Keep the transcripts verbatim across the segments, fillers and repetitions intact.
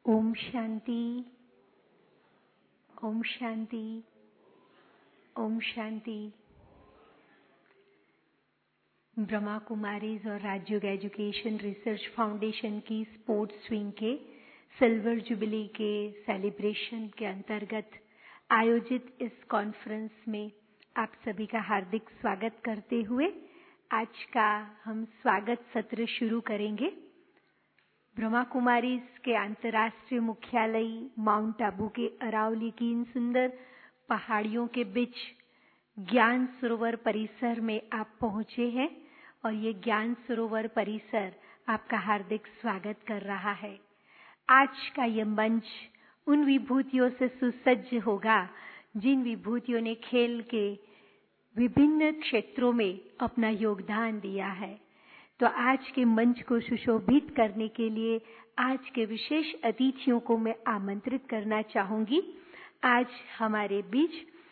ओम शांति, ओम शांति, ओम शांति। ब्रह्मा कुमारीज और Rajyoga education research foundation की sports wing के सिल्वर जुबली के सेलिब्रेशन के अंतर्गत आयोजित इस कॉन्फ्रेंस में आप सभी का हार्दिक स्वागत करते हुए आज का हम स्वागत सत्र शुरू करेंगे। ब्रह्मा कुमारीज के अंतर्राष्ट्रीय मुख्यालय माउंट आबू के अरावली की इन सुंदर पहाड़ियों के बीच ज्ञान सरोवर परिसर में आप पहुंचे हैं और ये ज्ञान सरोवर परिसर आपका हार्दिक स्वागत कर रहा है। आज का ये मंच उन विभूतियों से सुसज्ज होगा जिन विभूतियों ने खेल के विभिन्न क्षेत्रों में अपना योगदान दिया है। तो आज के मंच को सुशोभित करने के लिए आज के विशेष अतिथियों को मैं आमंत्रित करना चाहूंगी। आज हमारे बीच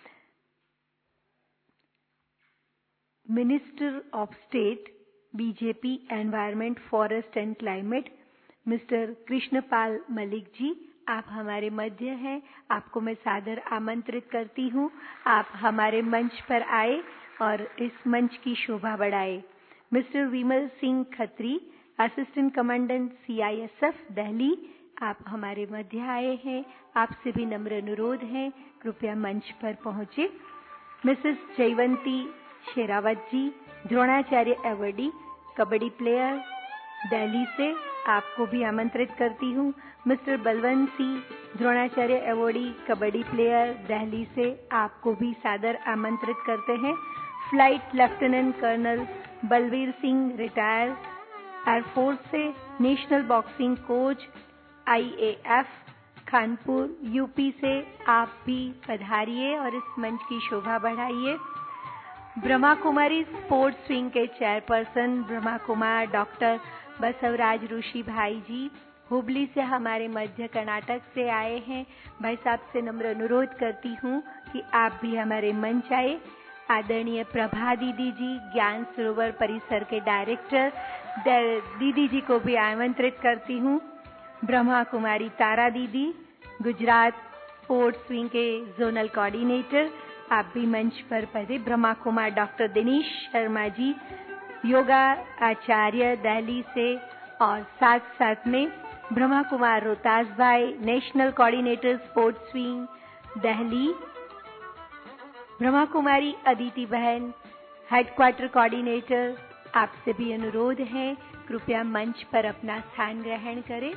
minister of state BJP environment forest and climate mister Krishnapal Malik ji, आप हमारे मध्य हैं। आपको मैं सादर आमंत्रित करती हूं, आप हमारे मंच पर आए और इस मंच की शोभा बढ़ाए। Mister Vimal Singh Khatri, assistant commandant CISF Delhi, आप हमारे मध्य आए हैं। आपसे भी नम्र अनुरोध है, कृपया मंच पर पहुंचे। Mrs Jaywanti Sherawat ji, Dronacharya awardee, kabaddi player Delhi से, आपको भी आमंत्रित करती हूँ। Mister Balwant Singh, Dronacharya awardee, kabaddi player Delhi से, आपको भी सादर आमंत्रित करते हैं। Flight lieutenant colonel Balbir Singh, retire air force से, national boxing coach IAF Kanpur UP से, आप भी पधारिए और इस मंच की शोभा बढ़ाइए। ब्रह्मा कुमारी स्पोर्ट्स विंग के चेयरपर्सन ब्रह्मा कुमार डॉक्टर बसवराज ऋषि भाई जी, हुबली से हमारे मध्य कर्नाटक से आए हैं। भाई साहब से नम्र अनुरोध करती हूँ कि आप भी हमारे मंच आए। आदरणीय प्रभा दीदी जी, ज्ञान सरोवर परिसर के डायरेक्टर, दीदी जी को भी आमंत्रित करती हूँ। ब्रह्मा कुमारी तारा दीदी, गुजरात स्पोर्ट्स विंग के जोनल कोऑर्डिनेटर, आप भी मंच पर पधारे। ब्रह्मा कुमार डॉक्टर दिनेश शर्मा जी, योगा आचार्य दिल्ली से, और साथ साथ में ब्रह्मा कुमार रोहतास भाई, national coordinator sports wing Delhi. Brahma Kumari Aditi बहन, हेडक्वार्टर कोऑर्डिनेटर, आपसे भी अनुरोध है, कृपया मंच पर अपना स्थान ग्रहण करें।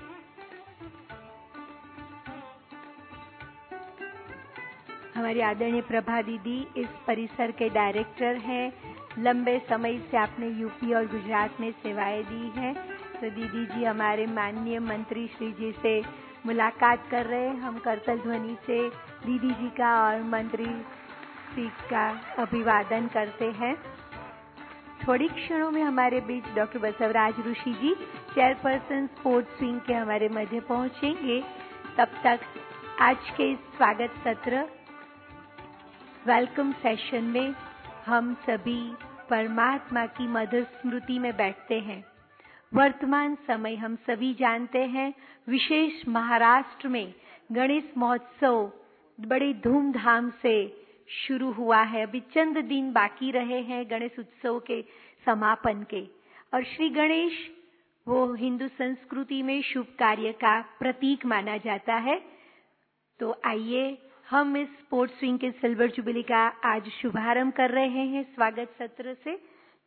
हमारी आदरणीय प्रभा दीदी इस परिसर के डायरेक्टर हैं। लंबे समय से आपने यूपी और गुजरात में सेवाएं दी हैं। तो दीदी जी हमारे माननीय मंत्री श्री जी से मुलाकात कर रहे हैं। हम करतल ध्वनि से दीदी जी का और मंत्री श्री का अभिवादन करते हैं। थोड़ी क्षणों में हमारे बीच doctor Basavaraj Rishi ji, chairperson sports wing के हमारे मध्य पहुंचेंगे। तब तक आज के इस स्वागत सत्र वेलकम सेशन में हम सभी परमात्मा की मधुर स्मृति में बैठते हैं। वर्तमान समय हम सभी जानते हैं, विशेष महाराष्ट्र में गणेश महोत्सव बड़ी धूमधाम से शुरू हुआ है। अभी चंद दिन बाकी रहे हैं गणेश उत्सव के समापन के, और श्री गणेश वो हिंदू संस्कृति में शुभ कार्य का प्रतीक माना जाता है। तो आइए हम इस स्पोर्ट्स विंग के सिल्वर जुबली का आज शुभारंभ कर रहे हैं स्वागत सत्र से।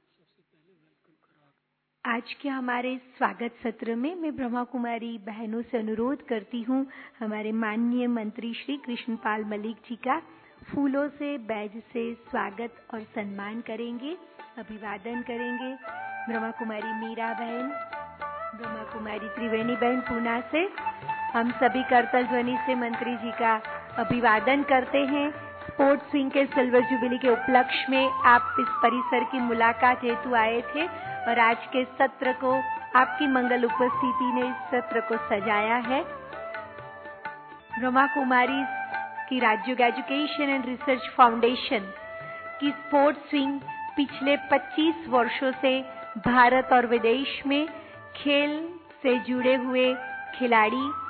आज के हमारे स्वागत सत्र में मैं ब्रह्मा कुमारी बहनों से अनुरोध करती हूँ, हमारे माननीय मंत्री श्री कृष्णपाल मलिक जी का फूलों से, बैज से स्वागत और सम्मान करेंगे, अभिवादन करेंगे। ब्रह्मा कुमारी मीरा बहन, ब्रह्मा कुमारी त्रिवेणी बहन पूना से, हम सभी करतल ध्वनि से मंत्री जी का अभिवादन करते हैं। स्पोर्ट्स विंग के सिल्वर जुबली के उपलक्ष्य में आप इस परिसर की मुलाकात हेतु आए थे और आज के सत्र को आपकी मंगल उपस्थिति ने इस सत्र को सजाया है। ब्रह्मा कुमारी की Rajyoga education and research foundation की स्पोर्ट्स विंग पिछले पच्चीस वर्षों से भारत और विदेश में खेल से जुड़े हुए खिलाड़ी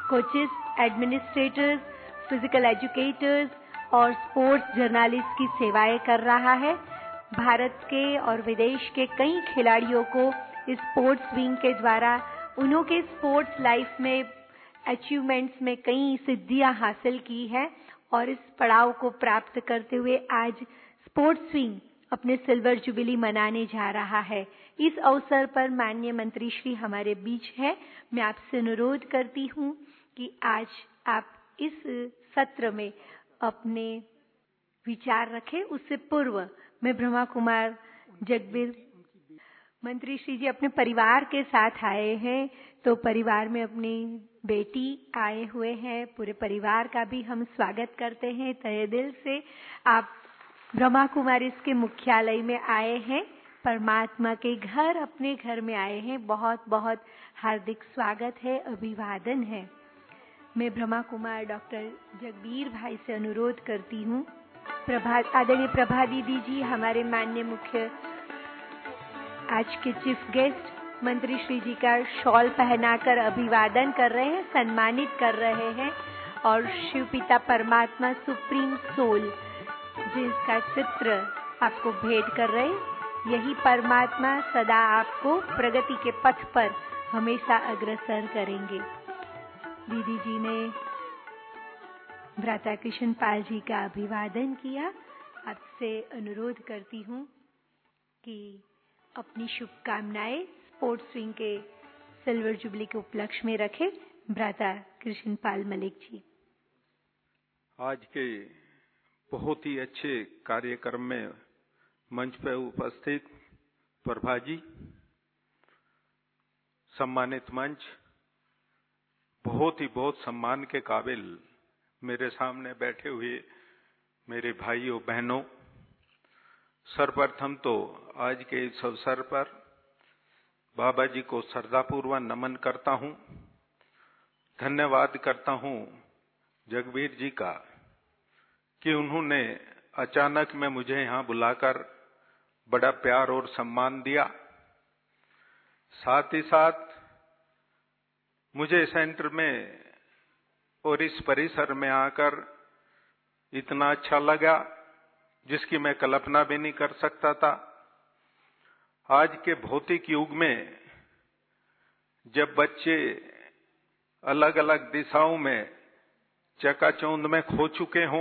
कोचेस, एडमिनिस्ट्रेटर्स, फिजिकल एजुकेटर्स और स्पोर्ट्स जर्नलिस्ट की सेवाएं कर रहा है। भारत के और विदेश के कई खिलाड़ियों को इस स्पोर्ट्स विंग के द्वारा उन्हों के स्पोर्ट्स लाइफ में अचीवमेंट्स में कई सिद्धियां हासिल की है और इस पड़ाव को प्राप्त करते हुए आज स्पोर्ट्स विंग अपने सिल्वर जुबिली मनाने जा रहा है। इस अवसर पर माननीय मंत्री श्री हमारे बीच है। मैं आपसे अनुरोध करती हूं कि आज आप इस सत्र में अपने विचार रखें। उससे पूर्व मैं ब्रह्मा कुमार जगबीर मंत्री श्री जी अपने परिवार के साथ आए हैं, तो परिवार में अपनी बेटी आए हुए हैं। पूरे परिवार का भी हम स्वागत करते हैं तहे दिल से। आप ब्रह्मा कुमारी के मुख्यालय में आए हैं, परमात्मा के घर, अपने घर में आए हैं। बहुत बहुत हार्दिक स्वागत है, अभिवादन है। मैं ब्रह्मा कुमार डॉक्टर जगबीर भाई से अनुरोध करती हूँ, प्रभा आदरणीय प्रभा दीदी जी हमारे माननीय मुख्य आज के चीफ गेस्ट मंत्री श्री जी का शॉल पहनाकर अभिवादन कर रहे हैं, सम्मानित कर रहे हैं और शिव पिता परमात्मा सुप्रीम सोल जिसका चित्र आपको भेंट कर रहे हैं, यही परमात्मा सदा आपको प्रगति के पथ पर हमेशा अग्रसर करेंगे। दीदी जी ने भ्राता कृष्ण पाल जी का अभिवादन किया। आपसे अनुरोध करती हूँ कि अपनी शुभकामनाएं स्पोर्ट्स विंग के सिल्वर जुबली के उपलक्ष्य में रखें। भ्राता कृष्ण पाल मलिक जी। आज के बहुत ही अच्छे कार्यक्रम में मंच पर उपस्थित प्रभा जी, सम्मानित मंच, बहुत ही बहुत सम्मान के काबिल मेरे सामने बैठे हुए मेरे भाइयों बहनों, सर्वप्रथम तो आज के इस अवसर पर बाबा जी को श्रद्धापूर्वक नमन करता हूं, धन्यवाद करता हूं जगबीर जी का कि उन्होंने अचानक में मुझे यहां बुलाकर बड़ा प्यार और सम्मान दिया। साथ ही साथ मुझे सेंटर में और इस परिसर में आकर इतना अच्छा लगा जिसकी मैं कल्पना भी नहीं कर सकता था। आज के भौतिक युग में जब बच्चे अलग अलग दिशाओं में चकाचौंध में खो चुके हों,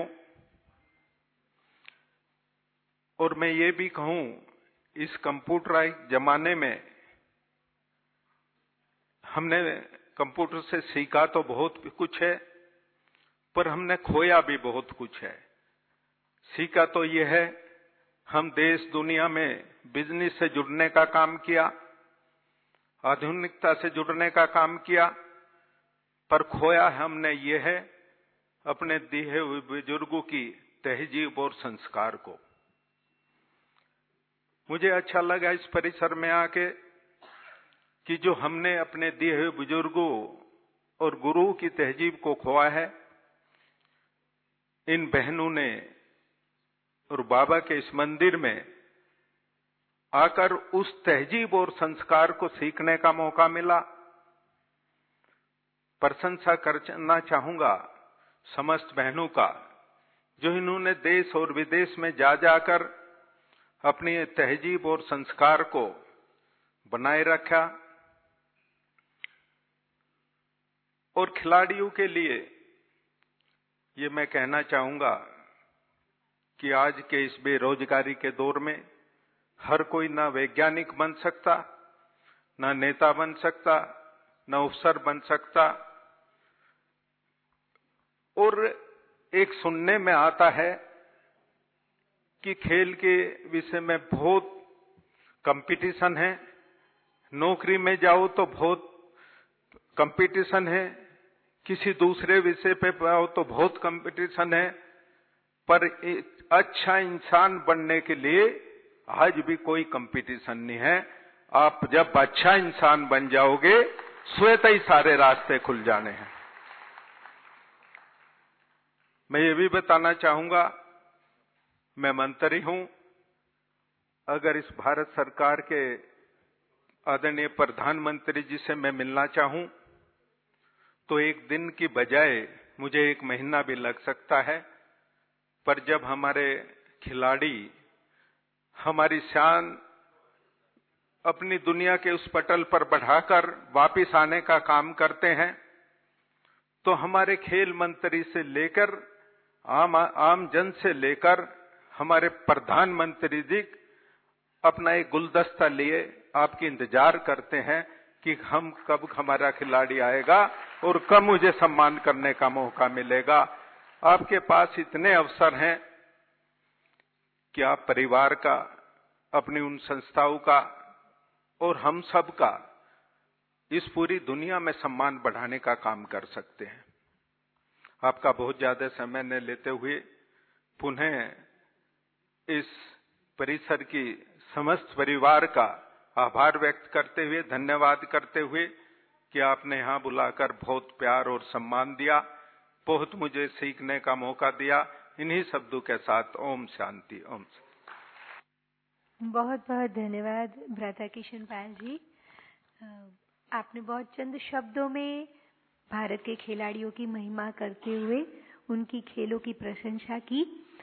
और मैं ये भी कहूं इस कंप्यूटराइज्ड जमाने में हमने कंप्यूटर से सीखा तो बहुत कुछ है, पर हमने खोया भी बहुत कुछ है। सीखा तो ये है, हम देश दुनिया में बिजनेस से जुड़ने का काम किया, आधुनिकता से जुड़ने का काम किया, पर खोया हमने ये है अपने दिए हुए बुजुर्गों की तहजीब और संस्कार को। मुझे अच्छा लगा इस परिसर में आके कि जो हमने अपने दिए हुए बुजुर्गों और गुरु की तहजीब को खोया है, इन बहनों ने और बाबा के इस मंदिर में आकर उस तहजीब और संस्कार को सीखने का मौका मिला। प्रशंसा करना चाहूंगा समस्त बहनों का, जो इन्होंने देश और विदेश में जा जाकर अपनी तहजीब और संस्कार को बनाए रखा। और खिलाड़ियों के लिए ये मैं कहना चाहूंगा कि आज के इस बेरोजगारी के दौर में हर कोई ना वैज्ञानिक बन सकता, ना नेता बन सकता, ना अफसर बन सकता। और एक सुनने में आता है कि खेल के विषय में बहुत कंपटीशन है, नौकरी में जाओ तो बहुत कंपटीशन है, किसी दूसरे विषय पे जाओ तो बहुत कंपटीशन है, पर एक अच्छा इंसान बनने के लिए आज भी कोई कंपटीशन नहीं है। आप जब अच्छा इंसान बन जाओगे स्वतः ही सारे रास्ते खुल जाने हैं। मैं ये भी बताना चाहूंगा, मैं मंत्री हूं। अगर इस भारत सरकार के आदरणीय प्रधानमंत्री जी से मैं मिलना चाहूं तो एक दिन की बजाय मुझे एक महीना भी लग सकता है, पर जब हमारे खिलाड़ी हमारी शान अपनी दुनिया के उस पटल पर बढ़ाकर वापिस आने का काम करते हैं, तो हमारे खेल मंत्री से लेकर आम आम जन से लेकर हमारे प्रधानमंत्री जी अपना एक गुलदस्ता लिए आपकी इंतजार करते हैं कि हम कब हमारा खिलाड़ी आएगा और कब मुझे सम्मान करने का मौका मिलेगा। आपके पास इतने अवसर हैं कि आप परिवार का, अपनी उन संस्थाओं का और हम सब का इस पूरी दुनिया में सम्मान बढ़ाने का काम कर सकते हैं। आपका बहुत ज्यादा समय न लेते हुए पुनः इस परिसर की समस्त परिवार का आभार व्यक्त करते हुए, धन्यवाद करते हुए कि आपने यहां बुलाकर बहुत प्यार और सम्मान दिया, बहुत मुझे सीखने का मौका दिया। इन्हीं शब्दों के साथ ओम शांति। ओम शांति। बहुत बहुत धन्यवाद भ्राता किशन पाल जी। आपने बहुत चंद शब्दों में भारत के खिलाड़ियों की महिमा करते हुए उनकी खेलों की प्रशंसा की।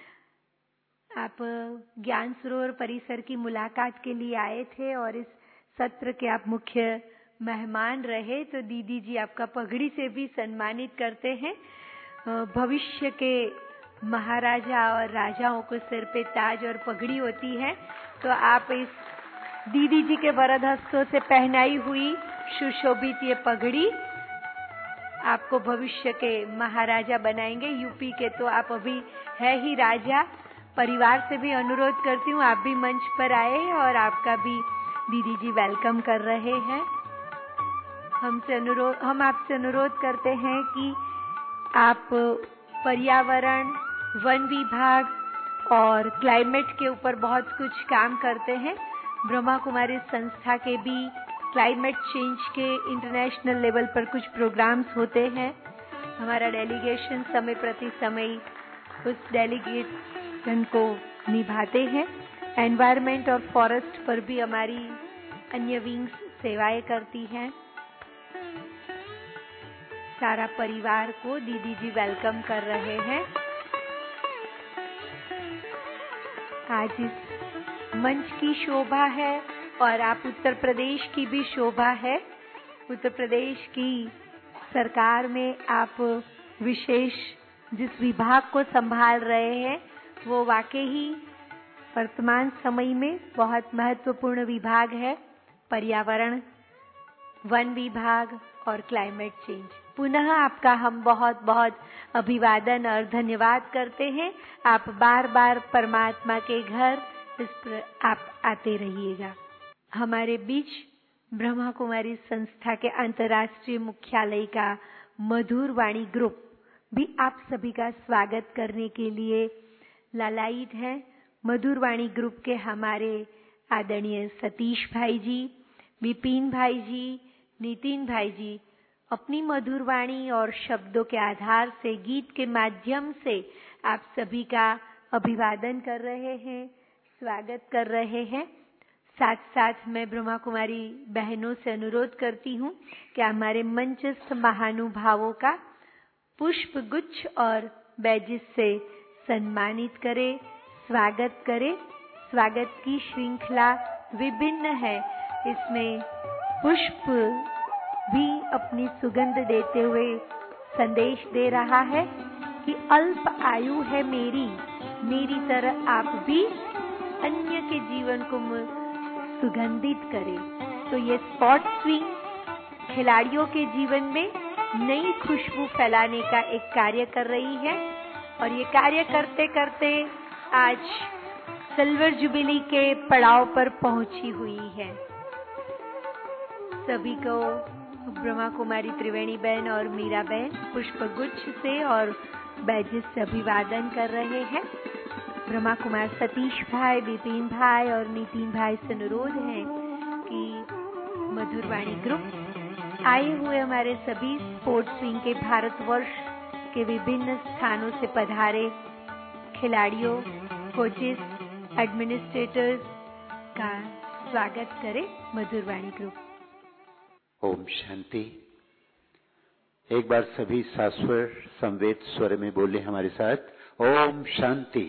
आप ज्ञान सरोवर परिसर की मुलाकात के लिए आए थे और इस सत्र के आप मुख्य मेहमान रहे, तो दीदी जी आपका पगड़ी से भी सम्मानित करते हैं। भविष्य के महाराजा और राजाओं को सिर पे ताज और पगड़ी होती है, तो आप इस दीदी जी के वरद हस्तों से पहनाई हुई सुशोभित ये पगड़ी आपको भविष्य के महाराजा बनाएंगे। यूपी के तो आप अभी है ही राजा। परिवार से भी अनुरोध करती हूँ आप भी मंच पर आए और आपका भी दीदी जी वेलकम कर रहे हैं। हमसे अनुरोध हम आपसे अनुरोध करते हैं कि आप पर्यावरण, वन विभाग और क्लाइमेट के ऊपर बहुत कुछ काम करते हैं। ब्रह्मा कुमारी संस्था के भी क्लाइमेट चेंज के इंटरनेशनल लेवल पर कुछ प्रोग्राम्स होते हैं। हमारा डेलीगेशन समय प्रति समय उस डेलीगेशन को निभाते हैं। एनवायरमेंट और फॉरेस्ट पर भी हमारी अन्य विंग्स सेवाएं करती हैं। सारा परिवार को दीदी जी वेलकम कर रहे हैं। आज इस मंच की शोभा है और आप उत्तर प्रदेश की भी शोभा है। उत्तर प्रदेश की सरकार में आप विशेष जिस विभाग को संभाल रहे हैं वो वाकई ही वर्तमान समय में बहुत महत्वपूर्ण विभाग है, पर्यावरण, वन विभाग और क्लाइमेट चेंज। पुनः आपका हम बहुत बहुत अभिवादन और धन्यवाद करते हैं। आप बार बार परमात्मा के घर इस पर आप आते रहिएगा। हमारे बीच ब्रह्मा कुमारी संस्था के अंतर्राष्ट्रीय मुख्यालय का मधुर वाणी ग्रुप भी आप सभी का स्वागत करने के लिए लालायित है। मधुर वाणी ग्रुप के हमारे आदरणीय सतीश भाई जी, विपिन भाई जी, नितिन भाई जी अपनी मधुर वाणी और शब्दों के आधार से गीत के माध्यम से आप सभी का अभिवादन कर रहे हैं, स्वागत कर रहे हैं। साथ साथ मैं ब्रह्मा कुमारी बहनों से अनुरोध करती हूँ कि हमारे मंचस्थ महानुभावों का पुष्प गुच्छ और बैजिस से सम्मानित करें, स्वागत करें। स्वागत की श्रृंखला विभिन्न है, इसमें पुष्प भी अपनी सुगंध देते हुए संदेश दे रहा है कि अल्प आयु है मेरी, मेरी तरह आप भी अन्य के जीवन को सुगंधित करें। तो ये स्पॉट स्विंग खिलाड़ियों के जीवन में नई खुशबू फैलाने का एक कार्य कर रही है और ये कार्य करते करते आज सिल्वर जुबिली के पड़ाव पर पहुंची हुई है। सभी को ब्रह्मा कुमारी त्रिवेणी बहन और मीरा बहन पुष्प गुच्छ से और बैजिस से अभिवादन कर रहे हैं। ब्रह्मा कुमार सतीश भाई, विपिन भाई और नितिन भाई से अनुरोध है कि मधुर वाणी ग्रुप आए हुए हमारे सभी स्पोर्ट्स विंग के भारतवर्ष के विभिन्न स्थानों से पधारे खिलाड़ियों, कोचेस, एडमिनिस्ट्रेटर्स का स्वागत करें। मधुर वाणी ग्रुप। ओम शांति। एक बार सभी सास्वर संवेद स्वर में बोले हमारे साथ, ओम शांति।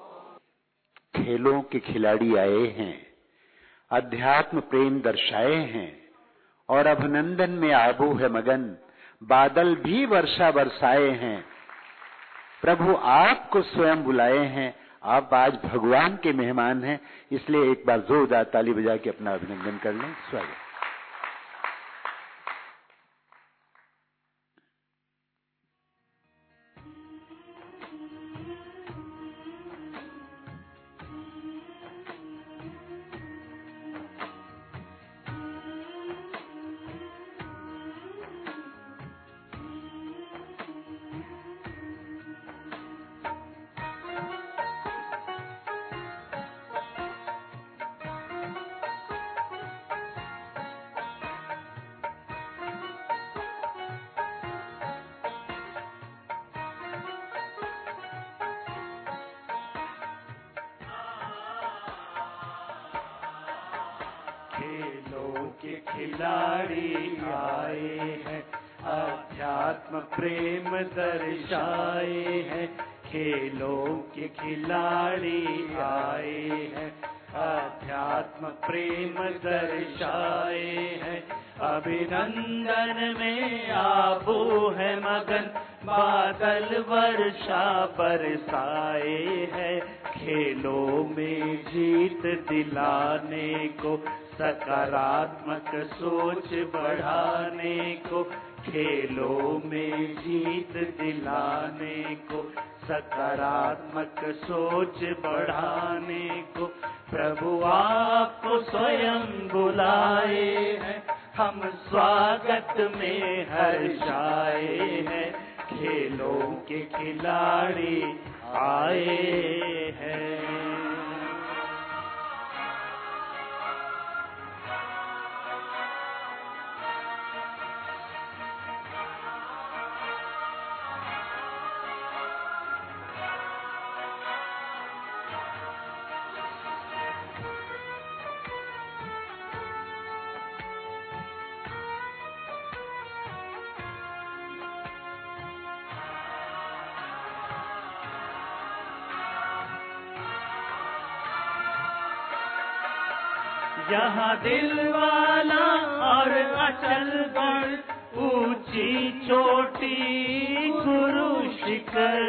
खेलों के खिलाड़ी आए हैं, अध्यात्म प्रेम दर्शाए हैं और अभिनंदन में आबू है मगन, बादल भी वर्षा बरसाए हैं। प्रभु आपको स्वयं बुलाए हैं, आप आज भगवान के मेहमान हैं, इसलिए एक बार जोरदार ताली बजा के अपना अभिनंदन कर लें। स्वागत। खेलों के खिलाड़ी आए हैं, अध्यात्म प्रेम दर्शाए हैं। खेलों के खिलाड़ी आए हैं, अध्यात्म प्रेम दर्शाए हैं। अभिनंदन में आबू है मगन, बादल वर्षा बरसाए हैं। खेलों में जीत दिलाने को, सकारात्मक सोच बढ़ाने को, खेलों में जीत दिलाने को, सकारात्मक सोच बढ़ाने को प्रभु आपको स्वयं बुलाए हैं। हम स्वागत में हर्षाए हैं, खेलों के खिलाड़ी आए हैं। यहाँ दिल वाला और अचल गढ़, ऊंची चोटी गुरु शिखर।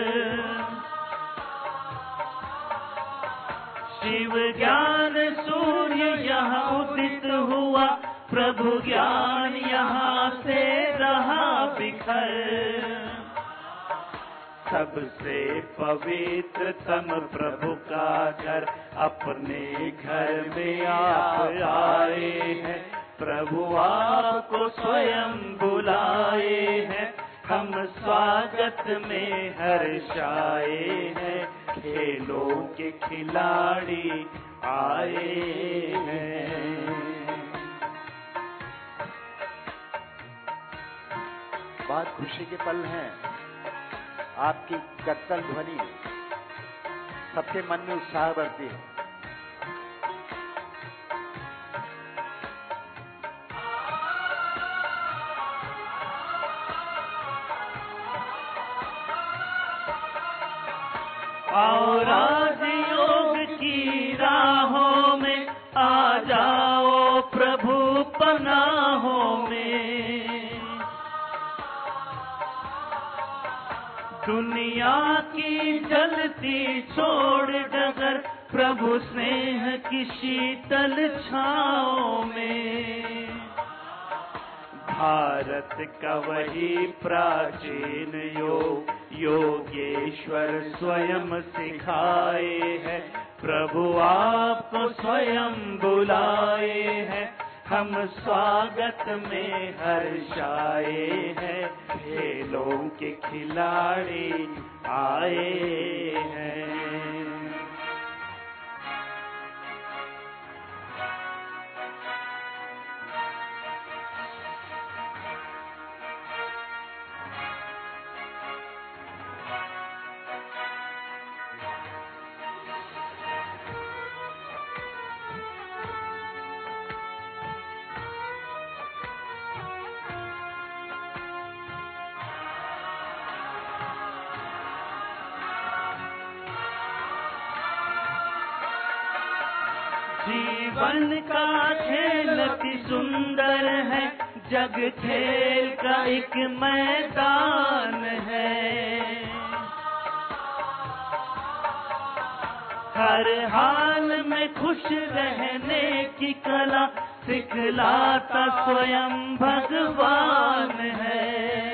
शिव ज्ञान सूर्य यहाँ उदित हुआ, प्रभु ज्ञान यहाँ से रहा बिखर। सबसे पवित्रतम प्रभु का घर, अपने घर में आप आए हैं। प्रभु आपको स्वयं बुलाए हैं, हम स्वागत में हर्षाए हैं। खेलों के खिलाड़ी आए हैं। बहुत खुशी के पल हैं, आपकी करतल ध्वनि सबके मन में उत्साह भरती है। और आज योग की राहों में आ जाओ प्रभु पनाहों में। दुनिया की जलती छोड़ डगर, प्रभु स्नेह की शीतल छाओं में। भारत का वही प्राचीन योग, योगेश्वर स्वयं सिखाए हैं। प्रभु आपको स्वयं बुलाए हैं, हम स्वागत में हर्षाए हैं। खेलों के खिलाड़ी आए हैं। जीवन का खेल अति सुंदर है, जग खेल का एक मैदान है। हर हाल में खुश रहने की कला सिखलाता स्वयं भगवान है।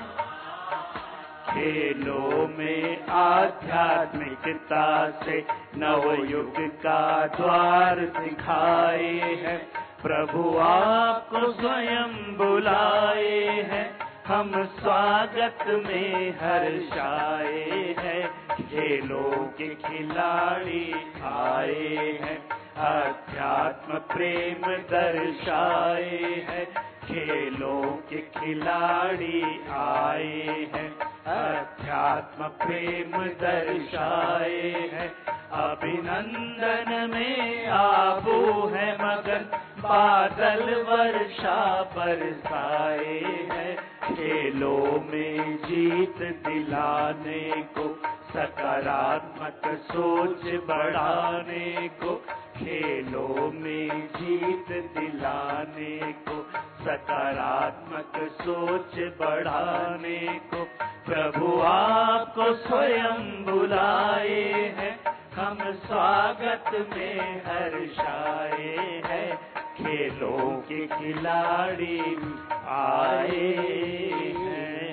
खेलों में आध्यात्मिकता से नवयुग का द्वार दिखाए हैं, प्रभु आपको स्वयं बुलाए हैं, हम स्वागत में हर्षाए हैं। खेलों के खिलाड़ी आए हैं, अध्यात्म प्रेम दर्शाए हैं। खेलों के खिलाड़ी आए हैं, अध्यात्म प्रेम दर्शाए हैं। अभिनंदन में आबू है मगन, बादल वर्षा बरसाए हैं। खेलों में जीत दिलाने को, सकारात्मक सोच बढ़ाने को, खेलों में जीत दिलाने को, सकारात्मक सोच बढ़ाने को, प्रभु आपको स्वयं बुलाए हैं, हम स्वागत में हर्षाए हैं। खेलों के खिलाड़ी आए हैं।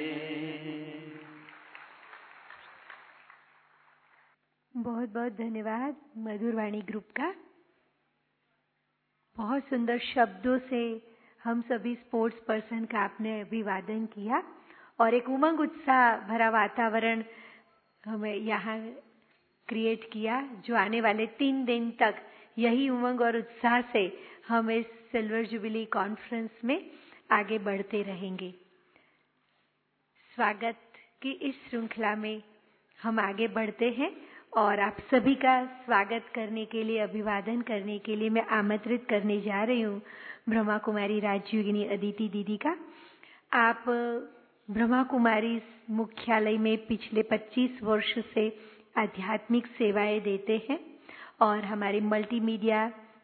बहुत बहुत धन्यवाद मधुरवाणी ग्रुप का। बहुत सुंदर शब्दों से हम सभी स्पोर्ट्स पर्सन का आपने अभिवादन किया और एक उमंग उत्साह भरा वातावरण हमें यहाँ क्रिएट किया, जो आने वाले तीन दिन तक यही उमंग और उत्साह से हम इस सिल्वर जुबिली कॉन्फ्रेंस में आगे बढ़ते रहेंगे। स्वागत की इस श्रृंखला में हम आगे बढ़ते हैं और आप सभी का स्वागत करने के लिए, अभिवादन करने के लिए मैं आमंत्रित करने जा रही हूँ ब्रह्मा कुमारी राजयोगिनी अदिति दीदी का। आप ब्रह्मा कुमारी मुख्यालय में पिछले पच्चीस वर्ष से आध्यात्मिक सेवाएं देते हैं और हमारे multimedia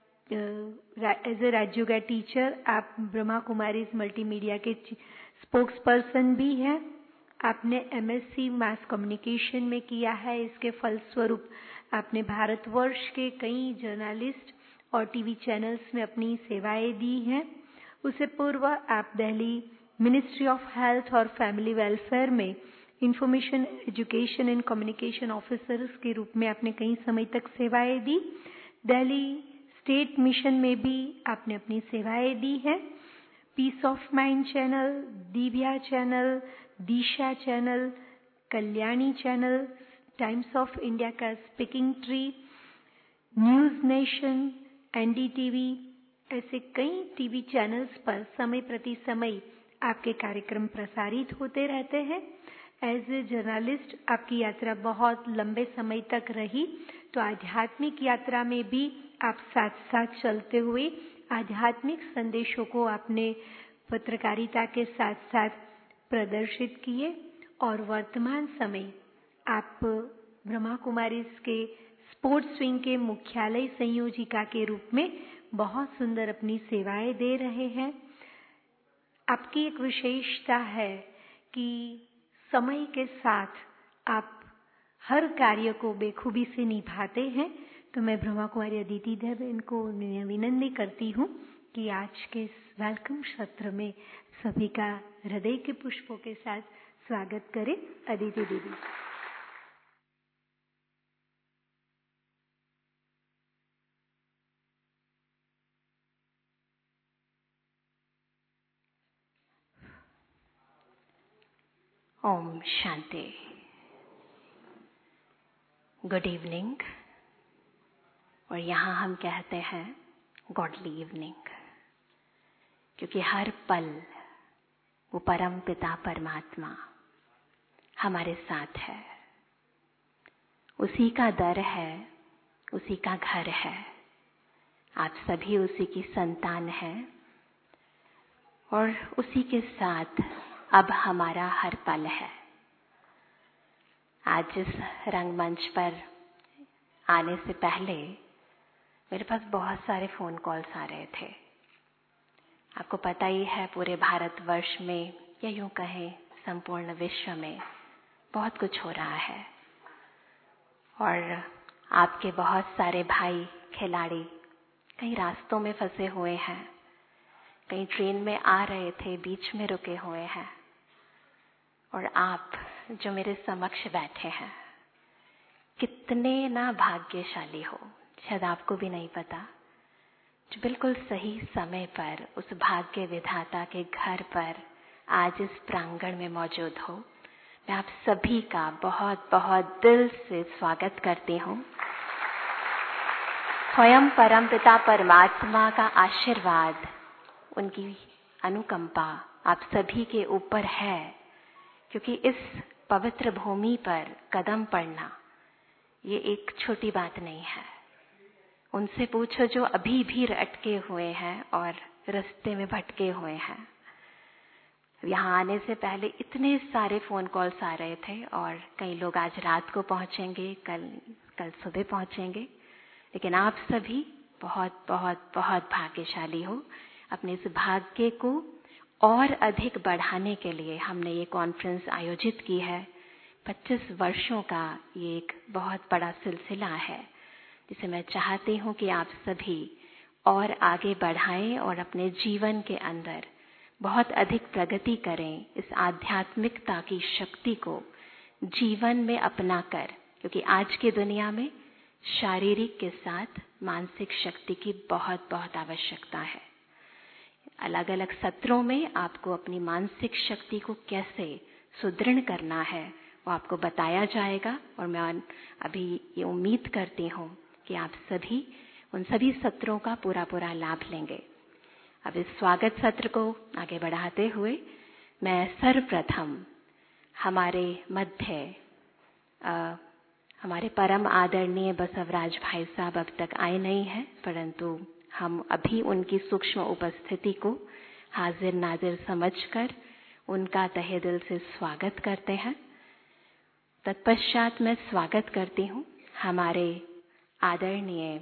as a Rajyoga teacher आप ब्रह्मा कुमारी मल्टीमीडिया के स्पोक्स पर्सन भी हैं। आपने एमएससी मास कम्युनिकेशन में किया है। इसके फलस्वरूप आपने भारतवर्ष के कई जर्नलिस्ट और टीवी चैनल्स में अपनी सेवाएं दी हैं। उससे पूर्व आप दिल्ली मिनिस्ट्री ऑफ हेल्थ और फैमिली वेलफेयर में information education and communication officers के रूप में आपने कई समय तक सेवाएं दी। दिल्ली स्टेट मिशन में भी आपने अपनी सेवाएं दी हैं। Peace of mind channel, Divya channel, Disha channel, Kalyani channel, times of India का speaking tree, news nation, NDTV, ऐसे कई टीवी चैनल्स पर समय प्रति समय आपके कार्यक्रम प्रसारित होते रहते हैं। एज ए जर्नलिस्ट आपकी यात्रा बहुत लंबे समय तक रही, तो आध्यात्मिक यात्रा में भी आप साथ साथ चलते हुए आध्यात्मिक संदेशों को आपने पत्रकारिता के साथ साथ प्रदर्शित किए और वर्तमान समय आप ब्रह्मा कुमारीज के स्पोर्ट्स विंग के मुख्यालय संयोजिका के रूप में बहुत सुंदर अपनी सेवाएं दे रहे हैं। आपकी एक विशेषता है कि समय के साथ आप हर कार्य को बेखूबी से निभाते हैं। तो मैं ब्रह्मा कुमारी अदिति देव को विनम्र करती हूँ कि आज के इस वेलकम सत्र में सभी का हृदय के पुष्पों के साथ स्वागत करें। अदिति दीदी। ओम शांति। गुड इवनिंग, और यहाँ हम कहते हैं गॉडली इवनिंग, क्योंकि हर पल वो परम पिता परमात्मा हमारे साथ है। उसी का दर है, उसी का घर है। आप सभी उसी की संतान हैं और उसी के साथ अब हमारा हर पल है। आज इस रंगमंच पर आने से पहले मेरे पास बहुत सारे फोन कॉल्स आ रहे थे। आपको पता ही है, पूरे भारतवर्ष में या यूं कहें संपूर्ण विश्व में बहुत कुछ हो रहा है और आपके बहुत सारे भाई खिलाड़ी कहीं रास्तों में फंसे हुए हैं, कहीं ट्रेन में आ रहे थे, बीच में रुके हुए हैं। और आप जो मेरे समक्ष बैठे हैं, कितने ना भाग्यशाली हो, शायद आपको भी नहीं पता, जो बिल्कुल सही समय पर उस भाग्य विधाता के घर पर आज इस प्रांगण में मौजूद हो। मैं आप सभी का बहुत बहुत दिल से स्वागत करती हूँ। स्वयं परमपिता परमात्मा का आशीर्वाद, उनकी अनुकंपा आप सभी के ऊपर है, क्योंकि इस पवित्र भूमि पर कदम पड़ना ये एक छोटी बात नहीं है। उनसे पूछो जो अभी भी अटके हुए हैं और रास्ते में भटके हुए हैं। यहाँ आने से पहले इतने सारे फोन कॉल्स आ रहे थे और कई लोग आज रात को पहुंचेंगे, कल कल सुबह पहुंचेंगे, लेकिन आप सभी बहुत बहुत बहुत भाग्यशाली हो। अपने इस भाग्य को और अधिक बढ़ाने के लिए हमने ये कॉन्फ्रेंस आयोजित की है। पच्चीस वर्षों का ये एक बहुत बड़ा सिलसिला है, जिसे मैं चाहती हूँ कि आप सभी और आगे बढ़ाएं और अपने जीवन के अंदर बहुत अधिक प्रगति करें, इस आध्यात्मिकता की शक्ति को जीवन में अपना कर, क्योंकि आज की दुनिया में शारीरिक के साथ मानसिक शक्ति की बहुत बहुत आवश्यकता है। अलग अलग सत्रों में आपको अपनी मानसिक शक्ति को कैसे सुदृढ़ करना है वो आपको बताया जाएगा और मैं अभी ये उम्मीद करती हूँ कि आप सभी उन सभी सत्रों का पूरा पूरा लाभ लेंगे। अब इस स्वागत सत्र को आगे बढ़ाते हुए मैं सर्वप्रथम हमारे मध्य आ, हमारे परम आदरणीय बसवराज भाई साहब अब तक आए नहीं हैं, परंतु हम अभी उनकी सूक्ष्म उपस्थिति को हाजिर नाजिर समझकर उनका तहे दिल से स्वागत करते हैं। तत्पश्चात मैं स्वागत करती हूँ हमारे आदरणीय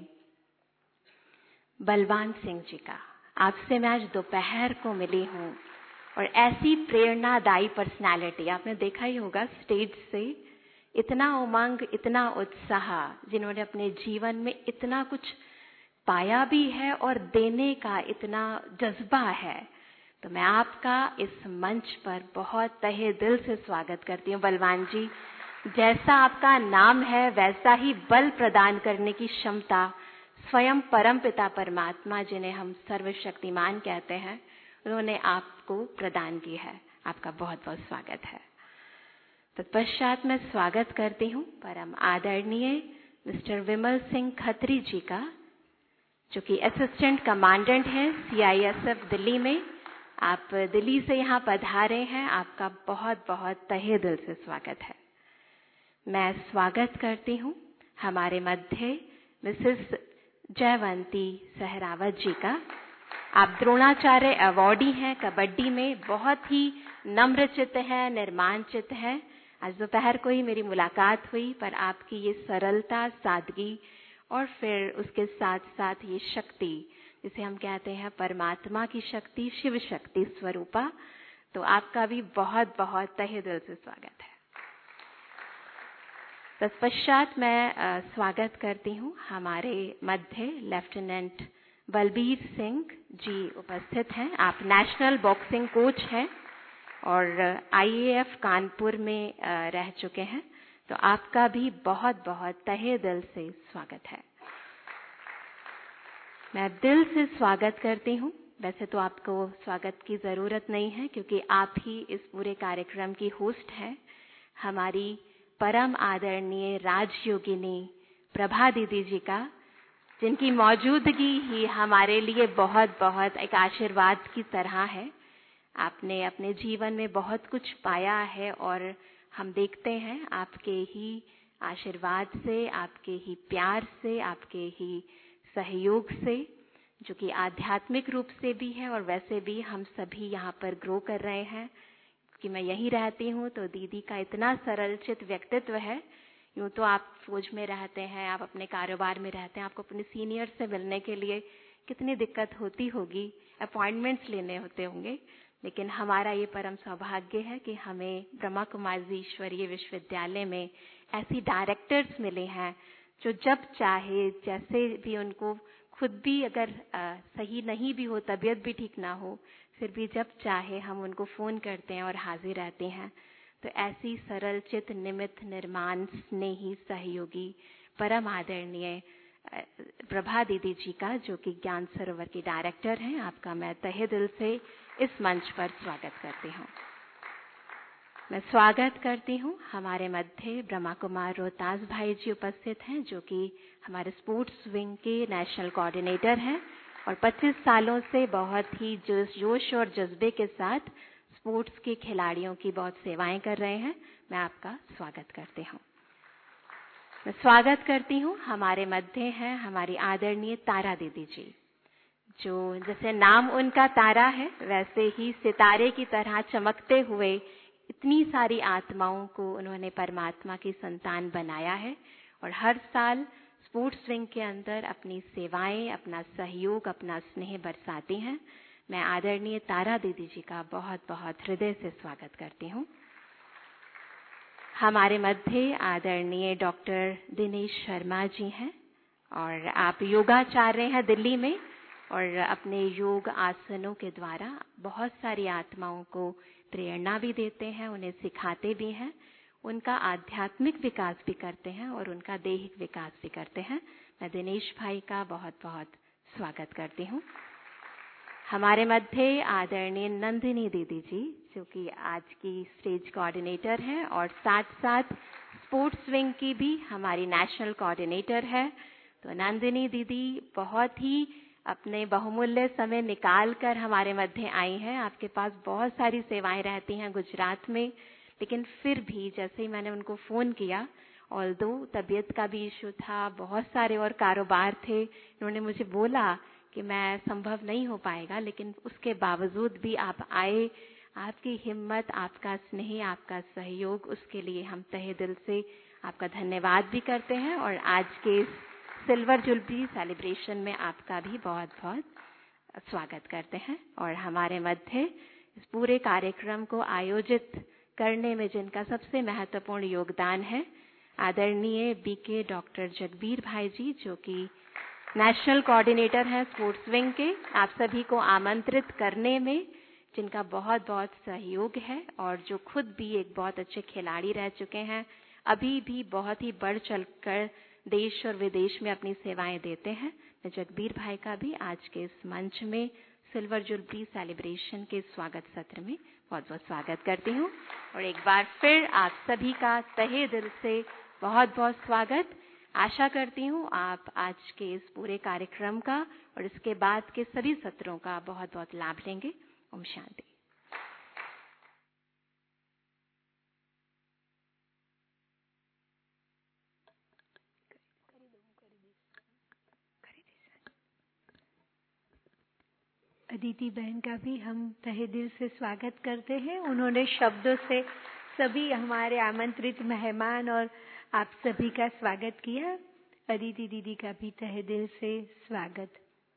बलवान सिंह जी का। आपसे मैं आज दोपहर को मिली हूँ और ऐसी प्रेरणादायी पर्सनालिटी आपने देखा ही होगा, स्टेज से इतना उमंग, इतना उत्साह, जिन्होंने अपने जीवन में इतना कुछ पाया भी है और देने का इतना जज्बा है। तो मैं आपका इस मंच पर बहुत तहे दिल से स्वागत करती हूँ। बलवान जी, जैसा आपका नाम है वैसा ही बल प्रदान करने की क्षमता स्वयं परमपिता परमात्मा, जिन्हें हम सर्वशक्तिमान कहते हैं, उन्होंने आपको प्रदान की है। आपका बहुत बहुत स्वागत है। तत्पश्चात मैं स्वागत करती हूँ परम आदरणीय मिस्टर विमल सिंह खत्री जी का, जो कि असिस्टेंट कमांडेंट हैं C I S F Delhi में। आप दिल्ली से यहाँ पधारे हैं, आपका बहुत बहुत तहे दिल से स्वागत है। मैं स्वागत करती हूँ हमारे मध्य मिसेस जयवंती सहरावत जी का। आप द्रोणाचार्य अवॉर्डी हैं कबड्डी में, बहुत ही नम्र चित्त है, निर्माण चित्त है। आज दोपहर को ही मेरी मुलाकात हुई, पर आपकी ये सरलता, सादगी और फिर उसके साथ साथ ये शक्ति, जिसे हम कहते हैं परमात्मा की शक्ति, शिव शक्ति स्वरूपा, तो आपका भी बहुत बहुत तहे दिल से स्वागत है। तत्पश्चात मैं स्वागत करती हूँ हमारे मध्य लेफ्टिनेंट बलबीर सिंह जी उपस्थित हैं। आप नेशनल बॉक्सिंग कोच हैं और आई ए एफ कानपुर में रह चुके हैं, तो आपका भी बहुत बहुत तहे दिल से स्वागत है। मैं दिल से स्वागत करती हूँ। वैसे तो आपको स्वागत की ज़रूरत नहीं है, क्योंकि आप ही इस पूरे कार्यक्रम की होस्ट हैं। हमारी परम आदरणीय राजयोगिनी प्रभा दीदी जी का, जिनकी मौजूदगी ही हमारे लिए बहुत बहुत एक आशीर्वाद की तरह है। आपने अपने जीवन में बहुत कुछ पाया है और हम देखते हैं आपके ही आशीर्वाद से, आपके ही प्यार से, आपके ही सहयोग से, जो कि आध्यात्मिक रूप से भी है और वैसे भी हम सभी यहाँ पर ग्रो कर रहे हैं। कि मैं यहीं रहती हूँ तो दीदी का इतना सरल चित व्यक्तित्व है यूँ तो आप फौज में रहते हैं, आप अपने कारोबार में रहते हैं, आपको अपने सीनियर से मिलने के लिए कितनी दिक्कत होती होगी, अपॉइंटमेंट्स लेने होते होंगे, लेकिन हमारा ये परम सौभाग्य है कि हमें ब्रह्मा कुमारी ईश्वरीय विश्वविद्यालय में ऐसी डायरेक्टर्स मिले हैं जो जब चाहे, जैसे भी उनको खुद भी अगर आ, सही नहीं भी हो, तबीयत भी ठीक ना हो, फिर भी जब चाहे हम उनको फ़ोन करते हैं और हाजिर रहते हैं। तो ऐसी सरल चित निमित्त निर्माण स्नेही सहयोगी परम आदरणीय प्रभा दीदी जी का, जो कि ज्ञान सरोवर की डायरेक्टर हैं, आपका मैं तहे दिल से इस मंच पर स्वागत करती हूँ। मैं स्वागत करती हूँ हमारे मध्य ब्रह्मा कुमार रोहतास भाई जी उपस्थित हैं, जो कि हमारे स्पोर्ट्स विंग के नेशनल कोऑर्डिनेटर हैं और पच्चीस सालों से बहुत ही जोश जोश और जज्बे के साथ स्पोर्ट्स के खिलाड़ियों की बहुत सेवाएं कर रहे हैं। मैं आपका स्वागत करती हूँ। मैं स्वागत करती हूँ हमारे मध्य हैं हमारी आदरणीय तारा दीदी जी, जो जैसे नाम उनका तारा है, वैसे ही सितारे की तरह चमकते हुए इतनी सारी आत्माओं को उन्होंने परमात्मा की संतान बनाया है और हर साल स्पोर्ट्स विंग के अंदर अपनी सेवाएं, अपना सहयोग, अपना स्नेह बरसाती हैं। मैं आदरणीय तारा दीदी जी का बहुत बहुत हृदय से स्वागत करती हूँ। हमारे मध्य आदरणीय डॉक्टर दिनेश शर्मा जी हैं और आप योगाचार्य हैं दिल्ली में और अपने योग आसनों के द्वारा बहुत सारी आत्माओं को प्रेरणा भी देते हैं, उन्हें सिखाते भी हैं, उनका आध्यात्मिक विकास भी करते हैं और उनका दैहिक विकास भी करते हैं। मैं दिनेश भाई का बहुत बहुत स्वागत करती हूँ। हमारे मध्य आदरणीय नंदिनी दीदी जी, जो कि आज की स्टेज कोऑर्डिनेटर हैं और साथ साथ स्पोर्ट्स विंग की भी हमारी नेशनल कोऑर्डिनेटर है। तो नंदिनी दीदी बहुत ही अपने बहुमूल्य समय निकाल कर हमारे मध्य आई हैं। आपके पास बहुत सारी सेवाएं रहती हैं गुजरात में, लेकिन फिर भी जैसे ही मैंने उनको फ़ोन किया, ऑल्दो तबीयत का भी इशू था, बहुत सारे और कारोबार थे, उन्होंने मुझे बोला कि मैं संभव नहीं हो पाएगा, लेकिन उसके बावजूद भी आप आए। आपकी हिम्मत, आपका स्नेह, आपका सहयोग, उसके लिए हम तहे दिल से आपका धन्यवाद भी करते हैं और आज के सिल्वर जुबली सेलिब्रेशन में आपका भी बहुत बहुत स्वागत करते हैं। और हमारे मध्य इस पूरे कार्यक्रम को आयोजित करने में जिनका सबसे महत्वपूर्ण योगदान है, आदरणीय बीके डॉक्टर जगबीर भाई जी, जो कि नेशनल कोऑर्डिनेटर हैं स्पोर्ट्स विंग के। आप सभी को आमंत्रित करने में जिनका बहुत बहुत सहयोग है और जो खुद भी एक बहुत अच्छे खिलाड़ी रह चुके हैं, अभी भी बहुत ही बढ़ चढ़कर देश और विदेश में अपनी सेवाएं देते हैं। मैं जगबीर भाई का भी आज के इस मंच में सिल्वर जुबली सेलिब्रेशन के स्वागत सत्र में बहुत बहुत स्वागत करती हूँ और एक बार फिर आप सभी का तहे दिल से बहुत बहुत स्वागत। आशा करती हूँ आप आज के इस पूरे कार्यक्रम का और इसके बाद के सभी सत्रों का बहुत बहुत लाभ लेंगे। ओम शांति। अदिति बहन का भी हम तहे दिल से स्वागत करते हैं। उन्होंने शब्दों से सभी हमारे आमंत्रित मेहमान और आप सभी का स्वागत किया। अदिति दीदी का भी तहे दिल से स्वागत।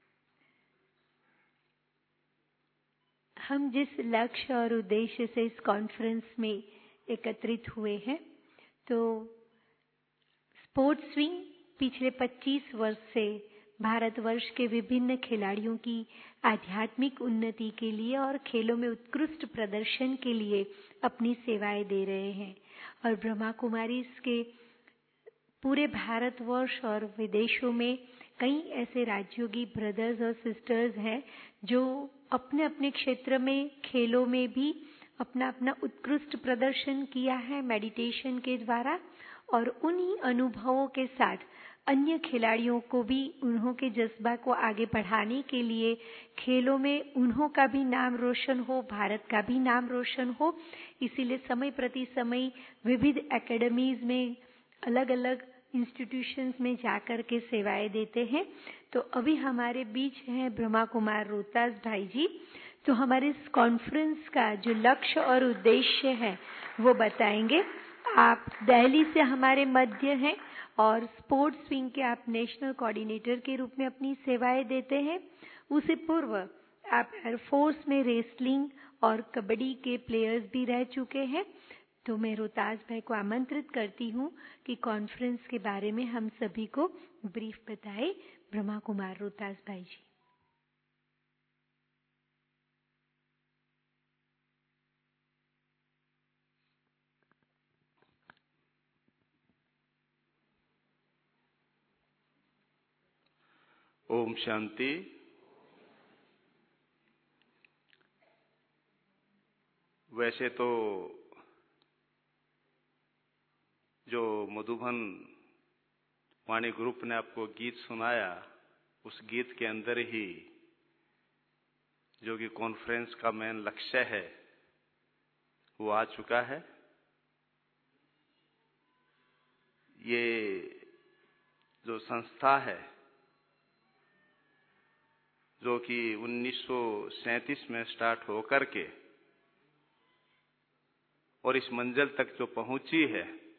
हम जिस लक्ष्य और उद्देश्य से इस कॉन्फ्रेंस में एकत्रित हुए हैं, तो स्पोर्ट्स विंग पिछले पच्चीस वर्ष से भारतवर्ष के विभिन्न खिलाड़ियों की आध्यात्मिक उन्नति के लिए और खेलों में उत्कृष्ट प्रदर्शन के लिए अपनी सेवाएं दे रहे हैं और ब्रह्मा कुमारी के पूरे भारतवर्ष और विदेशों में कई ऐसे राज्यों की ब्रदर्स और सिस्टर्स हैं जो अपने अपने क्षेत्र में खेलों में भी अपना अपना उत्कृष्ट प्रदर्शन किया है मेडिटेशन के द्वारा, और उन्हीं अनुभवों के साथ अन्य खिलाड़ियों को भी उन्हों के जज्बा को आगे बढ़ाने के लिए खेलों में उन्हों का भी नाम रोशन हो, भारत का भी नाम रोशन हो, इसीलिए समय प्रति समय विविध एकेडमीज में अलग अलग इंस्टीट्यूशंस में जाकर के सेवाएं देते हैं। तो अभी हमारे बीच हैं ब्रह्मा कुमार रोहतास भाई जी। तो हमारे इस कॉन्फ्रेंस का जो लक्ष्य और उद्देश्य है वो बताएंगे। आप दिल्ली से हमारे मध्य हैं और स्पोर्ट्स विंग के आप नेशनल कोऑर्डिनेटर के रूप में अपनी सेवाएं देते हैं। उससे पूर्व आप एयरफोर्स में रेसलिंग और कबड्डी के प्लेयर्स भी रह चुके हैं। तो मैं रोहतास भाई को आमंत्रित करती हूँ कि कॉन्फ्रेंस के बारे में हम सभी को ब्रीफ बताए। ब्रह्मा कुमार रोहतास भाई जी। ओम शांति। वैसे तो जो मधुबन वाणी ग्रुप ने आपको गीत सुनाया, उस गीत के अंदर ही जो कि कॉन्फ्रेंस का मेन लक्ष्य है वो आ चुका है। ये जो संस्था है जो कि उन्नीस सौ सैंतीस में स्टार्ट होकर के और इस मंजिल तक जो पहुंची है,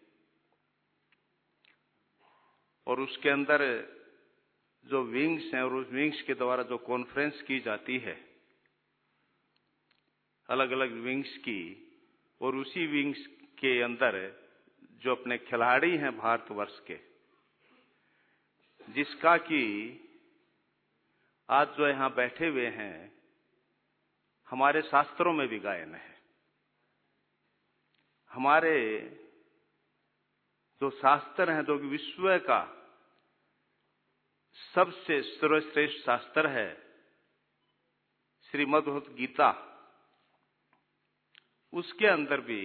और उसके अंदर जो विंग्स हैं और उस विंग्स के द्वारा जो कॉन्फ्रेंस की जाती है, अलग अलग विंग्स की, और उसी विंग्स के अंदर जो अपने खिलाड़ी हैं भारतवर्ष के, जिसका कि आज जो यहां बैठे हुए हैं हमारे शास्त्रों में भी गायन है। हमारे जो शास्त्र हैं, जो कि विश्व का सबसे सर्वश्रेष्ठ शास्त्र है, श्रीमद् भगवत गीता, उसके अंदर भी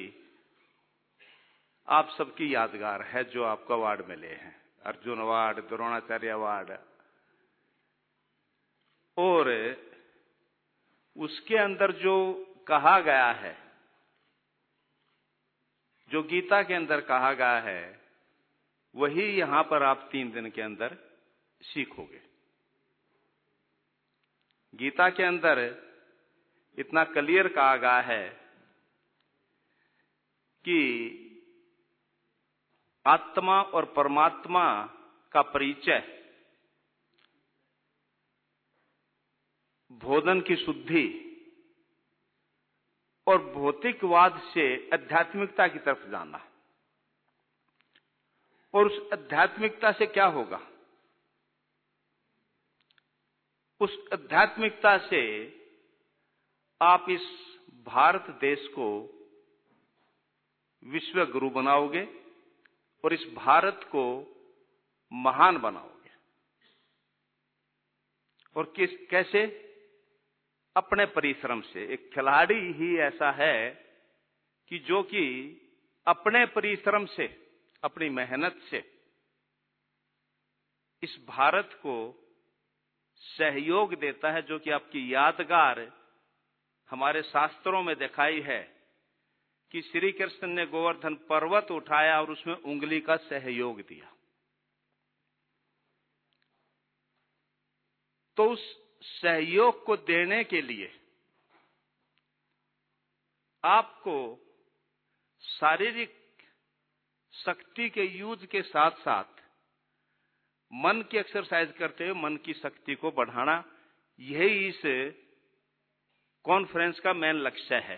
आप सबकी यादगार है जो आपको अवार्ड मिले हैं, अर्जुन अवार्ड, द्रोणाचार्य अवार्ड। और उसके अंदर जो कहा गया है, जो गीता के अंदर कहा गया है, वही यहां पर आप तीन दिन के अंदर सीखोगे। गीता के अंदर इतना क्लियर कहा गया है कि आत्मा और परमात्मा का परिचय, भोजन की शुद्धि और भौतिकवाद से आध्यात्मिकता की तरफ जाना। और उस आध्यात्मिकता से क्या होगा? उस आध्यात्मिकता से आप इस भारत देश को विश्व गुरु बनाओगे और इस भारत को महान बनाओगे। और किस कैसे? अपने परिश्रम से। एक खिलाड़ी ही ऐसा है कि जो कि अपने परिश्रम से, अपनी मेहनत से इस भारत को सहयोग देता है, जो कि आपकी यादगार हमारे शास्त्रों में दिखाई है कि श्री कृष्ण ने गोवर्धन पर्वत उठाया और उसमें उंगली का सहयोग दिया। तो उस सहयोग को देने के लिए आपको शारीरिक शक्ति के यूज के साथ साथ मन की एक्सरसाइज करते हुए मन की शक्ति को बढ़ाना, यही इस कॉन्फ्रेंस का मेन लक्ष्य है।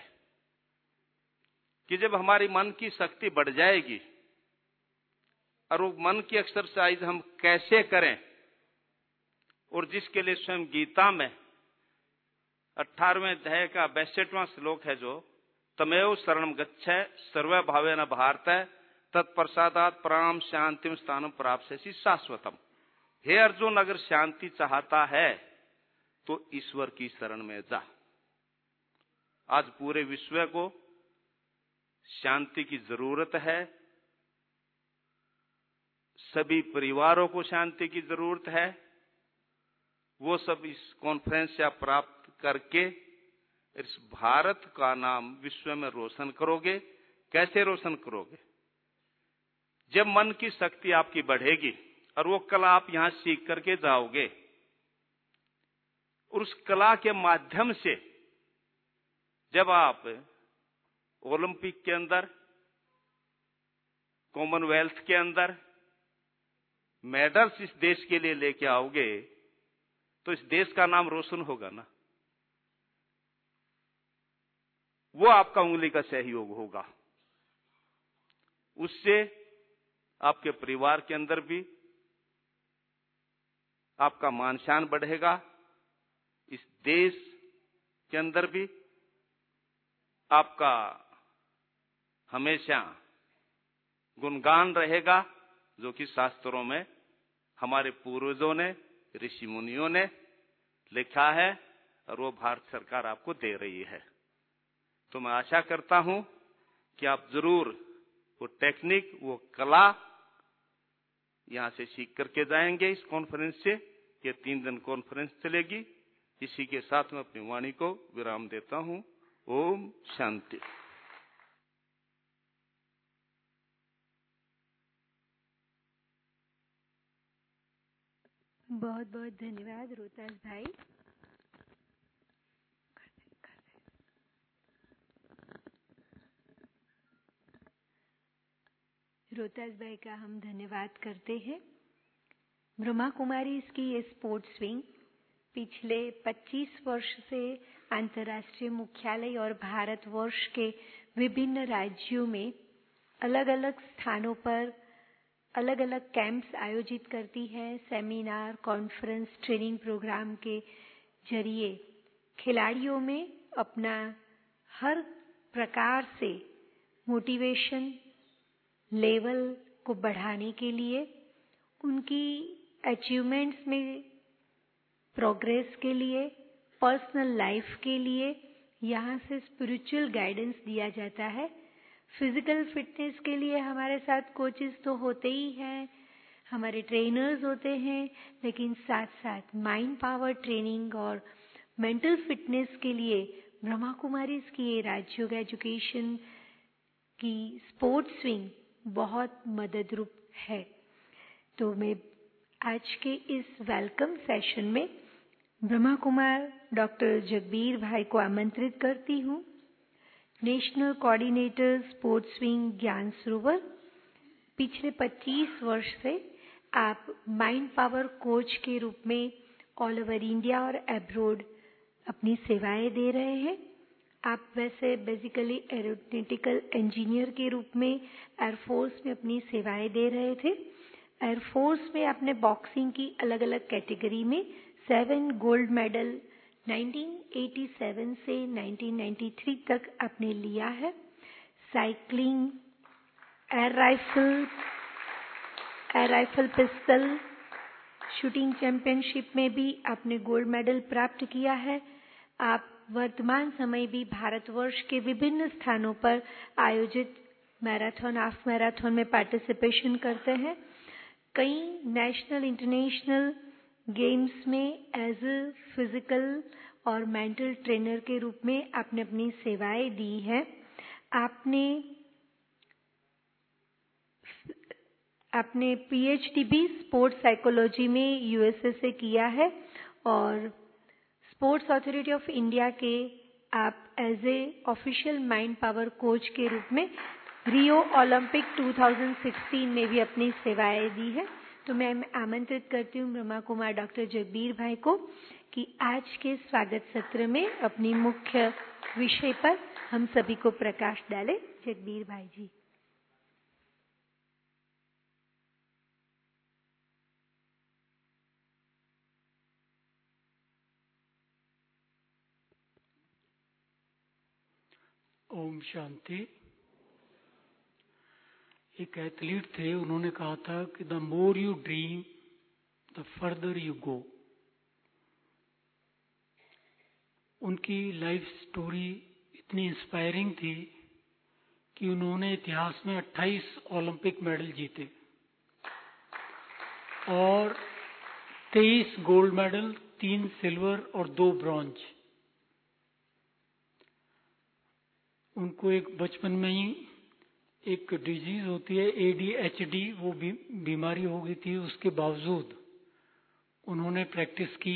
कि जब हमारी मन की शक्ति बढ़ जाएगी, और वो मन की एक्सरसाइज हम कैसे करें, और जिसके लिए स्वयं गीता में अठारहवें अध्याय का बासठवां श्लोक है, जो तमेव शरणम गच्छ सर्व भावेन भारत तत्प्रसादात पराम शांतिम स्थानम प्राप्स्यसि शाश्वतम। हे अर्जुन, अगर शांति चाहता है तो ईश्वर की शरण में जा। आज पूरे विश्व को शांति की जरूरत है, सभी परिवारों को शांति की जरूरत है। वो सब इस कॉन्फ्रेंस से आप प्राप्त करके इस भारत का नाम विश्व में रोशन करोगे। कैसे रोशन करोगे? जब मन की शक्ति आपकी बढ़ेगी और वो कला आप यहां सीख करके जाओगे, और उस कला के माध्यम से जब आप ओलंपिक के अंदर कॉमनवेल्थ के अंदर मेडल्स इस देश के लिए लेके आओगे तो इस देश का नाम रोशन होगा ना। वो आपका उंगली का सहयोग होगा। उससे आपके परिवार के अंदर भी आपका मान शान बढ़ेगा, इस देश के अंदर भी आपका हमेशा गुणगान रहेगा, जो कि शास्त्रों में हमारे पूर्वजों ने, ऋषि मुनियों ने लिखा है और वो भारत सरकार आपको दे रही है। तो मैं आशा करता हूं कि आप जरूर वो टेक्निक, वो कला यहां से सीख करके जाएंगे इस कॉन्फ्रेंस से। ये तीन दिन कॉन्फ्रेंस चलेगी। इसी के साथ मैं अपनी वाणी को विराम देता हूं। ओम शांति। बहुत बहुत धन्यवाद रोहतास भाई। रोहतास भाई का हम धन्यवाद करते हैं। ब्रह्मा कुमारी इसकी ये स्पोर्ट्स विंग पिछले पच्चीस वर्ष से अंतर्राष्ट्रीय मुख्यालय और भारतवर्ष के विभिन्न राज्यों में अलग अलग स्थानों पर अलग अलग कैंप्स आयोजित करती है। सेमिनार, कॉन्फ्रेंस, ट्रेनिंग प्रोग्राम के जरिए खिलाड़ियों में अपना हर प्रकार से मोटिवेशन लेवल को बढ़ाने के लिए, उनकी अचीवमेंट्स में प्रोग्रेस के लिए, पर्सनल लाइफ के लिए यहाँ से स्पिरिचुअल गाइडेंस दिया जाता है। फिजिकल फिटनेस के लिए हमारे साथ कोचेस तो होते ही हैं, हमारे ट्रेनर्स होते हैं, लेकिन साथ साथ माइंड पावर ट्रेनिंग और मेंटल फिटनेस के लिए ब्रह्मा कुमारीज की ये राजयोग एजुकेशन की स्पोर्ट्स विंग बहुत मददरूप है। तो मैं आज के इस वेलकम सेशन में ब्रह्मा कुमार डॉक्टर जगबीर भाई को आमंत्रित करती हूँ। नेशनल कोऑर्डिनेटर स्पोर्ट्स विंग ज्ञान सरोवर, पिछले पच्चीस वर्ष से आप माइंड पावर कोच के रूप में ऑल ओवर इंडिया और एब्रोड अपनी सेवाएं दे रहे हैं। आप वैसे बेसिकली एरोनॉटिकल इंजीनियर के रूप में एयरफोर्स में अपनी सेवाएं दे रहे थे। एयरफोर्स में आपने बॉक्सिंग की अलग अलग कैटेगरी में seven gold medal nineteen eighty seven से नाइनटीन नाइंटी थ्री तक आपने लिया है। Cycling, air rifle, air rifle pistol shooting championship में भी आपने गोल्ड मेडल प्राप्त किया है। आप वर्तमान समय भी भारतवर्ष के विभिन्न स्थानों पर आयोजित मैराथन, हाफ मैराथन में पार्टिसिपेशन करते हैं। कई नेशनल, इंटरनेशनल गेम्स में एज ए फिजिकल और मेंटल ट्रेनर के रूप में आपने अपनी सेवाएं दी है। आपने आपने पीएचडी भी स्पोर्ट्स साइकोलॉजी में यूएसए से किया है और स्पोर्ट्स अथॉरिटी ऑफ इंडिया के आप as a official mind power coach के रूप में Rio Olympic two thousand sixteen में भी अपनी सेवाएं दी है। तो मैं आमंत्रित करती हूँ ब्रह्मा कुमार डॉक्टर जगबीर भाई को कि आज के स्वागत सत्र में अपनी मुख्य विषय पर हम सभी को प्रकाश डालें। जगबीर भाई जी। ओम शांति। एक एथलीट थे, उन्होंने कहा था कि the more you dream the further you go. उनकी लाइफ स्टोरी इतनी इंस्पायरिंग थी कि उन्होंने इतिहास में अट्ठाईस ओलंपिक मेडल जीते और तेईस गोल्ड मेडल, तीन सिल्वर और दो ब्रॉन्ज। उनको एक बचपन में ही एक डिजीज होती है ए डी एच डी, वो भी बीमारी हो गई थी। उसके बावजूद उन्होंने प्रैक्टिस की।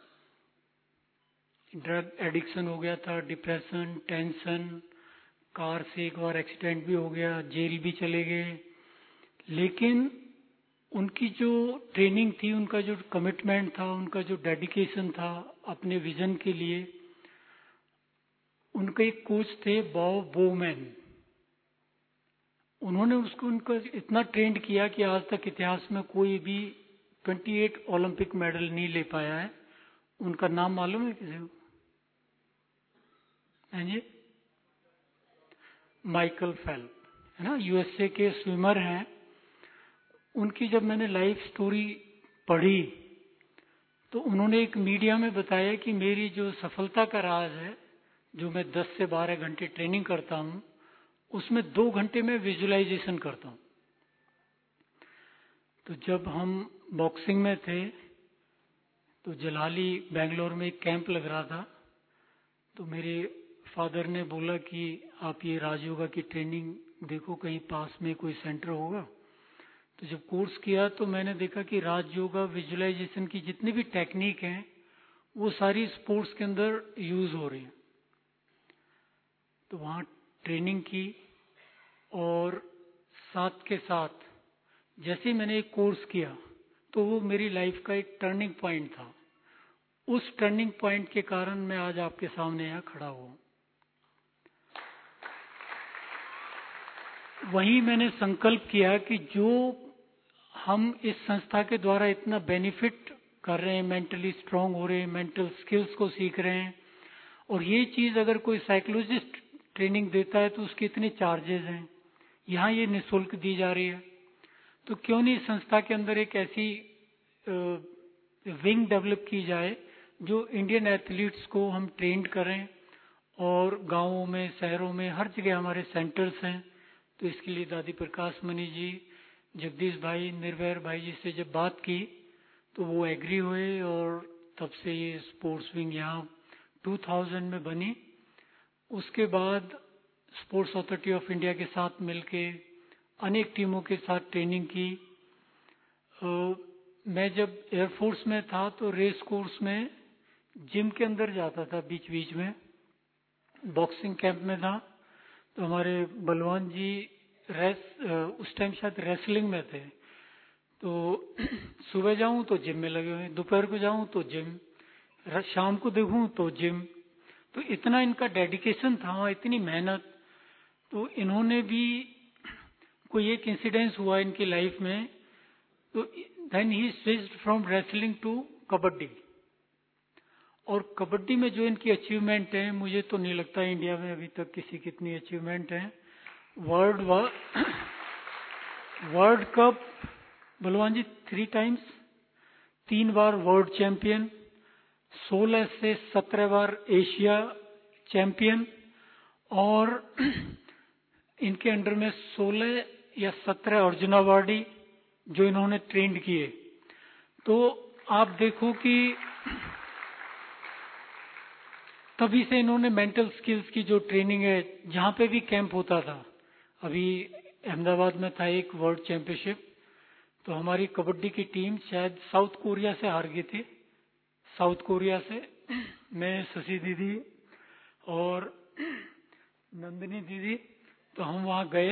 ड्रग एडिक्शन हो गया था, डिप्रेशन, टेंशन, कार से एक बार एक्सीडेंट भी हो गया, जेल भी चले गए, लेकिन उनकी जो ट्रेनिंग थी, उनका जो कमिटमेंट था, उनका जो डेडिकेशन था अपने विजन के लिए, उनके एक कोच थे बॉब बोमैन। उन्होंने उसको उनको इतना ट्रेंड किया कि आज तक इतिहास में कोई भी अट्ठाईस ओलंपिक मेडल नहीं ले पाया है। उनका नाम मालूम है किसी को? हैं जी? माइकल फेल्प, है ना, यूएसए के स्विमर हैं। उनकी जब मैंने लाइफ स्टोरी पढ़ी तो उन्होंने एक मीडिया में बताया कि मेरी जो सफलता का राज है, जो मैं दस से बारह घंटे ट्रेनिंग करता हूं, उसमें दो घंटे में विजुअलाइजेशन करता हूं। तो जब हम बॉक्सिंग में थे तो जलाली बेंगलोर में एक कैंप लग रहा था, तो मेरे फादर ने बोला कि आप ये राजयोगा की ट्रेनिंग देखो, कहीं पास में कोई सेंटर होगा। तो जब कोर्स किया तो मैंने देखा कि राजयोगा विजुअलाइजेशन की जितनी भी टेक्निक हैं वो सारी स्पोर्ट्स के अंदर यूज हो रही हैं। तो वहाँ ट्रेनिंग की और साथ के साथ जैसे ही मैंने एक कोर्स किया तो वो मेरी लाइफ का एक टर्निंग पॉइंट था। उस टर्निंग पॉइंट के कारण मैं आज आपके सामने यहाँ खड़ा हुआ। वहीं मैंने संकल्प किया कि जो हम इस संस्था के द्वारा इतना बेनिफिट कर रहे हैं, मेंटली स्ट्रांग हो रहे हैं, मेंटल स्किल्स को सीख रहे हैं, और ये चीज अगर कोई साइकोलॉजिस्ट ट्रेनिंग देता है तो उसके इतने चार्जेस हैं, यहाँ ये निःशुल्क दी जा रही है, तो क्यों नहीं संस्था के अंदर एक ऐसी विंग डेवलप की जाए जो इंडियन एथलीट्स को हम ट्रेंड करें, और गांवों में, शहरों में, हर जगह हमारे सेंटर्स हैं। तो इसके लिए दादी प्रकाश मणि जी, जगदीश भाई, निर्भय भाई जी से जब बात की तो वो एग्री हुए, और तब से ये स्पोर्ट्स विंग यहाँ दो हज़ार में बनी। उसके बाद स्पोर्ट्स अथॉरिटी ऑफ इंडिया के साथ मिलके अनेक टीमों के साथ ट्रेनिंग की। मैं जब एयरफोर्स में था तो रेस कोर्स में जिम के अंदर जाता था, बीच बीच में बॉक्सिंग कैंप में था तो हमारे बलवान जी रेस, उस टाइम शायद रेसलिंग में थे, तो सुबह जाऊं तो जिम में लगे हुए, दोपहर को जाऊं तो जिम, शाम को देखूं तो जिम। तो इतना इनका डेडिकेशन था, इतनी मेहनत। तो इन्होंने भी, कोई एक इंसिडेंस हुआ इनकी लाइफ में, तो then he switched from wrestling to kabaddi. और कबड्डी में जो इनकी अचीवमेंट है, मुझे तो नहीं लगता इंडिया में अभी तक किसी की इतनी अचीवमेंट है। वर्ल्ड वर्ल्ड कप बलवान जी थ्री टाइम्स, तीन बार वर्ल्ड चैंपियन, सोलह से सत्रह बार एशिया चैंपियन, और इनके अंडर में सोलह या सत्रह अर्जुन अवार्डी जो इन्होंने ट्रेंड किए। तो आप देखो कि तभी से इन्होंने मेंटल स्किल्स की जो ट्रेनिंग है, जहां पे भी कैंप होता था, अभी अहमदाबाद में था एक वर्ल्ड चैंपियनशिप, तो हमारी कबड्डी की टीम शायद साउथ कोरिया से हार गई थी, साउथ कोरिया से। मैं, शशि दीदी और नंदिनी दीदी, तो हम वहां गए,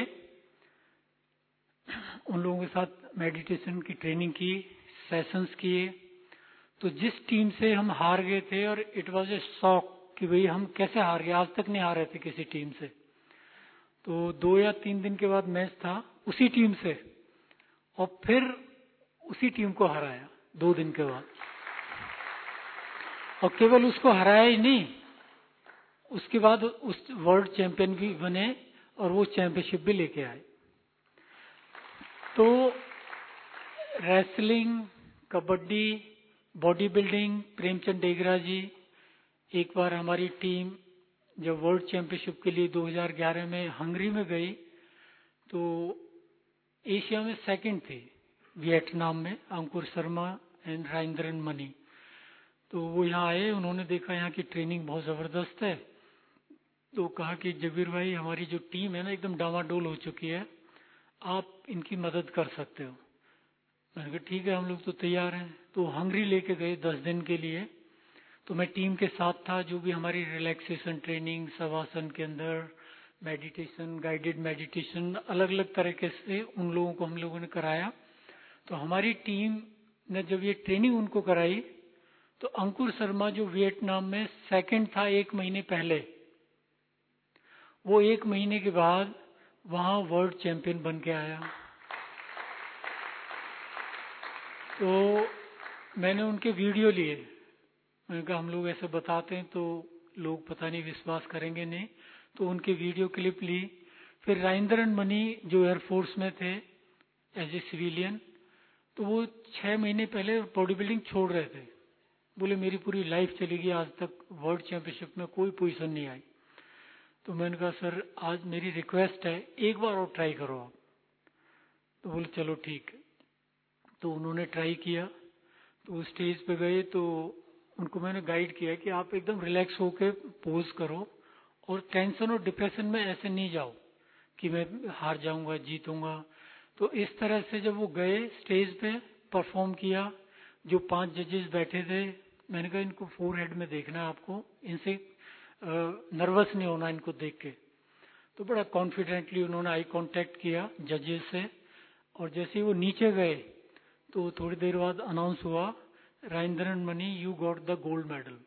उन लोगों के साथ मेडिटेशन की ट्रेनिंग की, सेशंस किए। तो जिस टीम से हम हार गए थे, और इट वाज ए शॉक कि भाई हम कैसे हार गए, आज तक नहीं हारे थे किसी टीम से। तो दो या तीन दिन के बाद मैच था उसी टीम से, और फिर उसी टीम को हराया दो दिन के बाद। और केवल उसको हराया ही नहीं, उसके बाद उस वर्ल्ड चैंपियन भी बने और वो चैंपियनशिप भी लेके आए। तो wrestling, kabaddi, body building, Premchand Degra ji, एक बार हमारी टीम जब वर्ल्ड चैंपियनशिप के लिए दो हज़ार ग्यारह में हंगरी में गई तो एशिया में सेकंड थे, वियतनाम में, अंकुर शर्मा एंड राजेंद्रन मनी। तो वो यहाँ आए, उन्होंने देखा यहाँ की ट्रेनिंग बहुत जबरदस्त है, तो कहा कि जबीर भाई, हमारी जो टीम है ना एकदम डामाडोल हो चुकी है, आप इनकी मदद कर सकते हो। मैंने कहा ठीक है, हम लोग तो तैयार हैं। तो हंगरी लेके गए दस दिन के लिए। तो मैं टीम के साथ था, जो भी हमारी रिलैक्सेशन ट्रेनिंग, शवासन के अंदर मेडिटेशन, गाइडेड मेडिटेशन, अलग अलग तरीके से उन लोगों को हम लोगों ने कराया। तो हमारी टीम ने जब ये ट्रेनिंग उनको कराई तो अंकुर शर्मा जो वियतनाम में सेकंड था एक महीने पहले, वो एक महीने के बाद वहां वर्ल्ड चैंपियन बन के आया। तो मैंने उनके वीडियो लिए। मैंने कहा हम लोग ऐसे बताते हैं तो लोग पता नहीं विश्वास करेंगे नहीं, तो उनके वीडियो क्लिप ली। फिर राजेंद्रन मनी जो एयरफोर्स में थे एज ए सिविलियन, तो वो छह महीने पहले बॉडी बिल्डिंग छोड़ रहे थे। बोले मेरी पूरी लाइफ चली गई, आज तक वर्ल्ड चैंपियनशिप में कोई पोजीशन नहीं आई। तो मैंने कहा सर आज मेरी रिक्वेस्ट है एक बार और ट्राई करो आप। तो बोले चलो ठीक है। तो उन्होंने ट्राई किया। तो स्टेज पे गए तो उनको मैंने गाइड किया कि आप एकदम रिलैक्स होके पोज करो और टेंशन और डिप्रेशन में ऐसे नहीं जाओ कि मैं हार जाऊंगा, जीतूंगा। तो इस तरह से जब वो गए स्टेज पे परफॉर्म किया, जो पांच जजेस बैठे थे, मैंने कहा इनको फोर हेड में देखना है आपको, इनसे नर्वस नहीं होना इनको देख के। तो बड़ा कॉन्फिडेंटली उन्होंने आई कांटेक्ट किया जजेस से, और जैसे ही वो नीचे गए तो थोड़ी देर बाद अनाउंस हुआ Rajendran Mani you got the gold medal.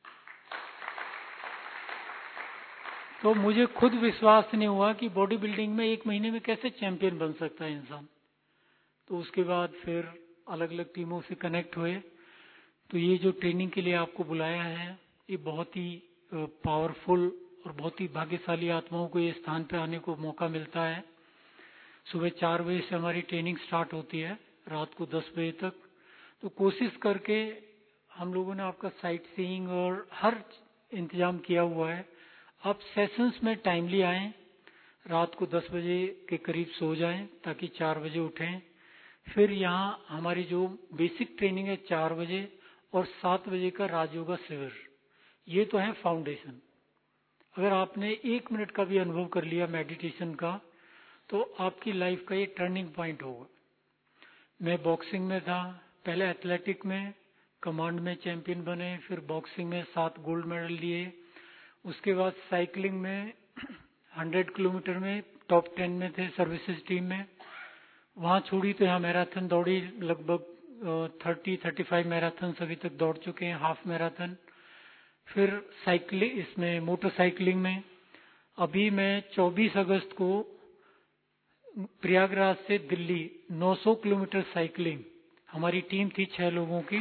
तो मुझे खुद विश्वास नहीं हुआ कि बॉडी बिल्डिंग में एक महीने में कैसे चैंपियन बन सकता है इंसान। तो उसके बाद फिर अलग अलग टीमों से कनेक्ट हुए। तो ये जो ट्रेनिंग के लिए आपको बुलाया है, ये बहुत ही पावरफुल और बहुत ही भाग्यशाली आत्माओं को ये स्थान पे आने को मौका मिलता है। सुबह चार बजे से हमारी ट्रेनिंग स्टार्ट होती है, रात को दस बजे तक। तो कोशिश करके हम लोगों ने आपका साइट सीइंग और हर इंतजाम किया हुआ है। आप सेशंस में टाइमली आएं, रात को दस बजे के करीब सो जाएं ताकि चार बजे उठें। फिर यहाँ हमारी जो बेसिक ट्रेनिंग है चार बजे और सात बजे का राजयोगा शिविर, ये तो है फाउंडेशन। अगर आपने एक मिनट का भी अनुभव कर लिया मेडिटेशन का तो आपकी लाइफ का ये टर्निंग पॉइंट होगा। मैं बॉक्सिंग में था, पहले एथलेटिक में कमांड में चैंपियन बने, फिर बॉक्सिंग में सात गोल्ड मेडल लिए, उसके बाद साइकिलिंग में हंड्रेड किलोमीटर में टॉप टेन में थे सर्विसेज टीम में। वहां छोड़ी तो यहाँ मैराथन दौड़ी, लगभग थर्टी थर्टी फाइव मैराथन अभी तक दौड़ चुके हैं, हाफ मैराथन। फिर साइकिलिंग इसमें मोटरसाइकिलिंग में अभी मैं चौबीस अगस्त को प्रयागराज से दिल्ली नौ सौ किलोमीटर साइकिलिंग, हमारी टीम थी छह लोगों की।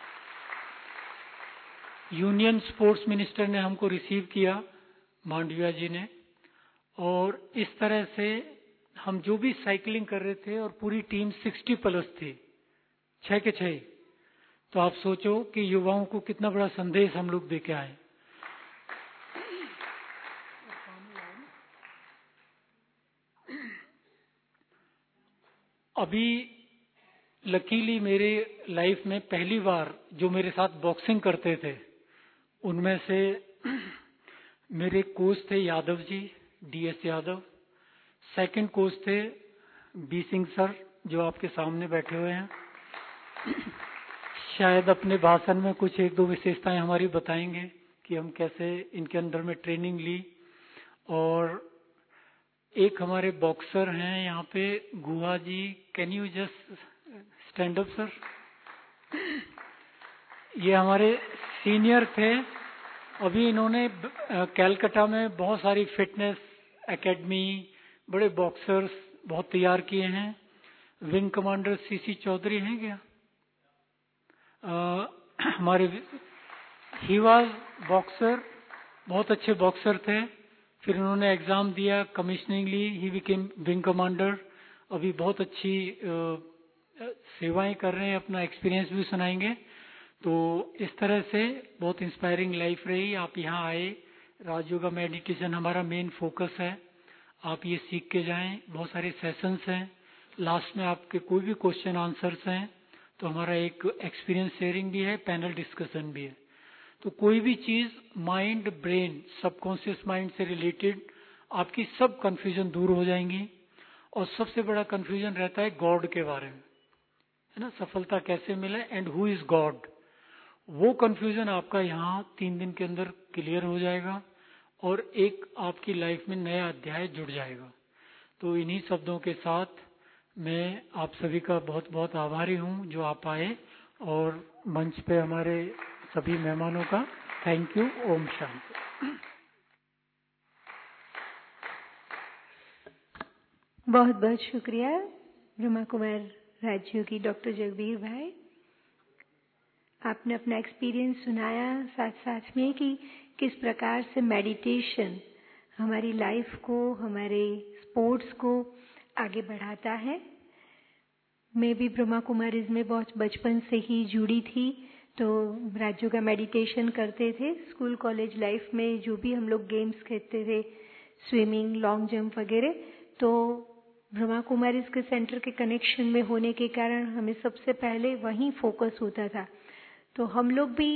यूनियन स्पोर्ट्स मिनिस्टर ने हमको रिसीव किया, मांडविया जी ने, और इस तरह से हम जो भी साइकिलिंग कर रहे थे और पूरी टीम साठ प्लस थी, छह के छह। तो आप सोचो कि युवाओं को कितना बड़ा संदेश हम लोग दे के आए। अभी लकीली मेरे लाइफ में पहली बार जो मेरे साथ बॉक्सिंग करते थे उनमें से मेरे कोच थे Yadav ji, D S. Second coach थे बी सिंह सर जो आपके सामने बैठे हुए हैं। शायद अपने भाषण में कुछ एक दो विशेषताएं हमारी बताएंगे कि हम कैसे इनके अंदर में ट्रेनिंग ली। और एक हमारे बॉक्सर हैं यहाँ पे, Guha ji, can you just stand up sir. ये हमारे सीनियर थे, अभी इन्होंने कैलकाटा में बहुत सारी फिटनेस एकेडमी, बड़े बॉक्सर्स बहुत तैयार किए हैं। विंग कमांडर सीसी चौधरी हैं क्या? आ, हमारे ही वाज बॉक्सर, बहुत अच्छे बॉक्सर थे। फिर उन्होंने एग्जाम दिया, कमिश्निंग ली, ही बिकेम विंग कमांडर। अभी बहुत अच्छी आ, सेवाएं कर रहे हैं, अपना एक्सपीरियंस भी सुनाएंगे। तो इस तरह से बहुत इंस्पायरिंग लाइफ रही। आप यहाँ आए, राजयोगा मेडिटेशन हमारा मेन फोकस है, आप ये सीख के जाएं। बहुत सारे सेशंस हैं, लास्ट में आपके कोई भी क्वेश्चन आंसर्स हैं तो हमारा एक एक्सपीरियंस शेयरिंग भी है, पैनल डिस्कशन भी है। तो कोई भी चीज माइंड, ब्रेन, सबकॉन्शियस माइंड से रिलेटेड आपकी सब कंफ्यूजन दूर हो जाएंगी। और सबसे बड़ा कंफ्यूजन रहता है गॉड के बारे में, है ना, सफलता कैसे मिले एंड हु इज गॉड। वो कंफ्यूजन आपका यहाँ तीन दिन के अंदर क्लियर हो जाएगा और एक आपकी लाइफ में नया अध्याय जुड़ जाएगा। तो इन्हीं शब्दों के साथ मैं आप सभी का बहुत बहुत आभारी हूँ जो आप आए, और मंच पे हमारे सभी मेहमानों का थैंक यू। ओम शांति। बहुत बहुत शुक्रिया ब्रह्मा कुमार राजयोगी डॉक्टर जगबीर भाई। आपने अपना एक्सपीरियंस सुनाया, साथ साथ में कि किस प्रकार से मेडिटेशन हमारी लाइफ को, हमारे स्पोर्ट्स को आगे बढ़ाता है। मैं भी ब्रह्मा कुमारीज में बहुत बचपन से ही जुड़ी थी, तो राजू का मेडिटेशन करते थे। स्कूल कॉलेज लाइफ में जो भी हम लोग गेम्स खेलते थे, स्विमिंग, लॉन्ग जंप वगैरह, तो ब्रह्मा कुमारीज के सेंटर के कनेक्शन में होने के कारण हमें सबसे पहले वहीं फोकस होता था। तो हम लोग भी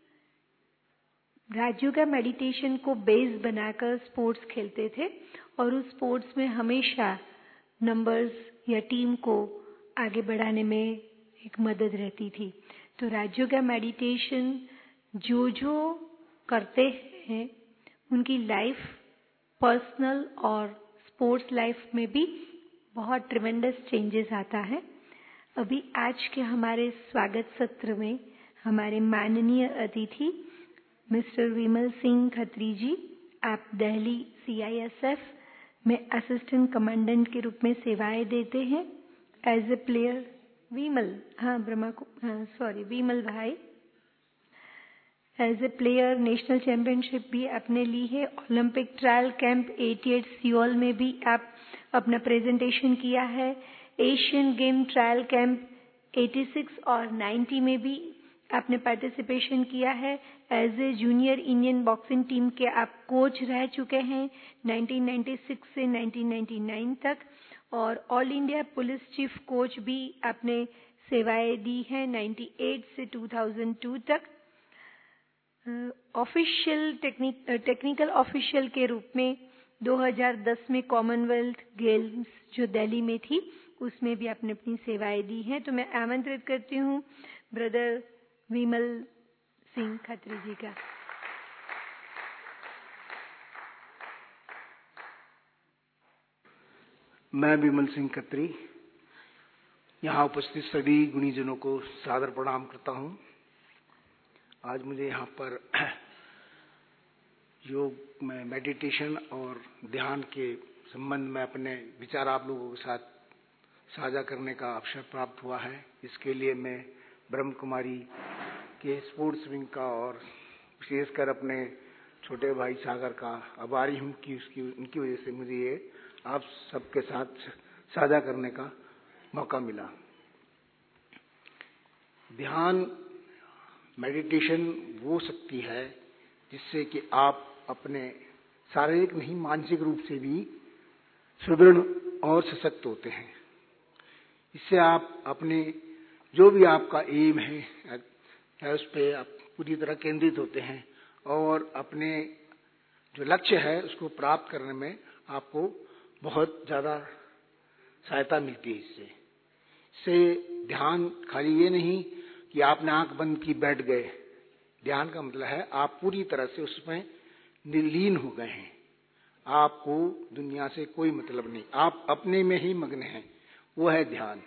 राजू का मेडिटेशन को बेस बनाकर स्पोर्ट्स खेलते थे, और उस स्पोर्ट्स में हमेशा नंबर्स या टीम को आगे बढ़ाने में एक मदद रहती थी। तो राजू का मेडिटेशन जो जो करते हैं उनकी लाइफ, पर्सनल और स्पोर्ट्स लाइफ में भी बहुत ट्रिमेंडस चेंजेस आता है। अभी आज के हमारे स्वागत सत्र में हमारे माननीय अतिथि मिस्टर विमल सिंह खत्री जी, आप Delhi C I S F में असिस्टेंट कमांडेंट के रूप में सेवाएं देते हैं। एज ए प्लेयर विमल, हाँ ब्रह्मा को हाँ सॉरी विमल भाई, as a player national championship भी आपने ली है। ओलंपिक ट्रायल कैंप अठासी सियोल में भी आप अपना प्रेजेंटेशन किया है। एशियन गेम ट्रायल कैंप छियासी और नब्बे में भी आपने पार्टिसिपेशन किया है। As a junior Indian boxing team के आप कोच रह चुके हैं उन्नीस सौ छियानवे से उन्नीस सौ निन्यानवे तक, और all India police chief coach भी आपने सेवाएं दी हैं अट्ठानवे से दो हज़ार दो तक। ऑफिशियल टेक्निक टेक्निकल ऑफिशियल के रूप में दो हज़ार दस में कॉमनवेल्थ गेम्स जो दिल्ली में थी उसमें भी आपने अपनी सेवाएं दी हैं। तो मैं आमंत्रित करती हूँ ब्रदर विमल सिंह खत्री जी का। मैं विमल सिंह खत्री यहाँ उपस्थित सभी गुणीजनों को सादर प्रणाम करता हूँ। आज मुझे यहाँ पर योग में मेडिटेशन और ध्यान के संबंध में अपने विचार आप लोगों के साथ साझा करने का अवसर प्राप्त हुआ है। इसके लिए मैं ब्रह्म कुमारी के स्पोर्ट्स विंग का और विशेषकर अपने छोटे भाई सागर का आभारी हूँ कि उसकी उनकी वजह से मुझे ये आप सबके साथ साझा करने का मौका मिला। ध्यान, मेडिटेशन वो शक्ति है जिससे कि आप अपने शारीरिक नहीं मानसिक रूप से भी सुदृढ़ और सशक्त होते हैं। इससे आप अपने जो भी आपका एम है, है उस पर आप पूरी तरह केंद्रित होते हैं और अपने जो लक्ष्य है उसको प्राप्त करने में आपको बहुत ज्यादा सहायता मिलती है। इससे इससे ध्यान खाली ये नहीं कि आपने आंख बंद की बैठ गए। ध्यान का मतलब है आप पूरी तरह से उसमें निलीन हो गए हैं। आपको दुनिया से कोई मतलब नहीं, आप अपने में ही मग्न हैं, वो है ध्यान।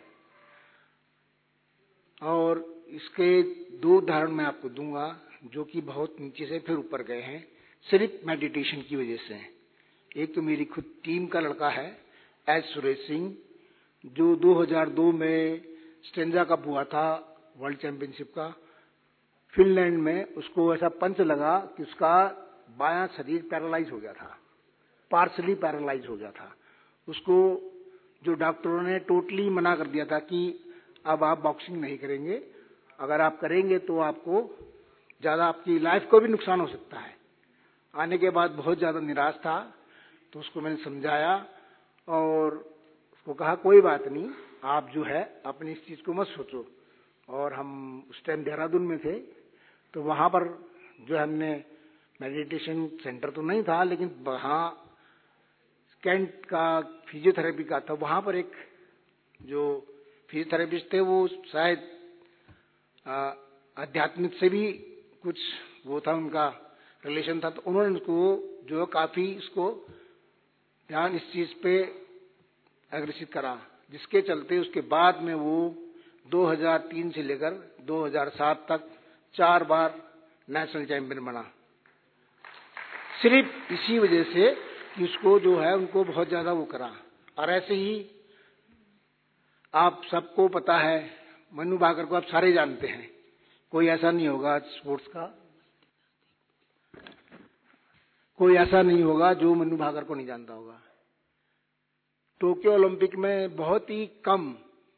और इसके दो उदाहरण मैं आपको दूंगा जो कि बहुत नीचे से फिर ऊपर गए हैं सिर्फ मेडिटेशन की वजह से। एक तो मेरी खुद टीम का लड़का है एस सुरेश सिंह, जो दो हज़ार दो में स्टेंजा कप हुआ था वर्ल्ड चैंपियनशिप का फिनलैंड में। उसको ऐसा पंच लगा कि उसका बायां शरीर पैरालाइज हो गया था, पार्शली पैरालाइज हो गया था। उसको जो डॉक्टरों ने टोटली मना कर दिया था कि अब आप बॉक्सिंग नहीं करेंगे, अगर आप करेंगे तो आपको ज्यादा आपकी लाइफ को भी नुकसान हो सकता है। आने के बाद बहुत ज्यादा निराश था, तो उसको मैंने समझाया और उसको कहा कोई बात नहीं, आप जो है अपनी इस चीज को मत सोचो। और हम उस टाइम देहरादून में थे, तो वहां पर जो हमने मेडिटेशन सेंटर तो नहीं था, लेकिन वहां कैंट का फिजियोथेरेपी का था। वहां पर एक जो फिजियोथेरेपिस्ट थे वो शायद आध्यात्मिक से भी कुछ वो था उनका रिलेशन था, तो उन्होंने उसको जो काफी इसको ध्यान इस चीज पे अग्रसित करा, जिसके चलते उसके बाद में वो दो हज़ार तीन से लेकर दो हज़ार सात तक चार बार नेशनल चैंपियन बना। सिर्फ इसी वजह से कि उसको जो है उनको बहुत ज्यादा वो करा। और ऐसे ही आप सबको पता है, मनु भाकर को आप सारे जानते हैं, कोई ऐसा नहीं होगा स्पोर्ट्स का, कोई ऐसा नहीं होगा जो मनु भाकर को नहीं जानता होगा। टोक्यो ओलंपिक में बहुत ही कम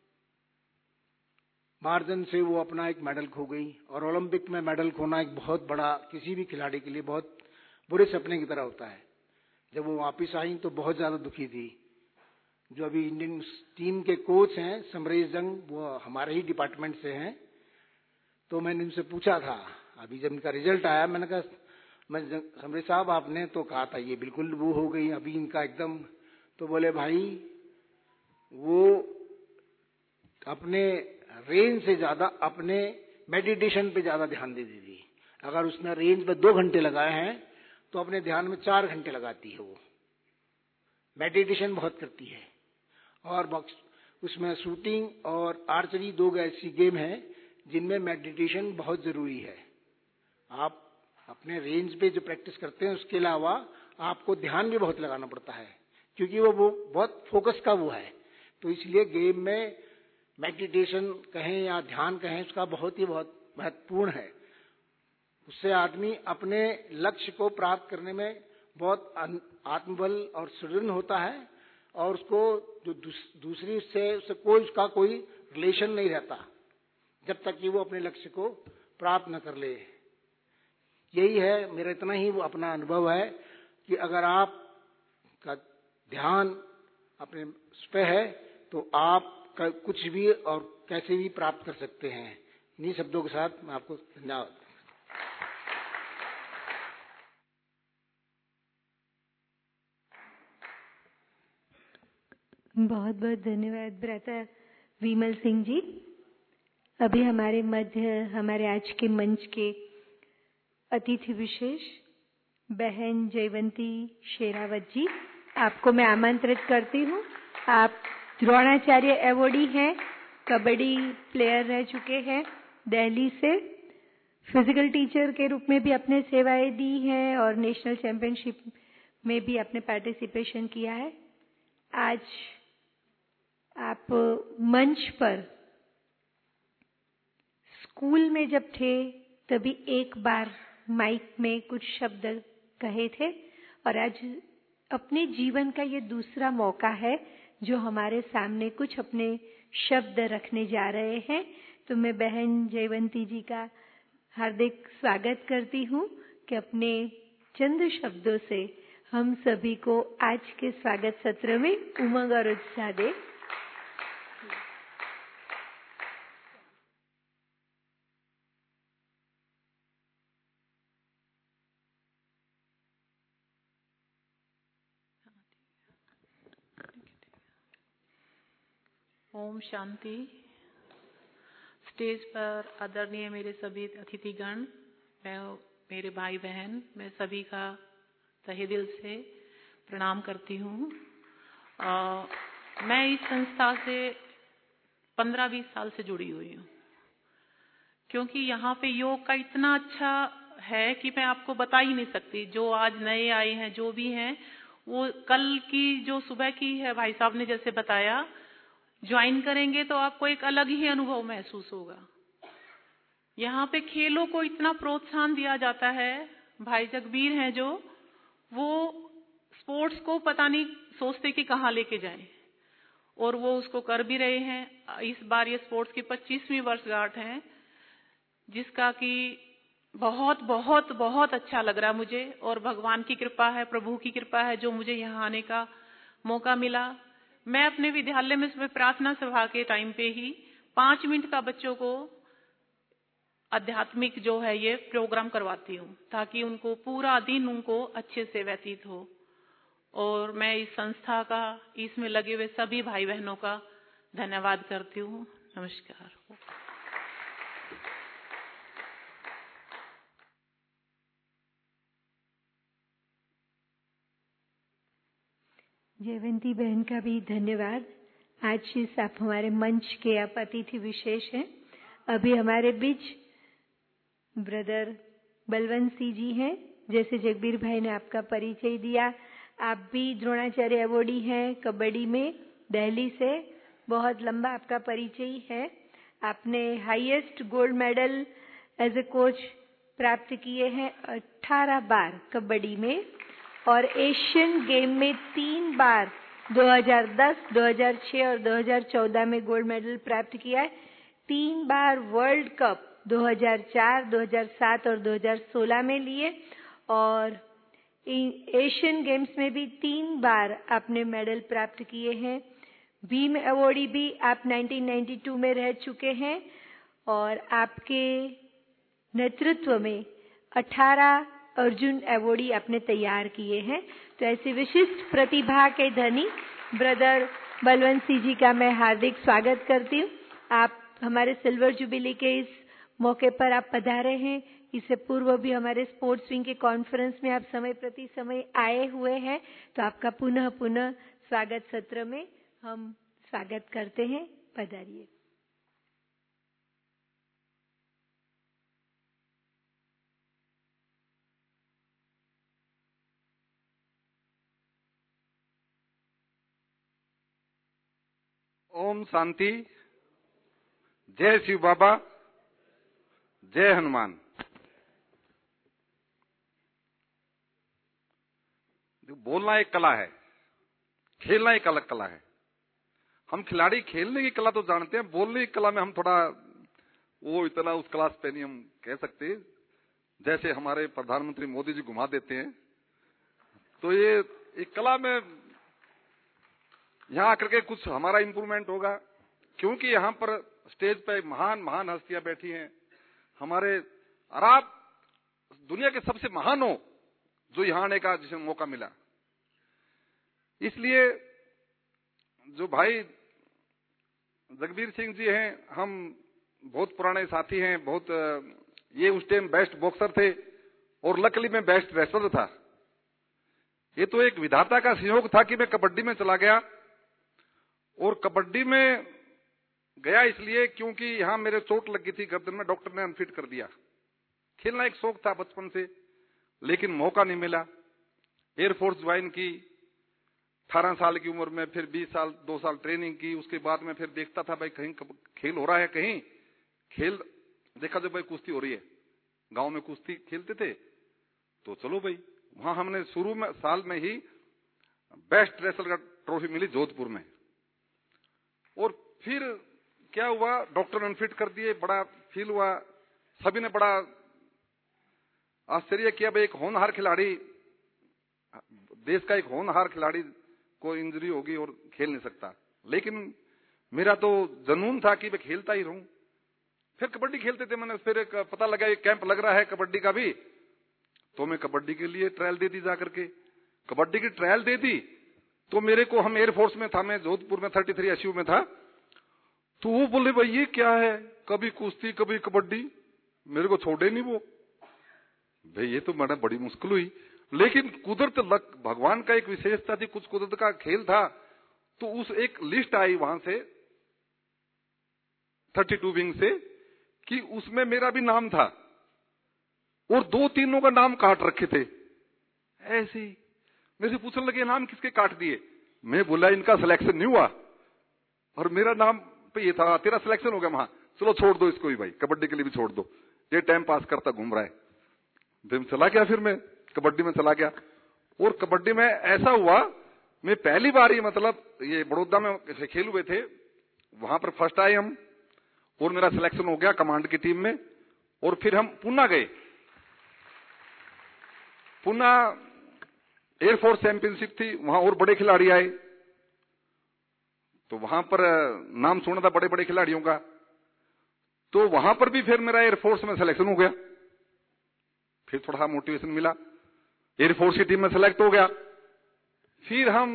मार्जिन से वो अपना एक मेडल खो गई, और ओलंपिक में मेडल खोना एक बहुत बड़ा, किसी भी खिलाड़ी के लिए बहुत बुरे सपने की तरह होता है। जब वो वापस आई तो बहुत ज्यादा दुखी थी। जो अभी इंडियन टीम के कोच हैं समरेश जंग, वो हमारे ही डिपार्टमेंट से हैं, तो मैंने उनसे पूछा था, अभी जब इनका रिजल्ट आया, मैंने कहा मैं समरेश साहब आपने तो कहा था ये बिल्कुल वो हो गई अभी इनका एकदम, तो बोले भाई वो अपने रेंज से ज्यादा अपने मेडिटेशन पे ज्यादा ध्यान दे दी थी। अगर उसने रेंज पे दो घंटे लगाए हैं तो अपने ध्यान में चार घंटे लगाती है। वो मेडिटेशन बहुत करती है। और बॉक्स उसमें शूटिंग और आर्चरी दो ऐसी गेम है जिनमें मेडिटेशन बहुत जरूरी है। आप अपने रेंज पे जो प्रैक्टिस करते हैं उसके अलावा आपको ध्यान भी बहुत लगाना पड़ता है, क्योंकि वो, वो बहुत फोकस का वो है। तो इसलिए गेम में मेडिटेशन कहें या ध्यान कहें, उसका बहुत ही बहुत महत्वपूर्ण है। उससे आदमी अपने लक्ष्य को प्राप्त करने में बहुत आत्मबल और सुदृढ़ होता है, और उसको जो दूसरी से उससे कोई उसका कोई रिलेशन नहीं रहता जब तक कि वो अपने लक्ष्य को प्राप्त न कर ले। यही है मेरा इतना ही वो अपना अनुभव है कि अगर आप का ध्यान अपने उस पे है तो आप कुछ भी और कैसे भी प्राप्त कर सकते हैं। इन्हीं शब्दों के साथ मैं आपको धन्यवाद। बहुत बहुत धन्यवाद ब्रदर विमल सिंह जी। अभी हमारे मध्य हमारे आज के मंच के अतिथि विशेष बहन जयवंती शेरावत जी, आपको मैं आमंत्रित करती हूँ। आप द्रोणाचार्य अवॉर्डी हैं, कबड्डी प्लेयर रह चुके हैं, दिल्ली से फिजिकल टीचर के रूप में भी अपने सेवाएं दी हैं और नेशनल चैंपियनशिप में भी आपने पार्टिसिपेशन किया है। आज आप मंच पर स्कूल में जब थे तभी एक बार माइक में कुछ शब्द कहे थे, और आज अपने जीवन का ये दूसरा मौका है जो हमारे सामने कुछ अपने शब्द रखने जा रहे हैं। तो मैं बहन जयवंती जी का हार्दिक स्वागत करती हूँ कि अपने चंद शब्दों से हम सभी को आज के स्वागत सत्र में उमंग और उत्साह दे। ओम शांति। स्टेज पर आदरणीय मेरे सभी अतिथिगण, मैं मेरे भाई बहन, मैं सभी का तहे दिल से प्रणाम करती हूँ। मैं इस संस्था से पंद्रह बीस साल से जुड़ी हुई हूँ, क्योंकि यहाँ पे योग का इतना अच्छा है कि मैं आपको बता ही नहीं सकती। जो आज नए आए हैं, जो भी हैं, वो कल की जो सुबह की है, भाई साहब ने जैसे बताया, ज्वाइन करेंगे तो आपको एक अलग ही अनुभव महसूस होगा। यहाँ पे खेलों को इतना प्रोत्साहन दिया जाता है। भाई जगबीर हैं जो, वो स्पोर्ट्स को पता नहीं सोचते कि कहाँ लेके जाएं, और वो उसको कर भी रहे हैं। इस बार ये स्पोर्ट्स की पच्चीसवीं वर्षगांठ है, जिसका कि बहुत बहुत बहुत अच्छा लग रहा है मुझे, और भगवान की कृपा है, प्रभु की कृपा है जो मुझे यहाँ आने का मौका मिला। मैं अपने विद्यालय में सुबह प्रार्थना सभा के टाइम पे ही पांच मिनट का बच्चों को आध्यात्मिक जो है ये प्रोग्राम करवाती हूँ, ताकि उनको पूरा दिन उनको अच्छे से व्यतीत हो। और मैं इस संस्था का, इसमें लगे हुए सभी भाई बहनों का धन्यवाद करती हूँ। नमस्कार। जयवंती बहन का भी धन्यवाद। आज इस आप हमारे मंच के आप अतिथि विशेष हैं। अभी हमारे बीच ब्रदर बलवंत सिंह जी हैं। जैसे जगबीर भाई ने आपका परिचय दिया, आप भी द्रोणाचार्य अवॉर्डी हैं कबड्डी में, दिल्ली से। बहुत लंबा आपका परिचय है। आपने highest gold medal as a coach प्राप्त किए हैं अठारह बार कबड्डी में, और एशियन गेम में तीन बार दो हज़ार दस, दो हज़ार छह और दो हज़ार चौदह में गोल्ड मेडल प्राप्त किया है। तीन बार वर्ल्ड कप दो हज़ार चार, दो हज़ार सात और दो हज़ार सोलह में लिए, और एशियन गेम्स में भी तीन बार आपने मेडल प्राप्त किए हैं। भीम अवॉर्डी भी आप उन्नीस सौ बानवे में रह चुके हैं, और आपके नेतृत्व में अठारह अर्जुन अवॉर्डी आपने तैयार किए हैं। तो ऐसे विशिष्ट प्रतिभा के धनी ब्रदर बलवंत सिंह जी का मैं हार्दिक स्वागत करती हूँ। आप हमारे सिल्वर जुबिली के इस मौके पर आप पधारे हैं। इससे पूर्व भी हमारे स्पोर्ट्स विंग के कॉन्फ्रेंस में आप समय प्रति समय आए हुए हैं, तो आपका पुनः पुनः स्वागत सत्र में हम स्वागत करते हैं। पधारिए। ओम शांति। जय शिव बाबा, जय हनुमान। बोलना एक कला है, खेलना एक अलग कला है। हम खिलाड़ी खेलने की कला तो जानते हैं, बोलने की कला में हम थोड़ा वो इतना उस क्लास पे नहीं हम कह सकते। जैसे हमारे प्रधानमंत्री मोदी जी घुमा देते हैं, तो ये एक कला में यहाँ आकर के कुछ हमारा इंप्रूवमेंट होगा, क्योंकि यहाँ पर स्टेज पे महान महान हस्तियां बैठी हैं हमारे, और आप दुनिया के सबसे महान हो जो यहाँ आने का जिसे मौका मिला। इसलिए जो भाई जगबीर सिंह जी हैं, हम बहुत पुराने साथी हैं, बहुत ये उस टाइम बेस्ट बॉक्सर थे और लकली में बेस्ट रेसलर था। ये तो एक विधाता का संयोग था कि मैं कबड्डी में चला गया, और कबड्डी में गया इसलिए क्योंकि यहां मेरे चोट लगी थी गर्दन में, डॉक्टर ने अनफिट कर दिया। खेलना एक शौक था बचपन से, लेकिन मौका नहीं मिला। एयरफोर्स ज्वाइन की अठारह साल की उम्र में, फिर बीस साल दो साल ट्रेनिंग की। उसके बाद में फिर देखता था भाई कहीं खेल हो रहा है, कहीं खेल देखा जब भाई कुश्ती हो रही है, गांव में कुश्ती खेलते थे, तो चलो भाई वहां हमने शुरू में साल में ही बेस्ट रेसलर का ट्रॉफी मिली जोधपुर में। और फिर क्या हुआ, डॉक्टर ने अनफिट कर दिए, बड़ा फील हुआ, सभी ने बड़ा आश्चर्य किया भाई एक होनहार खिलाड़ी, देश का एक होनहार खिलाड़ी को इंजरी होगी और खेल नहीं सकता। लेकिन मेरा तो जुनून था कि मैं खेलता ही रहूं। फिर कबड्डी खेलते थे, मैंने फिर एक पता लगा एक कैंप लग रहा है कबड्डी का भी, तो मैं कबड्डी के लिए ट्रायल दे दी जाकर के। कबड्डी की ट्रायल दे दी तो मेरे को, हम एयरफोर्स में था, मैं जोधपुर में तैंतीस एसयू में था, तो वो बोले भाई ये क्या है, कभी कुश्ती कभी कबड्डी, मेरे को छोड़े नहीं वो। भाई ये तो मैंने बड़ी मुश्किल हुई, लेकिन कुदरत भगवान का एक विशेषता थी, कुछ कुदरत का खेल था। तो उस एक लिस्ट आई वहां से बत्तीस विंग से कि उसमें मेरा भी नाम था, और दो तीनों का नाम काट रखे थे। ऐसे ही मेरे से पूछने लगे नाम किसके काट दिए। मैं बोला इनका सिलेक्शन नहीं हुआ, और मेरा नाम पे ये था, तेरा सिलेक्शन हो गया वहां, चलो छोड़ दो इसको भी भाई, कबड्डी के लिए भी छोड़ दो, ये टाइम पास करता घूम रहा है। फिर चला गया, फिर मैं कबड्डी में चला गया। और कबड्डी में ऐसा हुआ, मैं पहली बार ही मतलब ये बड़ौदा में खेल हुए थे, वहां पर फर्स्ट आए हम, और मेरा सिलेक्शन हो गया कमांड की टीम में। और फिर हम पुणे गए, पुणे एयरफोर्स चैंपियनशिप थी, वहां और बड़े खिलाड़ी आए, तो वहां पर नाम सुना था बड़े बड़े खिलाड़ियों का, तो वहां पर भी फिर मेरा एयरफोर्स में सिलेक्शन हो गया। फिर थोड़ा मोटिवेशन मिला, एयरफोर्स की टीम में सेलेक्ट हो गया। फिर हम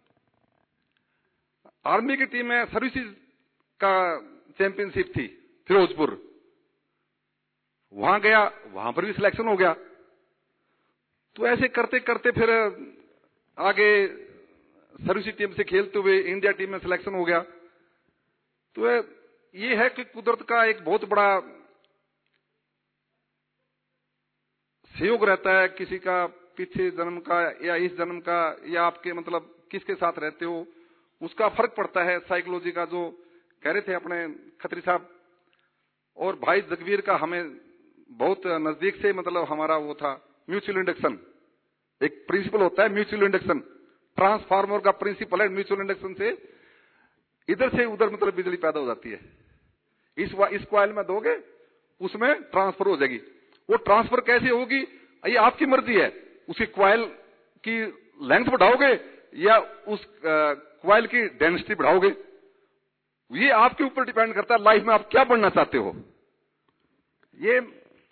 आर्मी की टीम में सर्विसेज का चैंपियनशिप थी फिरोजपुर, वहां गया, वहां पर भी सिलेक्शन हो गया। तो ऐसे करते करते फिर आगे सर्विस टीम से खेलते हुए इंडिया टीम में सिलेक्शन हो गया। तो ये है कि कुदरत का एक बहुत बड़ा सहयोग रहता है, किसी का पीछे जन्म का या इस जन्म का या आपके मतलब किसके साथ रहते हो उसका फर्क पड़ता है। साइकोलॉजी का जो कह रहे थे अपने खत्री साहब, और भाई जगवीर का हमें बहुत नजदीक से मतलब हमारा वो था म्यूचुअल इंडक्शन, एक प्रिंसिपल होता है म्यूचुअल इंडक्शन, ट्रांसफार्मर का प्रिंसिपल है। म्यूचुअल इंडक्शन से इधर से उधर मतलब बिजली पैदा हो जाती है। इस इस कॉइल में दोगे उसमें ट्रांसफर हो जाएगी। वो ट्रांसफर कैसे होगी ये आपकी मर्जी है। उसकी कॉइल की लेंथ बढ़ाओगे या उस कॉइल की डेंसिटी बढ़ाओगे, ये आपके ऊपर डिपेंड करता है लाइफ में आप क्या बनना चाहते हो। ये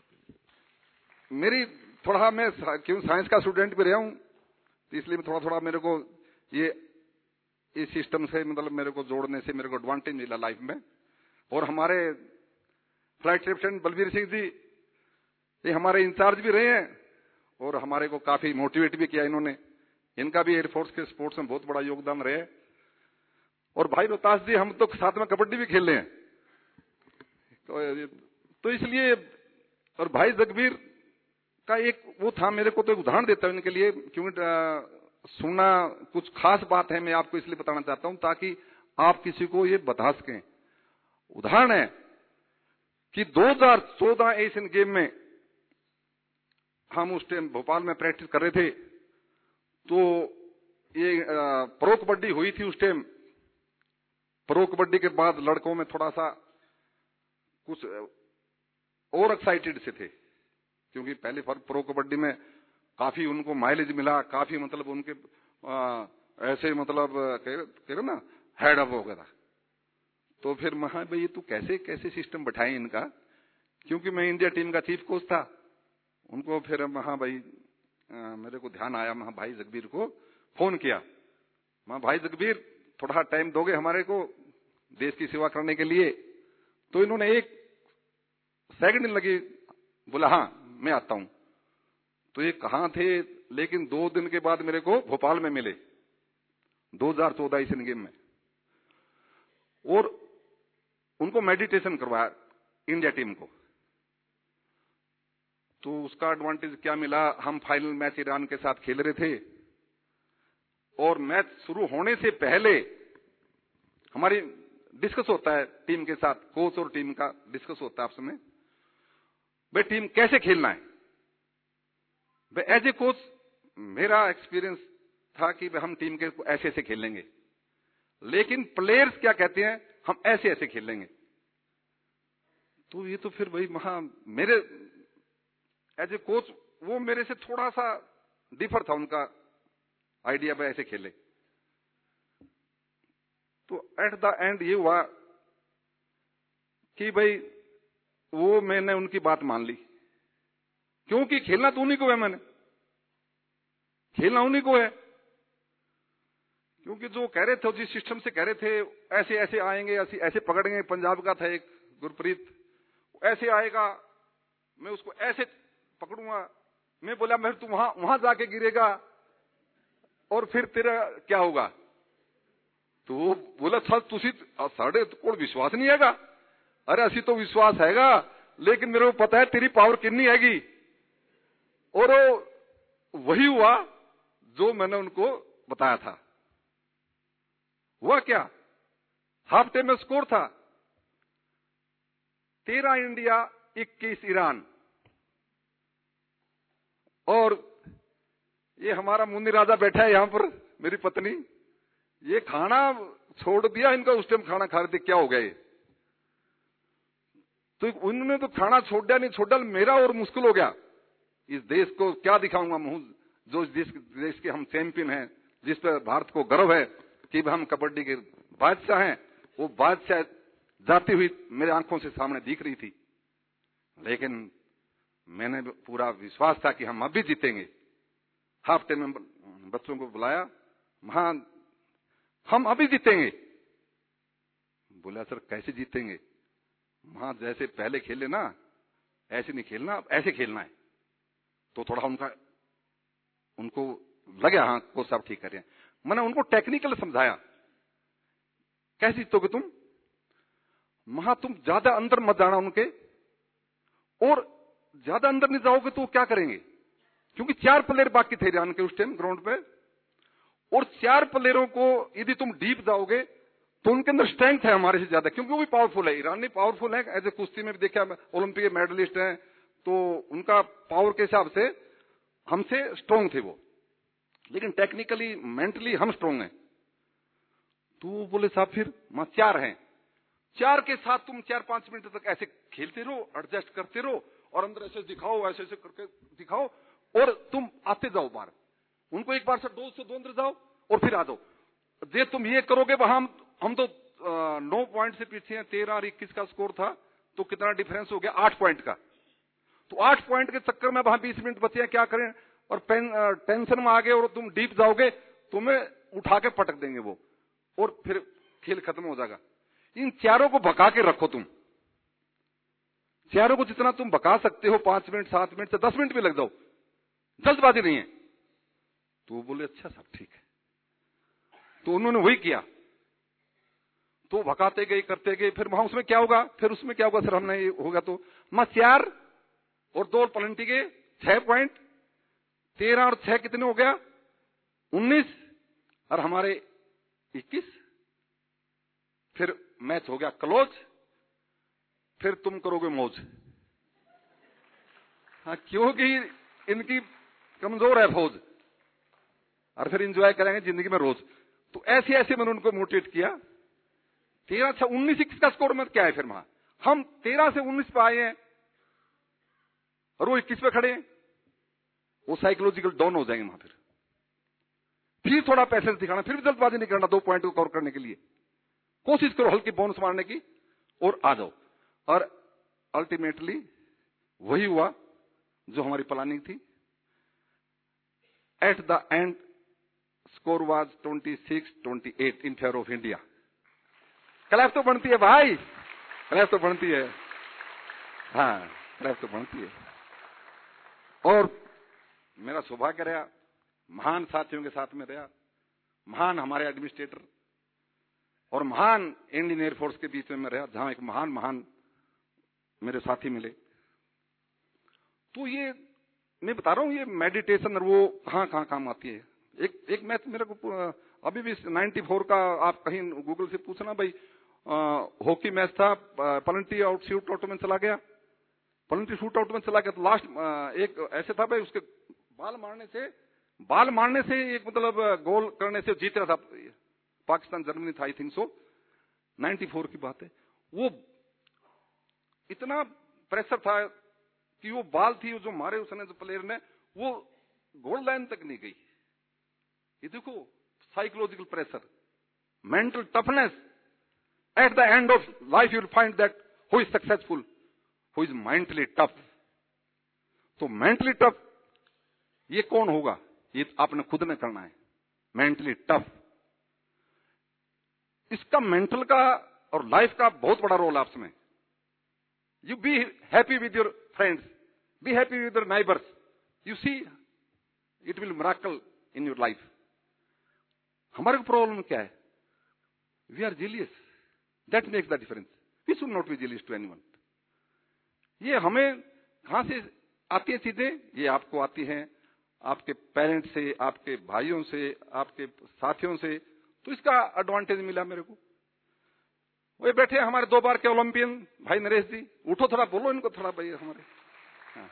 मेरी थोड़ा मैं क्यों साइंस का स्टूडेंट भी रहा हूं तो इसलिए थोड़ा थोड़ा मेरे को ये इस सिस्टम से मतलब मेरे को जोड़ने से मेरे को एडवांटेज मिला लाइफ में। और हमारे फ्लाइट कैप्टन बलबीर सिंह जी ये हमारे इंचार्ज भी रहे हैं और हमारे को काफी मोटिवेट भी किया इन्होंने। इनका भी एयरफोर्स के स्पोर्ट्स में बहुत बड़ा योगदान रहे। और भाई रोहतास जी हम तो साथ में कबड्डी भी खेले हैं तो, तो इसलिए। और भाई जगवीर का एक वो था, मेरे को तो एक उदाहरण देता हूं इनके लिए, क्योंकि सुनना कुछ खास बात है, मैं आपको इसलिए बताना चाहता हूं ताकि आप किसी को ये बता सकें। उदाहरण है कि दो हज़ार चौदह एशियन गेम में हम उस टाइम भोपाल में प्रैक्टिस कर रहे थे, तो ये प्रो कबड्डी हुई थी उस टाइम। प्रो कबड्डी के बाद लड़कों में थोड़ा सा कुछ और एक्साइटेड से थे, क्योंकि पहले प्रो कबड्डी में काफी उनको माइलेज मिला, काफी मतलब उनके आ, ऐसे मतलब कह रहे ना हेड अप हो गया था। तो फिर महा भाई तू कैसे कैसे सिस्टम बैठाए इनका, क्योंकि मैं इंडिया टीम का चीफ कोच था। उनको फिर महा भाई आ, मेरे को ध्यान आया, महा भाई जगबीर को फोन किया, महा भाई जगबीर थोड़ा टाइम दोगे हमारे को देश की सेवा करने के लिए। तो इन्होंने एक सेकंड लगी, बोला हाँ मैं आता हूं। तो ये कहां थे, लेकिन दो दिन के बाद मेरे को भोपाल में मिले दो हज़ार चौदह एशियन गेम में, और उनको मेडिटेशन करवाया इंडिया टीम को। तो उसका एडवांटेज क्या मिला, हम फाइनल मैच ईरान के साथ खेल रहे थे और मैच शुरू होने से पहले हमारी डिस्कस होता है टीम के साथ, कोच और टीम का डिस्कस होता है आपस में, भाई टीम कैसे खेलना है। भाई एज ए कोच मेरा एक्सपीरियंस था कि हम टीम के ऐसे ऐसे खेलेंगे, लेकिन प्लेयर्स क्या कहते हैं हम ऐसे ऐसे खेलेंगे। तो ये तो फिर भाई महा मेरे एज ए कोच वो मेरे से थोड़ा सा डिफर था उनका आइडिया, भाई ऐसे खेले। तो एट द एंड ये हुआ कि भाई वो मैंने उनकी बात मान ली, क्योंकि खेलना तो उन्हीं को है, मैंने खेलना उन्हीं को है। क्योंकि जो कह रहे थे, जिस सिस्टम से कह रहे थे ऐसे ऐसे आएंगे, ऐसे ऐसे पकड़ेंगे, पंजाब का था एक गुरप्रीत, ऐसे आएगा मैं उसको ऐसे पकड़ूंगा। मैं बोला मैं तू वहां वहां जाके गिरेगा और फिर तेरा क्या होगा। तो वो बोला था तुसी साढ़े को विश्वास नहीं हैगा। अरे असी तो विश्वास हैगा, लेकिन मेरे को पता है तेरी पावर कितनी हैगी। और वही हुआ जो मैंने उनको बताया था। हुआ क्या, हाफ टाइम में स्कोर था तेरह इंडिया इक्कीस ईरान। और ये हमारा मुन्नी राजा बैठा है यहां पर, मेरी पत्नी, ये खाना छोड़ दिया इनका। उस टाइम खाना खा रहे थे, क्या हो गया ये। तो उन्होंने तो खाना छोड़ दिया, नहीं छोड़ दिया, मेरा और मुश्किल हो गया। इस देश को क्या दिखाऊंगा मुंह, जो इस देश, देश के हम चैंपियन हैं, जिस पर भारत को गर्व है कि हम कबड्डी के बादशाह हैं। वो बादशाह जाती हुई मेरे आंखों से सामने दिख रही थी, लेकिन मैंने पूरा विश्वास था कि हम अब भी जीतेंगे। हाफ टाइम में बच्चों को बुलाया, वहां हम अभी जीतेंगे। बोला सर कैसे जीतेंगे। वहां जैसे पहले खेले ना ऐसे नहीं खेलना, ऐसे खेलना है। तो थोड़ा उनका उनको लगे हाँ को सब ठीक कर रहे हैं। मैंने उनको टेक्निकल समझाया, कैसे जीतोगे तुम, महा तुम ज्यादा अंदर मत जाना उनके, और ज्यादा अंदर नहीं जाओगे तो वो क्या करेंगे, क्योंकि चार प्लेयर बाकी थे ईरान के उस टाइम ग्राउंड पे, और चार प्लेयरों को यदि तुम डीप जाओगे तो उनके अंदर स्ट्रेंथ है हमारे से ज्यादा, क्योंकि वो भी पावरफुल है, ईरानी पावरफुल है, एज ए कुश्ती में भी देखा, ओलंपिक मेडलिस्ट हैं, तो उनका पावर के हिसाब से हमसे स्ट्रांग थे वो, लेकिन टेक्निकली मेंटली हम स्ट्रांग हैं। तो बोले साहब फिर वहां चार हैं, चार के साथ तुम चार पांच मिनट तक ऐसे खेलते रहो, एडजस्ट करते रहो, और अंदर ऐसे दिखाओ, ऐसे ऐसे करके दिखाओ, और तुम आते जाओ बाहर, उनको एक बार से दो से दो अंदर जाओ और फिर आ जाओ। जे तुम ये करोगे, वहां हम, हम तो नौ पॉइंट से पीछे हैं, तेरह और इक्कीस का स्कोर था, तो कितना डिफरेंस हो गया, आठ पॉइंट का। तो आठ पॉइंट के चक्कर में वहां बीस मिनट बचे हैं, क्या करें, और पेन, टेंशन में आ गए और तुम डीप जाओगे, तुम्हें उठा के पटक देंगे वो, और फिर खेल खत्म हो जाएगा। इन चारों को भगा के रखो, तुम चारों को जितना तुम भगा सकते हो, पांच मिनट, सात मिनट से दस मिनट भी लग जाओ, जल्दबाजी नहीं है। तो वो बोले अच्छा साहब ठीक है। तो उन्होंने वही किया, तो भगाते गए, करते गए, फिर वहां उसमें क्या होगा, फिर उसमें क्या होगा सर, हमने ये होगा तो मैं चार और दो पलंटी के छह पॉइंट, तेरह और छह कितने हो गया, उन्नीस, और हमारे इक्कीस। फिर मैच हो गया क्लोज, फिर तुम करोगे मौज। हाँ, क्योंकि इनकी कमजोर है फौज, और फिर एंजॉय करेंगे जिंदगी में रोज। तो ऐसे ऐसे मैंने उनको मोटिवेट किया। तेरह छह उन्नीस इक्कीस का स्कोर में क्या है, फिर वहां हम तेरह से उन्नीस पे आए हैं और वो इक्कीस पे खड़े हैं, वो साइकोलॉजिकल डाउन हो जाएंगे वहां। फिर फिर थोड़ा पैसेंस दिखाना, फिर भी जल्दबाजी नहीं करना, दो पॉइंट को कवर करने के लिए कोशिश करो, हल्की बोनस मारने की, और आ जाओ। और अल्टीमेटली वही हुआ जो हमारी प्लानिंग थी। At the end score was twenty six twenty eight in favour of India. Clap तो बनती है भाई, क्लैप तो बनती है, हाँ क्लैप तो बनती है। और मेरा सौभाग्य रहा, महान साथियों के साथ में रहा, महान हमारे एडमिनिस्ट्रेटर और महान इंडियन एयरफोर्स के बीच में मैं रहा, जहां एक महान महान मेरे साथी मिले। तो ये मैं बता रहा हूं, ये मेडिटेशन और वो कहां कहां काम आती है। एक एक मैच मेरे को अभी भी चौरानवे का, आप कहीं गूगल से पूछना भाई, हॉकी मैच था, पेनल्टी आउट शूट आउट में चला गया, पेनल्टी शूट आउट में चला गया। तो लास्ट एक ऐसे था भाई, उसके बाल मारने से बाल मारने से एक मतलब गोल करने से जीत रहा था पाकिस्तान, जर्मनी था आई थिंक सो, चौरानवे की बात है। वो इतना प्रेशर था कि वो बाल थी जो मारे उसने, जो प्लेयर ने, वो गोल लाइन तक नहीं गई। ये देखो psychological pressure, mental toughness. At the end of life you will find that who is successful, who is mentally tough. तो मेंटली टफ ये कौन होगा, ये आपने खुद ने करना है, मेंटली टफ। इसका मेंटल का और लाइफ का बहुत बड़ा रोल आपस में। You be happy with your friends, be happy with your neighbours, you see it will miracle in your life. हमारे प्रॉब्लम क्या है, we are jealous, that makes the difference. We should not be jealous to anyone. ये हमें कहां से आती है चीजें, ये आपको आती हैं आपके पेरेंट्स से, आपके भाइयों से, आपके साथियों से। तो इसका एडवांटेज मिला मेरे को। वो बैठे हमारे दो बार के ओलंपियन भाई नरेश जी, उठो थोड़ा बोलो इनको थोड़ा भाई हमारे। हाँ।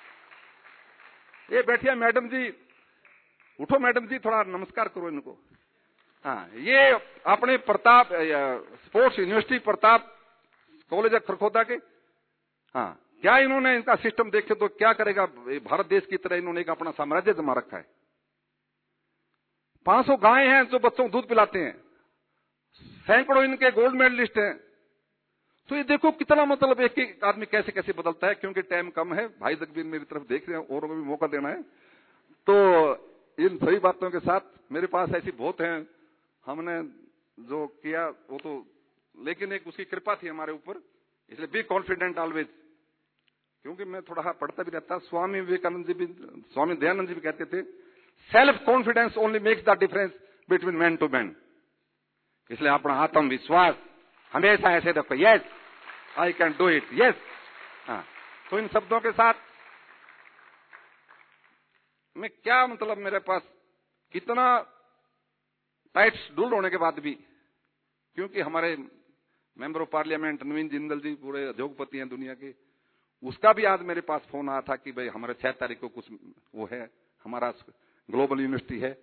ये बैठे मैडम जी, उठो मैडम जी, थोड़ा नमस्कार करो इनको। हाँ, ये अपने Pratap sports university Pratap college of Kharkhoda के। हाँ, क्या इन्होंने इनका सिस्टम देखे तो क्या करेगा, भारत देश की तरह इन्होंने एक अपना साम्राज्य जमा रखा है। पांच सौ गायें हैं जो बच्चों को दूध पिलाते हैं, सैकड़ों इनके गोल्ड मेडलिस्ट हैं। तो ये देखो कितना मतलब एक एक आदमी कैसे कैसे बदलता है। क्योंकि टाइम कम है, भाई जगबीर मेरी तरफ देख रहे हैं, औरों को भी मौका देना है। तो इन सभी बातों के साथ मेरे पास ऐसी बहुत हैं, हमने जो किया वो तो, लेकिन एक उसकी कृपा थी हमारे ऊपर, इसलिए बी कॉन्फिडेंट ऑलवेज। क्योंकि मैं थोड़ा पढ़ता भी रहता। स्वामी विवेकानंद जी भी, स्वामी दयानंद जी भी कहते थे, self confidence only makes the difference between man to man. इसलिए अपना आत्मविश्वास हमेशा ऐसे रखो, yes I can do it, yes. हाँ, तो इन शब्दों के साथ मैं क्या मतलब, मेरे पास इतना टाइट शेड्यूल होने के बाद भी, क्योंकि हमारे member of parliament Naveen Jindal ji पूरे उद्योगपति हैं दुनिया के, उसका भी आज मेरे पास फोन आया था कि भाई हमारे छह तारीख को कुछ वो है, हमारा ग्लोबल यूनिवर्सिटी है।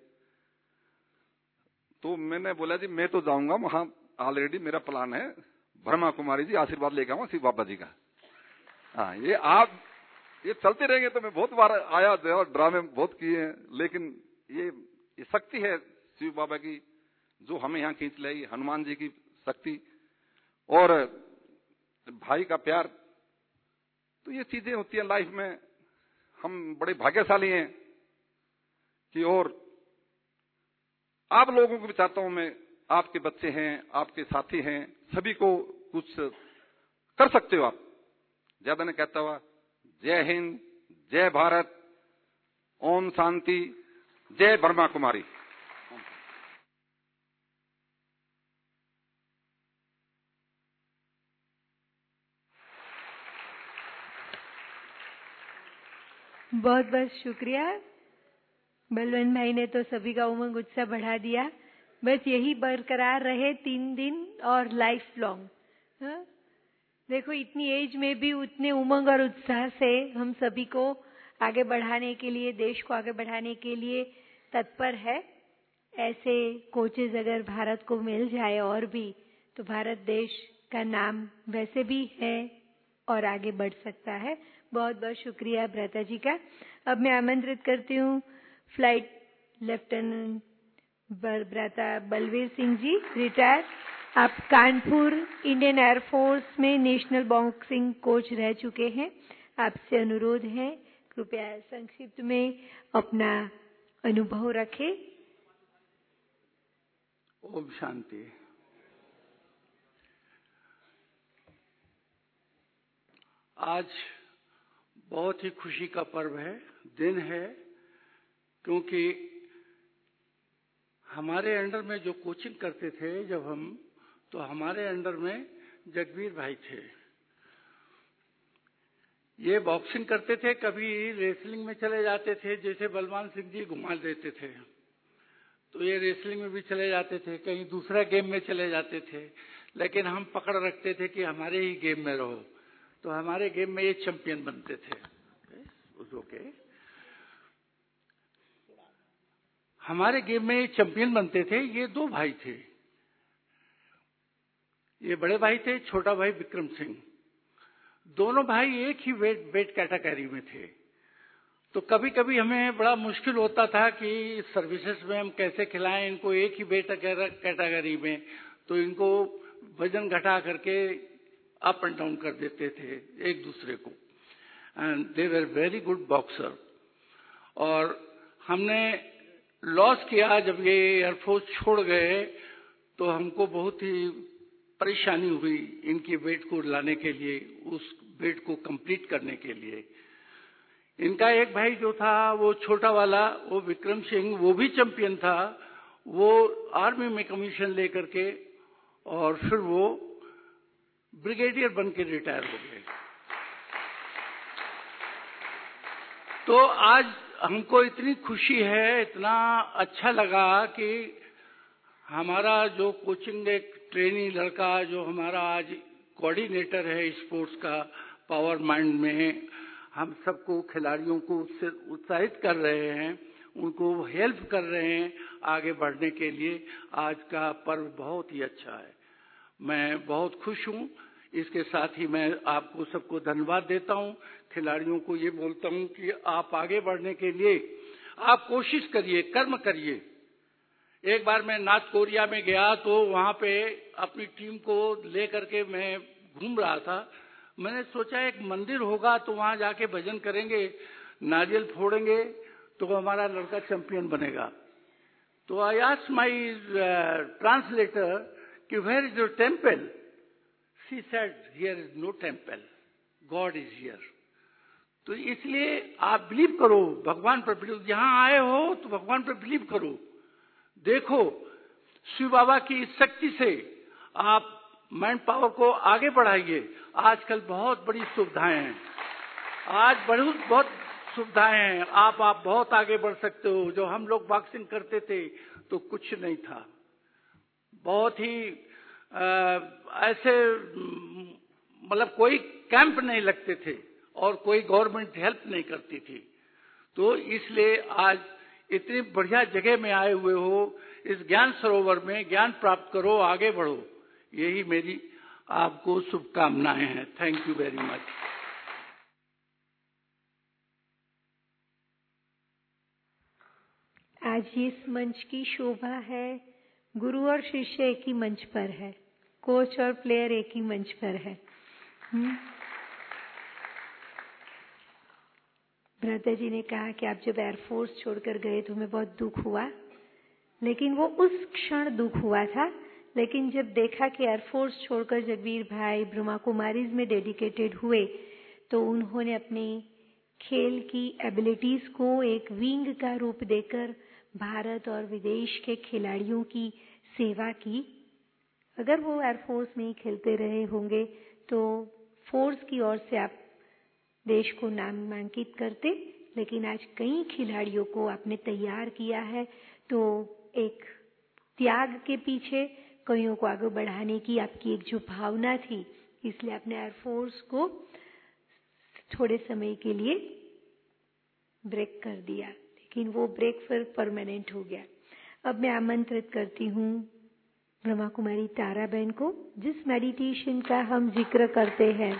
तो मैंने बोला जी मैं तो जाऊंगा वहां, ऑलरेडी मेरा प्लान है, ब्रह्मा कुमारी जी आशीर्वाद लेकर आऊंगा शिव बाबा जी का। हाँ, ये आप ये चलते रहेंगे तो मैं बहुत बार आया और ड्रामे बहुत किए हैं, लेकिन ये ये शक्ति है शिव बाबा की जो हमें यहाँ खींच लाई, हनुमान जी की शक्ति और भाई का प्यार। तो ये चीजें होती है लाइफ में, हम बड़े भाग्यशाली हैं कि, और आप लोगों को भी चाहता हूं मैं, आपके बच्चे हैं, आपके साथी हैं, सभी को कुछ कर सकते हो आप। ज्यादा नहीं कहता हुआ, जय हिंद, जय भारत, ओम शांति, जय ब्रह्मा कुमारी। बहुत बहुत शुक्रिया। बलवंत भाई ने तो सभी का उमंग उत्साह बढ़ा दिया। बस यही बरकरार रहे तीन दिन और लाइफ लॉन्ग। देखो इतनी एज में भी उतने उमंग और उत्साह से हम सभी को आगे बढ़ाने के लिए, देश को आगे बढ़ाने के लिए तत्पर है। ऐसे कोचेज अगर भारत को मिल जाए और भी, तो भारत देश का नाम वैसे भी है और आगे बढ़ सकता है। बहुत बहुत शुक्रिया भ्राता जी का। अब मैं आमंत्रित करती हूँ फ्लाइट लेफ्टिनेंट भ्राता बलवीर सिंह जी, रिटायर। आप कानपुर इंडियन एयरफोर्स में नेशनल बॉक्सिंग कोच रह चुके हैं। आपसे अनुरोध है कृपया संक्षिप्त में अपना अनुभव रखें। ओम शांति। आज बहुत ही खुशी का पर्व है, दिन है, क्योंकि हमारे अंडर में जो कोचिंग करते थे जब हम, तो हमारे अंडर में जगवीर भाई थे। ये बॉक्सिंग करते थे, कभी रेसलिंग में चले जाते थे, जैसे बलवान सिंह जी घुमा देते थे, तो ये रेसलिंग में भी चले जाते थे, कहीं दूसरा गेम में चले जाते थे, लेकिन हम पकड़ रखते थे कि हमारे ही गेम में रहो, तो हमारे गेम में ये चैंपियन बनते थे। ओके, हमारे गेम में ये चैंपियन बनते थे। ये दो भाई थे, ये बड़े भाई थे, छोटा भाई विक्रम सिंह। दोनों भाई एक ही वेट वेट कैटेगरी में थे। तो कभी कभी हमें बड़ा मुश्किल होता था कि सर्विसेज में हम कैसे खिलाएं इनको एक ही वेट कैटेगरी में, तो इनको वजन घटा करके अप एंड डाउन कर देते थे एक दूसरे को। And they were very good boxer. और हमने लॉस किया जब ये एयरफोर्स छोड़ गए, तो हमको बहुत ही परेशानी हुई इनकी वेट को लाने के लिए, उस वेट को कंप्लीट करने के लिए। इनका एक भाई जो था वो छोटा वाला, वो विक्रम सिंह, वो भी चैंपियन था। वो आर्मी में कमीशन लेकर के और फिर वो ब्रिगेडियर बन के रिटायर हो गए। तो आज हमको इतनी खुशी है, इतना अच्छा लगा कि हमारा जो कोचिंग एक ट्रेनी लड़का जो हमारा आज कोऑर्डिनेटर है स्पोर्ट्स का पावर माइंड में, हम सबको खिलाड़ियों को उससे उत्साहित कर रहे हैं, उनको हेल्प कर रहे हैं आगे बढ़ने के लिए। आज का पर्व बहुत ही अच्छा है, मैं बहुत खुश हूँ। इसके साथ ही मैं आपको सबको धन्यवाद देता हूँ। खिलाड़ियों को ये बोलता हूँ कि आप आगे बढ़ने के लिए आप कोशिश करिए, कर्म करिए। एक बार मैं नॉर्थ कोरिया में गया तो वहाँ पे अपनी टीम को लेकर के मैं घूम रहा था। मैंने सोचा एक मंदिर होगा तो वहाँ जाके भजन करेंगे, नारियल फोड़ेंगे तो हमारा लड़का चैंपियन बनेगा। तो आई आस्क्ड माय ट्रांसलेटर कि where is your temple? She said here is no temple, God is here. तो इसलिए आप बिलीव करो, भगवान पर बिलीव, यहाँ आए हो तो भगवान पर बिलीव करो। देखो, शिव बाबा की इस शक्ति से आप मैन पावर को आगे बढ़ाइए। आजकल बहुत बड़ी सुविधाएं हैं, आज बहुत बहुत सुविधाएं हैं, आप आप बहुत आगे बढ़ सकते हो। जो हम लोग बॉक्सिंग करते थे तो कुछ नहीं था, बहुत ही आ, ऐसे मतलब कोई कैंप नहीं लगते थे और कोई गवर्नमेंट हेल्प नहीं करती थी। तो इसलिए आज इतनी बढ़िया जगह में आए हुए हो, इस ज्ञान सरोवर में ज्ञान प्राप्त करो, आगे बढ़ो, यही मेरी आपको शुभकामनाएं हैं। Thank you very much. आज इस मंच की शोभा है, गुरु और शिष्य एक ही मंच पर है, कोच और प्लेयर एक ही मंच पर है। भ्राता जी ने कहा कि आप जब एयरफोर्स छोड़कर गए तो हमें बहुत दुख हुआ, लेकिन वो उस क्षण दुख हुआ था। लेकिन जब देखा कि एयरफोर्स छोड़कर जगवीर भाई ब्रह्मा कुमारीज में डेडिकेटेड हुए, तो उन्होंने अपने खेल की एबिलिटीज को एक विंग का रूप देकर भारत और विदेश के खिलाड़ियों की सेवा की। अगर वो एयरफोर्स में ही खेलते रहे होंगे तो फोर्स की ओर से आप देश को नामांकित करते, लेकिन आज कई खिलाड़ियों को आपने तैयार किया है। तो एक त्याग के पीछे कईयों को आगे बढ़ाने की आपकी एक जो भावना थी, इसलिए आपने एयरफोर्स को थोड़े समय के लिए ब्रेक कर दिया, लेकिन वो ब्रेक फिर परमानेंट हो गया। अब मैं आमंत्रित करती हूँ ब्रह्मा कुमारी ताराबेन को, जिस मेडिटेशन का हम जिक्र करते हैं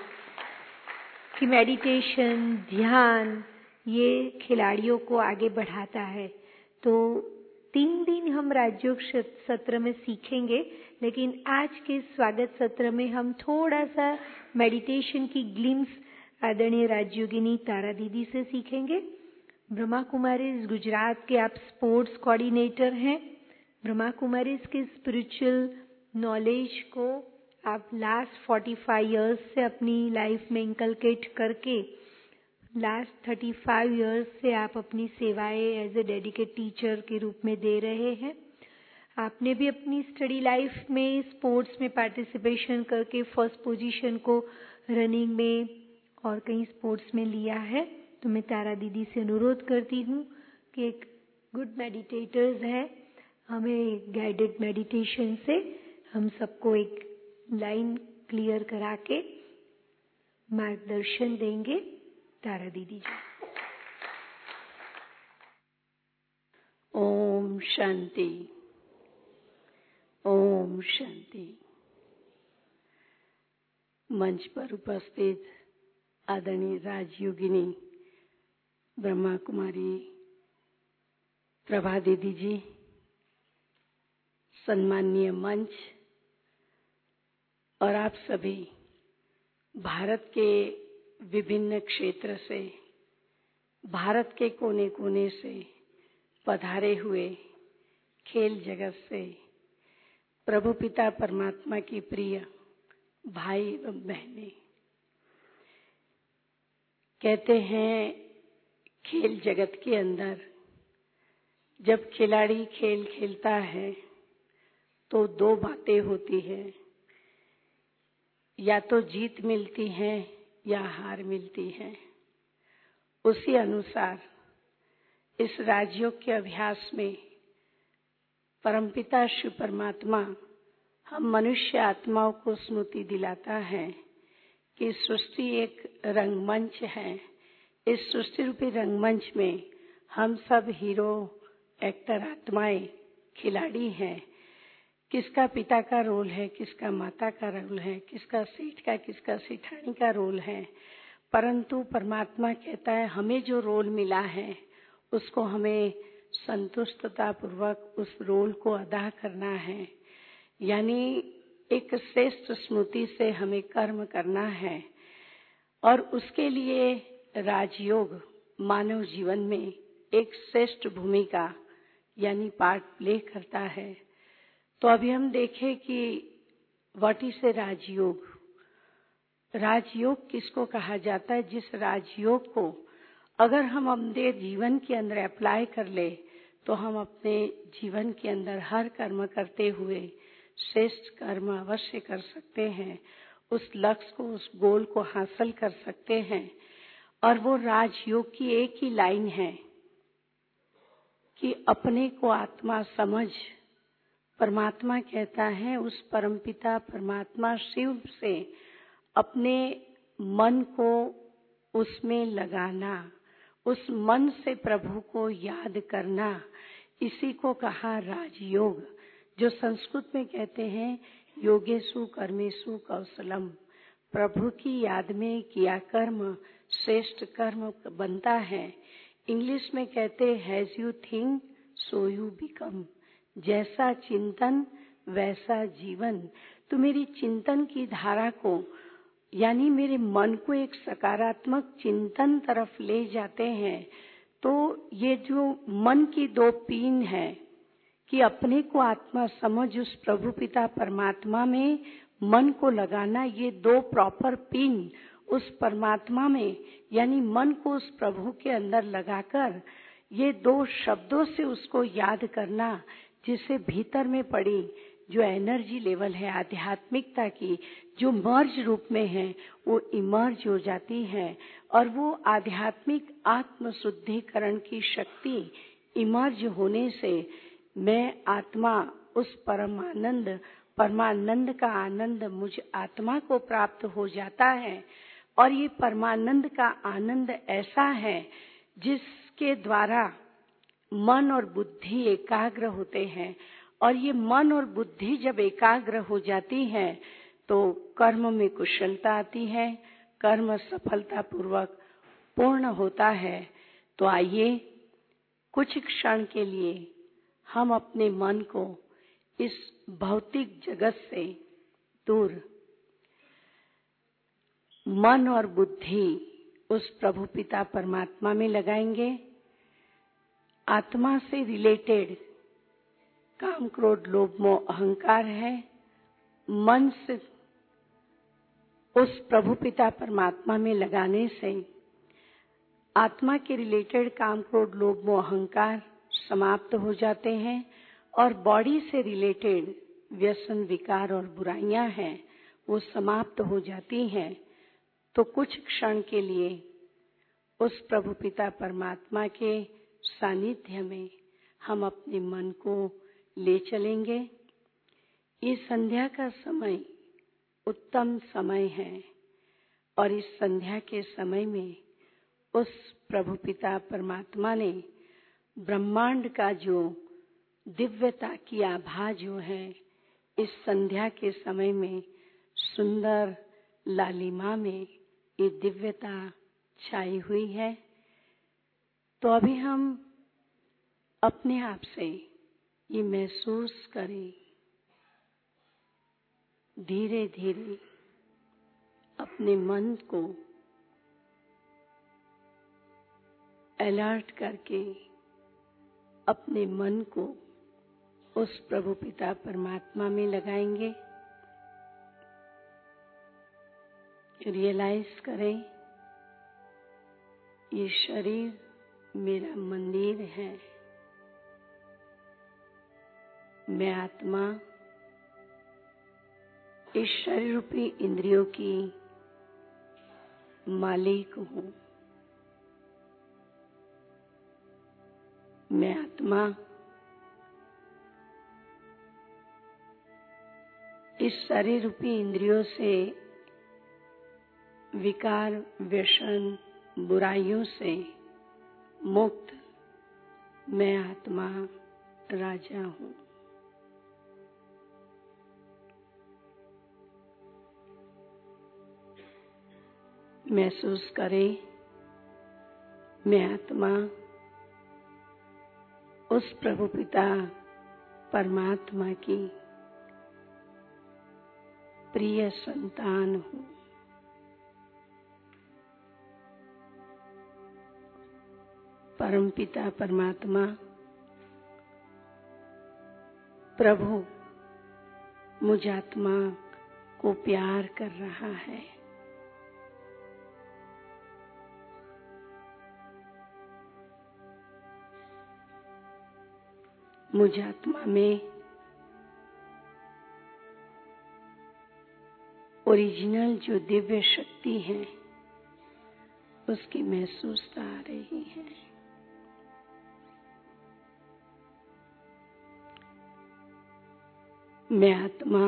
कि मेडिटेशन, ध्यान ये खिलाड़ियों को आगे बढ़ाता है। तो तीन दिन हम राजयोग सत्र में सीखेंगे, लेकिन आज के स्वागत सत्र में हम थोड़ा सा मेडिटेशन की ग्लिम्स आदरणीय राजयोगिनी तारा दीदी से सीखेंगे। ब्रह्मा कुमारीज गुजरात के आप स्पोर्ट्स कोऑर्डिनेटर हैं। ब्रह्मा कुमारीज के स्पिरिचुअल नॉलेज को आप लास्ट पैंतालीस इयर्स से अपनी लाइफ में इंकलकेट करके लास्ट पैंतीस इयर्स से आप अपनी सेवाएं एज ए डेडिकेट टीचर के रूप में दे रहे हैं। आपने भी अपनी स्टडी लाइफ में स्पोर्ट्स में पार्टिसिपेशन करके फर्स्ट पोजीशन को रनिंग में और कई स्पोर्ट्स में लिया है। तो मैं तारा दीदी से अनुरोध करती हूँ कि एक गुड मेडिटेटर्स है, हमें गाइडेड मेडिटेशन से हम सबको एक लाइन क्लियर करा के मार्गदर्शन देंगे। तारा दीदी जी। ओम शांति, ओम शांति। मंच पर उपस्थित आदरणीय राजयोगिनी ब्रह्मा कुमारी प्रभा दीदी जी, सम्माननीय मंच और आप सभी भारत के विभिन्न क्षेत्र से, भारत के कोने कोने से पधारे हुए खेल जगत से प्रभु पिता परमात्मा की प्रिय भाई एवं बहनें, कहते हैं खेल जगत के अंदर जब खिलाड़ी खेल खेलता है तो दो बातें होती हैं, या तो जीत मिलती है या हार मिलती है। उसी अनुसार इस राजयोग के अभ्यास में परमपिता शिव परमात्मा हम मनुष्य आत्माओं को स्मृति दिलाता है कि सृष्टि एक रंगमंच है। इस सृष्टि रूपी रंगमंच में हम सब हीरो, एक्टर, आत्माएं, खिलाड़ी हैं। किसका पिता का रोल है, किसका माता का रोल है, किसका सेठ का, किसका सेठानी का रोल है, परंतु परमात्मा कहता है हमें जो रोल मिला है उसको हमें संतुष्टता पूर्वक उस रोल को अदा करना है। यानी एक श्रेष्ठ स्मृति से हमें कर्म करना है और उसके लिए राजयोग मानव जीवन में एक श्रेष्ठ भूमिका यानी पार्ट प्ले करता है। तो अभी हम देखें कि व्हाट इज ए राजयोग। राजयोग किसको कहा जाता है? जिस राजयोग को अगर हम अपने जीवन के अंदर अप्लाई कर ले तो हम अपने जीवन के अंदर हर कर्म करते हुए श्रेष्ठ कर्म अवश्य कर सकते हैं, उस लक्ष्य को, उस गोल को हासिल कर सकते हैं। और वो राजयोग की एक ही लाइन है कि अपने को आत्मा समझ। परमात्मा कहता है उस परमपिता परमात्मा शिव से अपने मन को उसमें लगाना, उस मन से प्रभु को याद करना, इसी को कहा राजयोग, जो संस्कृत में कहते हैं योगेषु कर्मेषु कौशलम। प्रभु की याद में किया कर्म श्रेष्ठ कर्म बनता है। इंग्लिश में कहते has you think so you become, जैसा चिंतन वैसा जीवन। तो मेरी चिंतन की धारा को, यानी मेरे मन को एक सकारात्मक चिंतन तरफ ले जाते हैं। तो ये जो मन की दो पीन है कि अपने को आत्मा समझ, उस प्रभु पिता परमात्मा में मन को लगाना, ये दो प्रॉपर पिन उस परमात्मा में, यानी मन को उस प्रभु के अंदर लगाकर ये दो शब्दों से उसको याद करना, जिसे भीतर में पड़ी जो एनर्जी लेवल है आध्यात्मिकता की, जो मर्ज रूप में है, वो इमर्ज हो जाती है। और वो आध्यात्मिक आत्म शुद्धिकरण की शक्ति इमर्ज होने से मैं आत्मा उस परमानंद, परमानंद का आनंद मुझ आत्मा को प्राप्त हो जाता है। और ये परमानंद का आनंद ऐसा है जिसके द्वारा मन और बुद्धि एकाग्र होते हैं। और ये मन और बुद्धि जब एकाग्र हो जाती है तो कर्म में कुशलता आती है, कर्म सफलतापूर्वक पूर्ण होता है। तो आइए कुछ क्षण के लिए हम अपने मन को इस भौतिक जगत से दूर, मन और बुद्धि उस प्रभु पिता परमात्मा में लगाएंगे। आत्मा से रिलेटेड काम क्रोध लोभ मोह अहंकार है, मन से उस प्रभु पिता परमात्मा में लगाने से आत्मा के रिलेटेड काम क्रोध लोभ मोह अहंकार समाप्त हो जाते हैं। और बॉडी से रिलेटेड व्यसन विकार और बुराइयां हैं वो समाप्त हो जाती हैं। तो कुछ क्षण के लिए उस प्रभु पिता परमात्मा के सानिध्य में हम अपने मन को ले चलेंगे। ये संध्या का समय उत्तम समय है और इस संध्या के समय में उस प्रभु पिता परमात्मा ने ब्रह्मांड का जो दिव्यता की आभा जो है इस संध्या के समय में सुंदर लालिमा में ये दिव्यता छाई हुई है। तो अभी हम अपने आप से ये महसूस करें, धीरे धीरे अपने मन को अलर्ट करके अपने मन को उस प्रभु पिता परमात्मा में लगाएंगे। रियलाइज करें ये शरीर मेरा मंदिर है, मैं आत्मा इस शरीर रूपी इंद्रियों की मालिक हूँ। मैं आत्मा इस शरीर रूपी इंद्रियों से विकार व्यसन बुराइयों से मुक्त मैं आत्मा राजा हूँ। महसूस करें मैं आत्मा उस प्रभु पिता परमात्मा की प्रिय संतान हूँ। परमपिता परमात्मा प्रभु मुझ आत्मा को प्यार कर रहा है। मुझ आत्मा में ओरिजिनल जो दिव्य शक्ति है उसकी महसूसता आ रही है। मैं आत्मा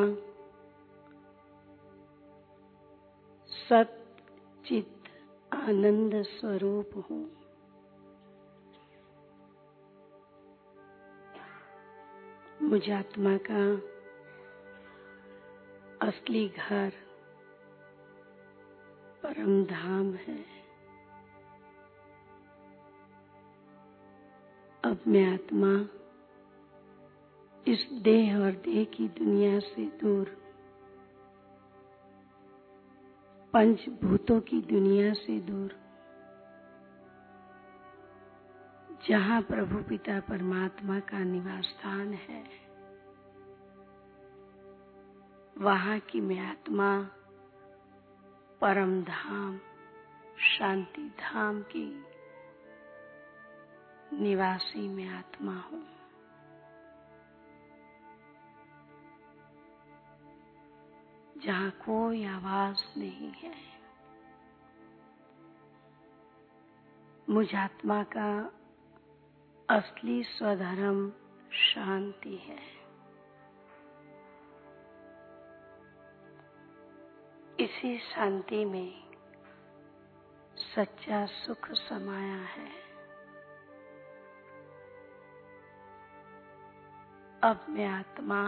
सत चित आनंद स्वरूप हूँ। मुझ आत्मा का असली घर परम धाम है। अब मैं आत्मा इस देह और देह की दुनिया से दूर, पंचभूतों की दुनिया से दूर, जहाँ प्रभु पिता परमात्मा का निवास स्थान है, वहाँ की मैं आत्मा परम धाम शांति धाम की निवासी मैं आत्मा हूँ। जहाँ कोई आवाज नहीं है। मुझ आत्मा का असली स्वधर्म शांति है। इसी शांति में सच्चा सुख समाया है। अब मैं आत्मा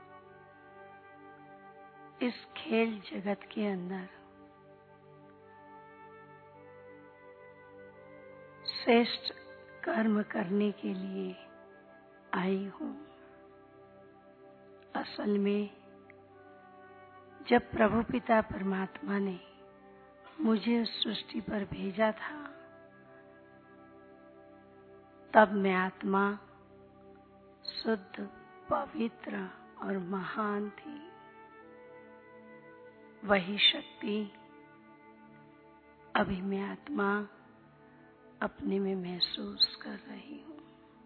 इस खेल जगत के अंदर श्रेष्ठ कर्म करने के लिए आई हूँ। असल में जब प्रभु पिता परमात्मा ने मुझे उस सृष्टि पर भेजा था, तब मैं आत्मा शुद्ध, पवित्र और महान थी। वही शक्ति अभी मैं आत्मा अपने में महसूस कर रही हूँ।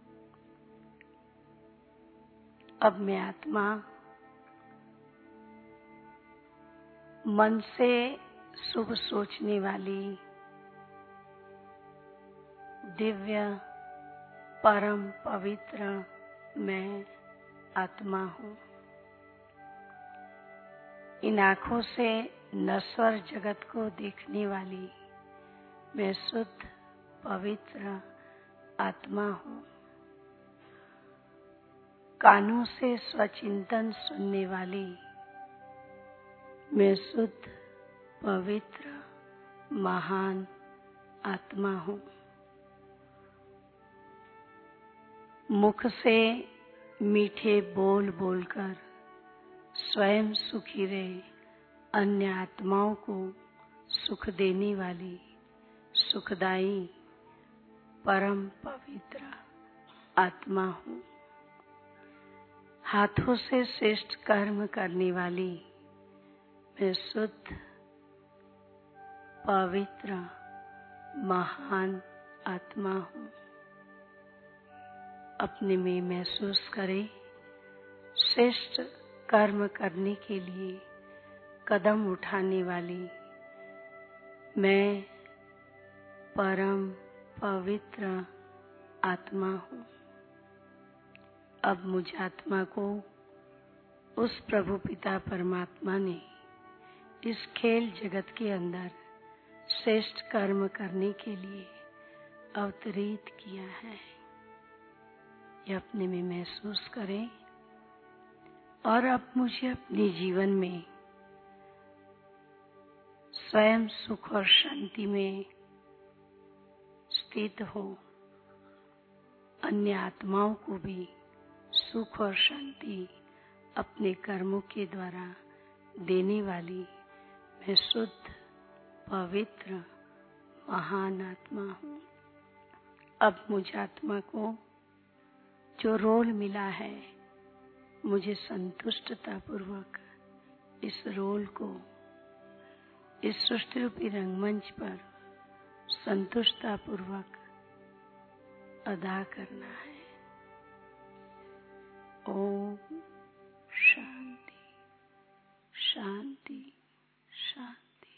अब मैं आत्मा मन से शुभ सोचने वाली दिव्य परम पवित्र मैं आत्मा हूँ। इन आँखों से नश्वर जगत को देखने वाली मैं शुद्ध पवित्र आत्मा हूँ। कानों से स्वचिंतन सुनने वाली मैं शुद्ध पवित्र महान आत्मा हूँ। मुख से मीठे बोल बोलकर स्वयं सुखी रहे अन्य आत्माओं को सुख देने वाली सुखदायी परम पवित्र आत्मा हूँ। हाथों से श्रेष्ठ कर्म करने वाली मैं शुद्ध पवित्र महान आत्मा हूँ। अपने में महसूस करें, श्रेष्ठ कर्म करने के लिए कदम उठाने वाली मैं परम पवित्र आत्मा हूँ। अब मुझ आत्मा को उस प्रभु पिता परमात्मा ने इस खेल जगत के अंदर श्रेष्ठ कर्म करने के लिए अवतरित किया है। यह अपने में महसूस करें और अब मुझे अपने जीवन में स्वयं सुख और शांति में स्थित हो, अन्य आत्माओं को भी सुख और शांति अपने कर्मों के द्वारा देने वाली मैं शुद्ध पवित्र महान आत्मा हूँ। अब मुझ आत्मा को जो रोल मिला है, मुझे संतुष्टता पूर्वक इस रोल को इस सृष्टि रूपी रंगमंच पर संतुष्टता पूर्वक अदा करना है। ओम शांति शांति शांति।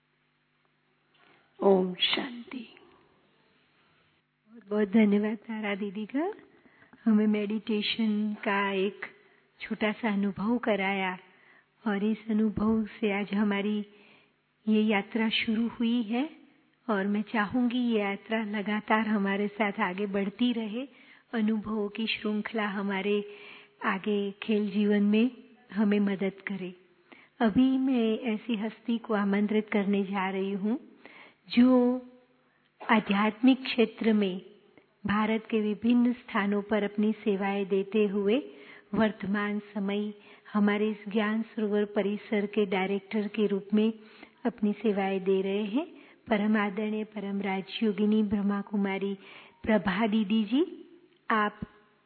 ओम शांति। बहुत बहुत धन्यवाद तारा दीदी का। हमें मेडिटेशन का एक छोटा सा अनुभव कराया और इस अनुभव से आज हमारी ये यात्रा शुरू हुई है और मैं चाहूंगी ये यात्रा लगातार हमारे साथ आगे बढ़ती रहे। अनुभवों की श्रृंखला हमारे आगे खेल जीवन में हमें मदद करे। अभी मैं ऐसी हस्ती को आमंत्रित करने जा रही हूँ जो आध्यात्मिक क्षेत्र में भारत के विभिन्न स्थानों पर अपनी सेवाएं देते हुए वर्तमान समय हमारे इस ज्ञान सरोवर परिसर के डायरेक्टर के रूप में अपनी सेवाएं दे रहे हैं। परम आदरणीय परम राजयोगिनी ब्रह्मा कुमारी प्रभा दीदी जी, आप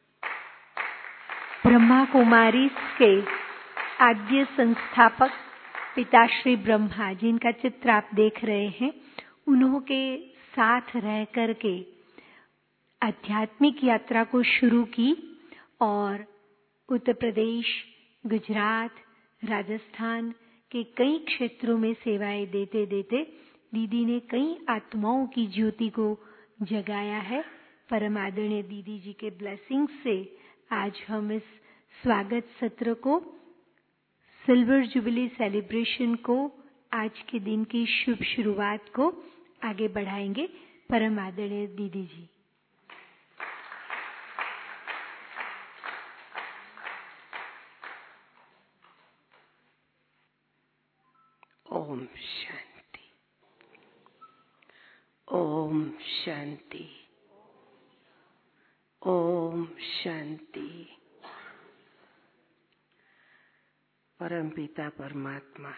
ब्रह्मा कुमारी के आद्य संस्थापक पिताश्री ब्रह्मा, जिनका चित्र आप देख रहे हैं, उन्हों के साथ रह करके आध्यात्मिक यात्रा को शुरू की और उत्तर प्रदेश, गुजरात, राजस्थान के कई क्षेत्रों में सेवाएं देते देते दीदी ने कई आत्माओं की ज्योति को जगाया है। परम आदरणीय दीदी जी के ब्लेसिंग्स से आज हम इस स्वागत सत्र को, सिल्वर जुबली सेलिब्रेशन को, आज के दिन की शुभ शुरुआत को आगे बढ़ाएंगे। परम आदरणीय दीदी जी। ओम शांति ओम शांति ओम शांति। परम पिता परमात्मा,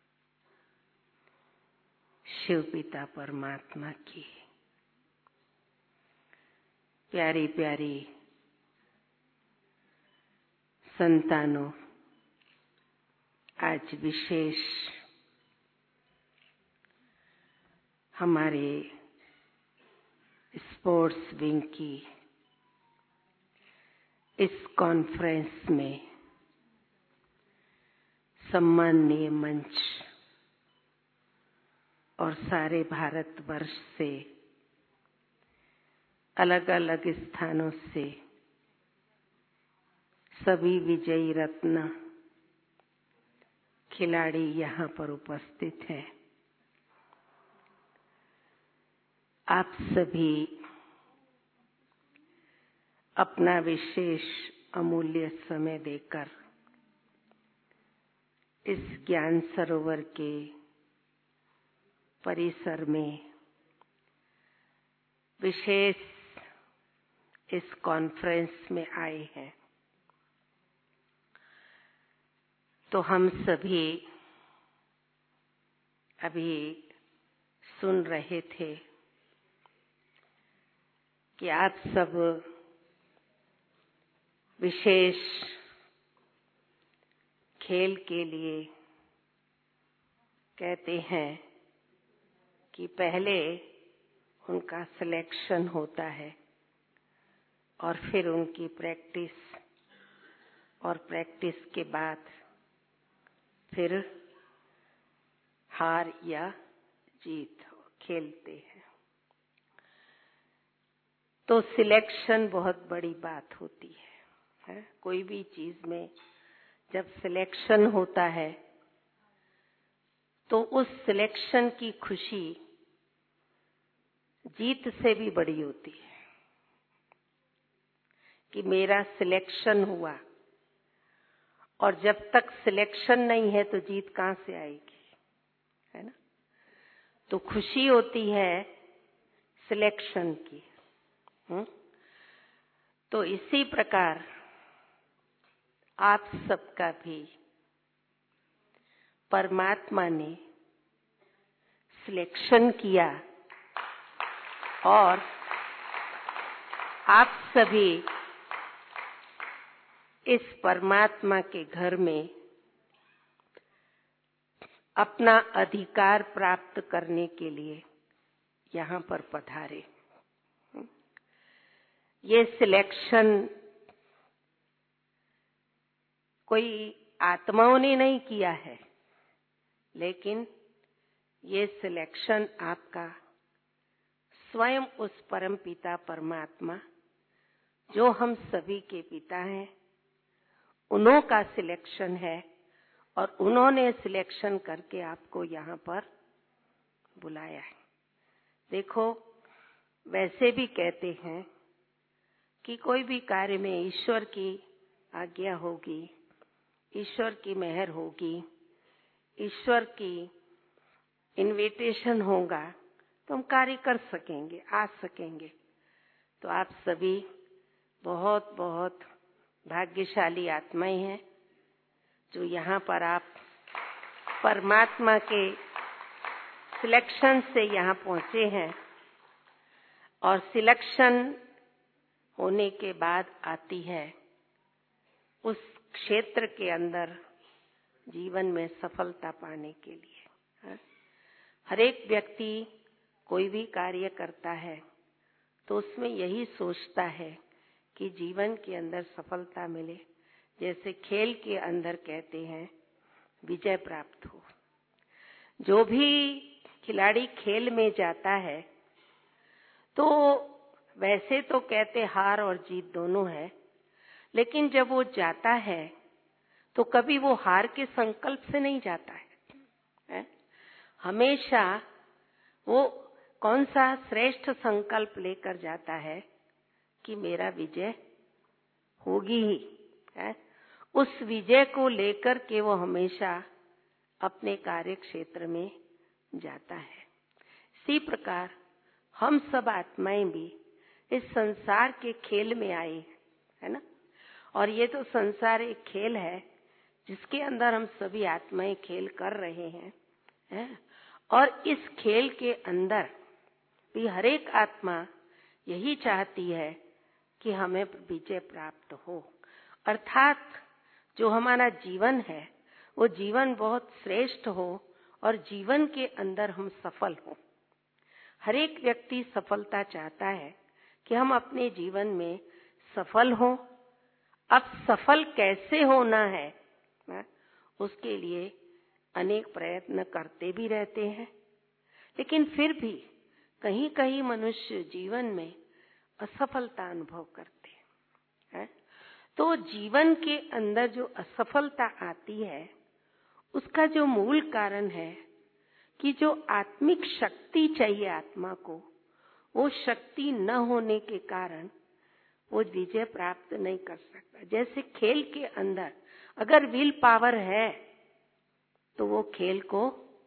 शिव पिता परमात्मा की प्यारी प्यारी संतानों, आज विशेष हमारे स्पोर्ट्स विंग की इस कॉन्फ्रेंस में सम्माननीय मंच और सारे भारतवर्ष से, अलग अलग स्थानों से सभी विजयी रत्न खिलाड़ी यहाँ पर उपस्थित हैं। आप सभी अपना विशेष अमूल्य समय देकर इस ज्ञान सरोवर के परिसर में विशेष इस कॉन्फ्रेंस में आए हैं। तो हम सभी अभी सुन रहे थे कि आप सब विशेष खेल के लिए कहते हैं कि पहले उनका सिलेक्शन होता है और फिर उनकी प्रैक्टिस, और प्रैक्टिस के बाद फिर हार या जीत खेलते हैं। तो सिलेक्शन बहुत बड़ी बात होती है, है? कोई भी चीज में जब सिलेक्शन होता है तो उस सिलेक्शन की खुशी जीत से भी बड़ी होती है कि मेरा सिलेक्शन हुआ, और जब तक सिलेक्शन नहीं है तो जीत कहाँ से आएगी, है ना? तो खुशी होती है सिलेक्शन की। हुँ? तो इसी प्रकार आप सबका भी परमात्मा ने सिलेक्शन किया और आप सभी इस परमात्मा के घर में अपना अधिकार प्राप्त करने के लिए यहाँ पर पधारे। ये सिलेक्शन कोई आत्माओं ने नहीं किया है, लेकिन ये सिलेक्शन आपका स्वयं उस परम पिता परमात्मा जो हम सभी के पिता हैं, उन्हों का सिलेक्शन है और उन्होंने सिलेक्शन करके आपको यहाँ पर बुलाया है। देखो, वैसे भी कहते हैं कि कोई भी कार्य में ईश्वर की आज्ञा होगी, ईश्वर की मेहर होगी, ईश्वर की इनविटेशन होगा तो हम कार्य कर सकेंगे, आ सकेंगे। तो आप सभी बहुत बहुत भाग्यशाली आत्माएं हैं जो यहाँ पर आप परमात्मा के सिलेक्शन से यहाँ पहुंचे हैं। और सिलेक्शन होने के बाद आती है उस क्षेत्र के अंदर जीवन में सफलता पाने के लिए। हर एक व्यक्ति कोई भी कार्य करता है तो उसमें यही सोचता है कि जीवन के अंदर सफलता मिले। जैसे खेल के अंदर कहते हैं विजय प्राप्त हो। जो भी खिलाड़ी खेल में जाता है तो वैसे तो कहते हार और जीत दोनों है, लेकिन जब वो जाता है तो कभी वो हार के संकल्प से नहीं जाता है, है? हमेशा वो कौन सा श्रेष्ठ संकल्प लेकर जाता है कि मेरा विजय होगी ही, है? उस विजय को लेकर के वो हमेशा अपने कार्य क्षेत्र में जाता है। इसी प्रकार हम सब आत्माएं भी इस संसार के खेल में आए, है ना। और ये तो संसार एक खेल है जिसके अंदर हम सभी आत्माएं खेल कर रहे हैं, है? और इस खेल के अंदर भी हर एक आत्मा यही चाहती है कि हमें विजय प्राप्त हो, अर्थात जो हमारा जीवन है वो जीवन बहुत श्रेष्ठ हो और जीवन के अंदर हम सफल हो। हर एक व्यक्ति सफलता चाहता है कि हम अपने जीवन में सफल हों। अब सफल कैसे होना है, ना? उसके लिए अनेक प्रयत्न करते भी रहते हैं, लेकिन फिर भी कहीं कहीं मनुष्य जीवन में असफलता अनुभव करते हैं। तो जीवन के अंदर जो असफलता आती है उसका जो मूल कारण है कि जो आत्मिक शक्ति चाहिए आत्मा को, वो शक्ति न होने के कारण वो विजय प्राप्त नहीं कर सकता। जैसे खेल के अंदर अगर विल पावर है तो वो खेल को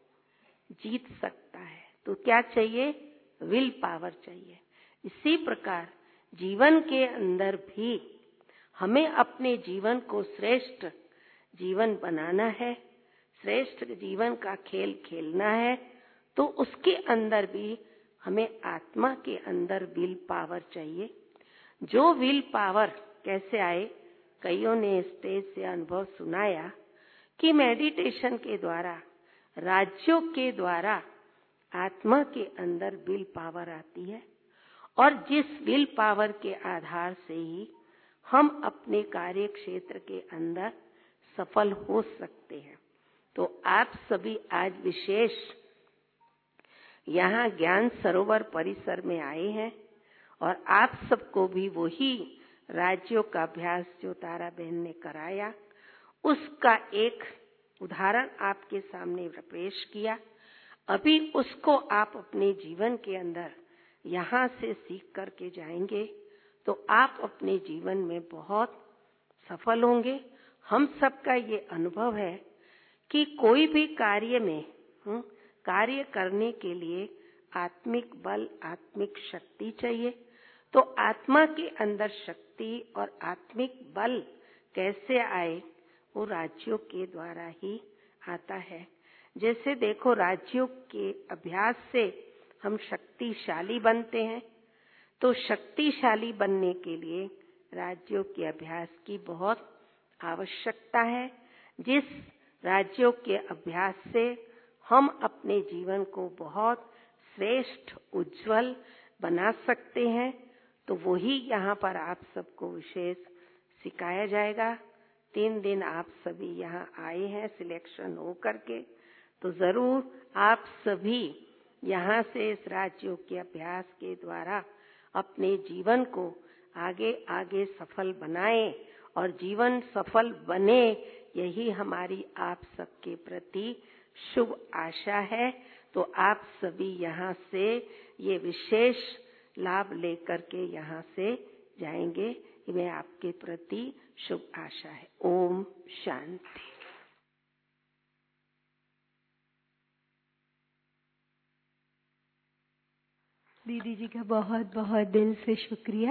जीत सकता है। तो क्या चाहिए? विल पावर चाहिए। इसी प्रकार जीवन के अंदर भी हमें अपने जीवन को श्रेष्ठ जीवन बनाना है, श्रेष्ठ जीवन का खेल खेलना है, तो उसके अंदर भी हमें आत्मा के अंदर विल पावर चाहिए। जो विल पावर कैसे आए, कईयों ने स्टेज से अनुभव सुनाया कि मेडिटेशन के द्वारा, राज्यों के द्वारा आत्मा के अंदर विल पावर आती है और जिस विल पावर के आधार से ही हम अपने कार्य क्षेत्र के अंदर सफल हो सकते हैं। तो आप सभी आज विशेष यहाँ ज्ञान सरोवर परिसर में आए हैं और आप सबको भी वही राज्यों का अभ्यास जो तारा बहन ने कराया उसका एक उदाहरण आपके सामने पेश किया। अभी उसको आप अपने जीवन के अंदर यहाँ से सीख करके जाएंगे तो आप अपने जीवन में बहुत सफल होंगे। हम सबका ये अनुभव है कि कोई भी कार्य में हुँ, कार्य करने के लिए आत्मिक बल, आत्मिक शक्ति चाहिए। तो आत्मा के अंदर शक्ति और आत्मिक बल कैसे आए, वो राज्यों के द्वारा ही आता है। जैसे देखो, राज्यों के अभ्यास से हम शक्तिशाली बनते हैं, तो शक्तिशाली बनने के लिए राज्यों के अभ्यास की बहुत आवश्यकता है। जिस राज्यों के अभ्यास से हम अपने जीवन को बहुत श्रेष्ठ, उज्जवल बना सकते हैं, तो वही यहाँ पर आप सबको विशेष सिखाया जाएगा। तीन दिन आप सभी यहाँ आए हैं सिलेक्शन हो करके, तो जरूर आप सभी यहाँ से इस राजयोग के अभ्यास के द्वारा अपने जीवन को आगे आगे सफल बनाएं और जीवन सफल बने, यही हमारी आप सबके प्रति शुभ आशा है। तो आप सभी यहाँ से ये विशेष लाभ लेकर के यहाँ से जाएंगे, मैं आपके प्रति शुभ आशा है। ओम शांति। दीदी जी का बहुत बहुत दिल से शुक्रिया।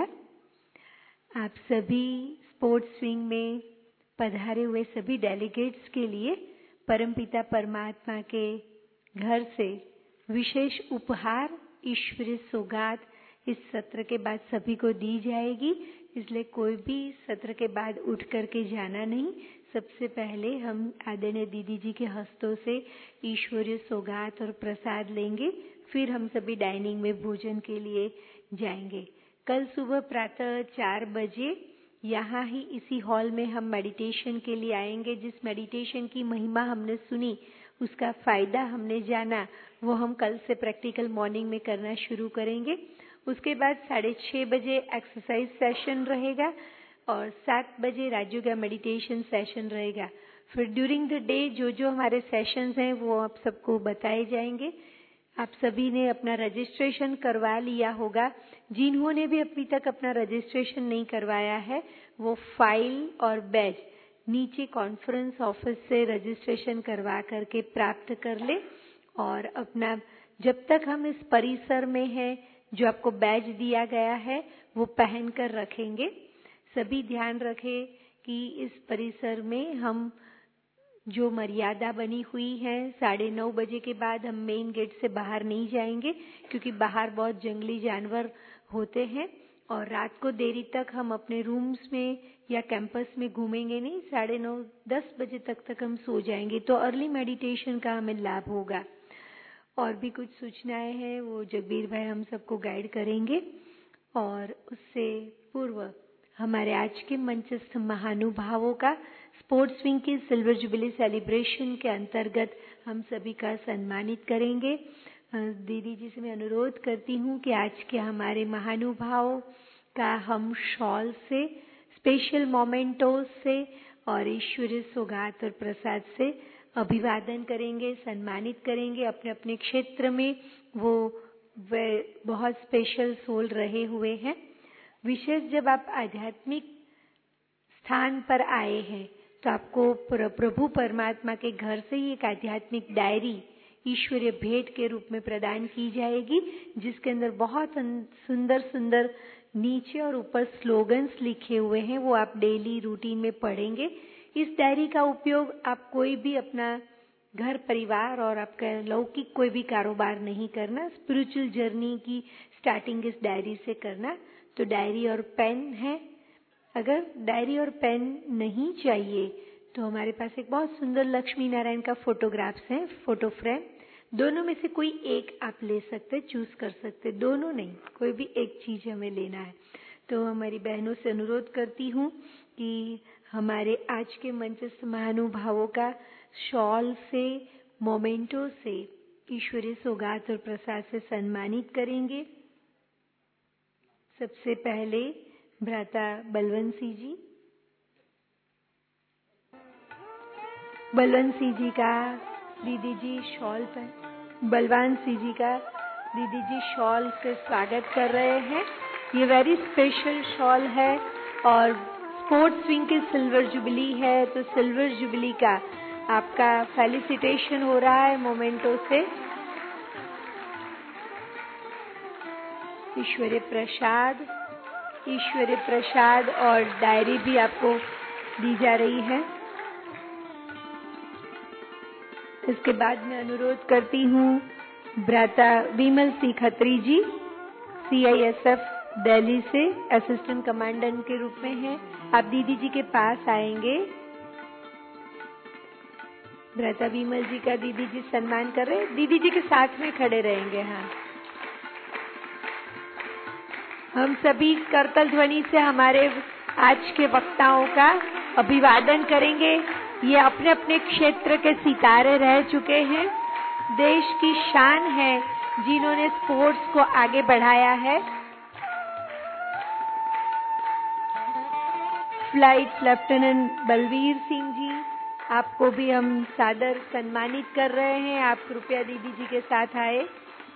आप सभी स्पोर्ट्स विंग में पधारे हुए सभी डेलीगेट्स के लिए परमपिता परमात्मा के घर से विशेष उपहार ईश्वरीय सौगात इस सत्र के बाद सभी को दी जाएगी, इसलिए कोई भी सत्र के बाद उठ करके जाना नहीं। सबसे पहले हम आदरणीय दीदी जी के हस्तों से ईश्वरीय सौगात और प्रसाद लेंगे, फिर हम सभी डाइनिंग में भोजन के लिए जाएंगे। कल सुबह प्रातः चार बजे यहाँ ही इसी हॉल में हम मेडिटेशन के लिए आएंगे। जिस मेडिटेशन की महिमा हमने सुनी, उसका फायदा हमने जाना, वो हम कल से प्रैक्टिकल मॉर्निंग में करना शुरू करेंगे। उसके बाद साढ़े छः बजे एक्सरसाइज सेशन रहेगा और सात बजे राजयोगा मेडिटेशन सेशन रहेगा। फिर ड्यूरिंग द डे जो जो हमारे सेशंस हैं वो आप सबको बताए जाएंगे। आप सभी ने अपना रजिस्ट्रेशन करवा लिया होगा। जिन्होंने भी अभी तक अपना रजिस्ट्रेशन नहीं करवाया है, वो फाइल और बैज नीचे कॉन्फ्रेंस ऑफिस से रजिस्ट्रेशन करवा करके प्राप्त कर ले। और अपना जब तक हम इस परिसर में हैं, जो आपको बैज दिया गया है वो पहन कर रखेंगे। सभी ध्यान रखें कि इस परिसर में हम जो मर्यादा बनी हुई है, साढ़े नौ बजे के बाद हम मेन गेट से बाहर नहीं जाएंगे, क्योंकि बाहर बहुत जंगली जानवर होते हैं और रात को देरी तक हम अपने रूम्स में या कैंपस में घूमेंगे नहीं। साढ़े नौ दस बजे तक तक हम सो जाएंगे, तो अर्ली मेडिटेशन का हमें लाभ होगा। और भी कुछ सूचनाएं हैं वो जगबीर भाई हम सबको गाइड करेंगे। और उससे पूर्व हमारे आज के मंचस्थ महानुभावों का स्पोर्ट्स विंग की सिल्वर जुबिली सेलिब्रेशन के अंतर्गत हम सभी का सम्मानित करेंगे। दीदी जी से मैं अनुरोध करती हूँ कि आज के हमारे महानुभावों का हम शॉल से, स्पेशल मोमेंटोस से और ईश्वरीय सौगात और प्रसाद से अभिवादन करेंगे, सम्मानित करेंगे। अपने अपने क्षेत्र में वो वे बहुत स्पेशल सोल रहे हुए हैं। विशेष जब आप आध्यात्मिक स्थान पर आए हैं तो आपको प्रभु परमात्मा के घर से ही एक आध्यात्मिक डायरी ईश्वरीय भेंट के रूप में प्रदान की जाएगी, जिसके अंदर बहुत सुंदर सुंदर नीचे और ऊपर स्लोगन्स लिखे हुए हैं। वो आप डेली रूटीन में पढ़ेंगे। इस डायरी का उपयोग आप कोई भी अपना घर परिवार और आपका लौकिक कोई भी कारोबार नहीं करना, स्पिरिचुअल जर्नी की स्टार्टिंग इस डायरी से करना। तो डायरी और पेन है। अगर डायरी और पेन नहीं चाहिए तो हमारे पास एक बहुत सुंदर लक्ष्मी नारायण का फोटोग्राफ्स हैं, फोटो फ्रेम। दोनों में से कोई एक आप ले सकते, चूज कर सकते, दोनों नहीं, कोई भी एक चीज हमें लेना है। तो हमारी बहनों से अनुरोध करती हूँ कि हमारे आज के मंचस्थ महानुभावों का शॉल से, मोमेंटो से, ईश्वरीय सौगात और प्रसाद से सम्मानित करेंगे। सबसे पहले भ्राता बलवंत सिंह जी, बलवंत सिंह जी का दीदी जी शॉल पर, बलवंत सिंह जी का दीदी जी शॉल से स्वागत कर रहे हैं। ये वेरी स्पेशल शॉल है और स्पोर्ट्स विंग की सिल्वर जुबली है, तो सिल्वर जुबली का आपका फेलिसिटेशन हो रहा है मोमेंटो से। ईश्वरीय प्रसाद, ईश्वरीय प्रसाद और डायरी भी आपको दी जा रही है। इसके बाद मैं अनुरोध करती हूँ भ्राता Vimal Singh Khatri ji, C I S F Delhi से असिस्टेंट कमांडेंट के रूप में हैं। आप दीदी जी के पास आएंगे। भ्राता विमल जी का दीदी जी सम्मान कर रहे हैं, दीदी जी के साथ में खड़े रहेंगे। हाँ, हम सभी करतल ध्वनि से हमारे आज के वक्ताओं का अभिवादन करेंगे। ये अपने अपने क्षेत्र के सितारे रह चुके हैं, देश की शान है जिन्होंने स्पोर्ट्स को आगे बढ़ाया है। फ्लाइट लेफ्टिनेंट बलवीर सिंह जी, आपको भी हम सादर सम्मानित कर रहे हैं। आप कृपया दीदी जी के साथ आए।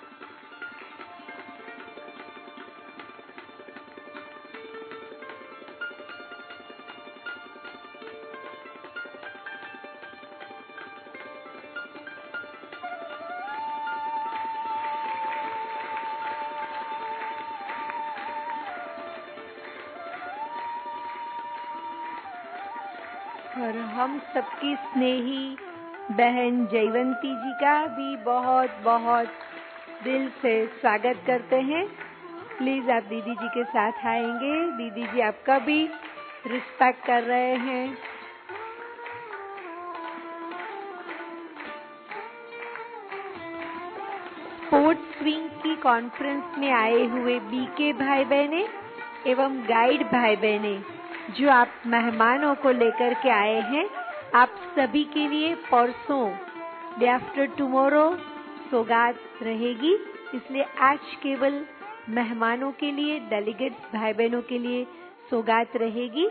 और हम सबकी स्नेही बहन जयवंती जी का भी बहुत बहुत दिल से स्वागत करते हैं। प्लीज आप दीदी जी के साथ आएंगे। दीदी जी आपका भी रिस्पेक्ट कर रहे हैं। स्पोर्ट्स विंग की कॉन्फ्रेंस में आए हुए बीके भाई बहने एवं गाइड भाई बहने, जो आप मेहमानों को लेकर के आए हैं, आप सभी के लिए परसों डे आफ्टर टुमारो सौगात रहेगी। इसलिए आज केवल मेहमानों के लिए, डेलीगेट्स भाई बहनों के लिए सौगात रहेगी।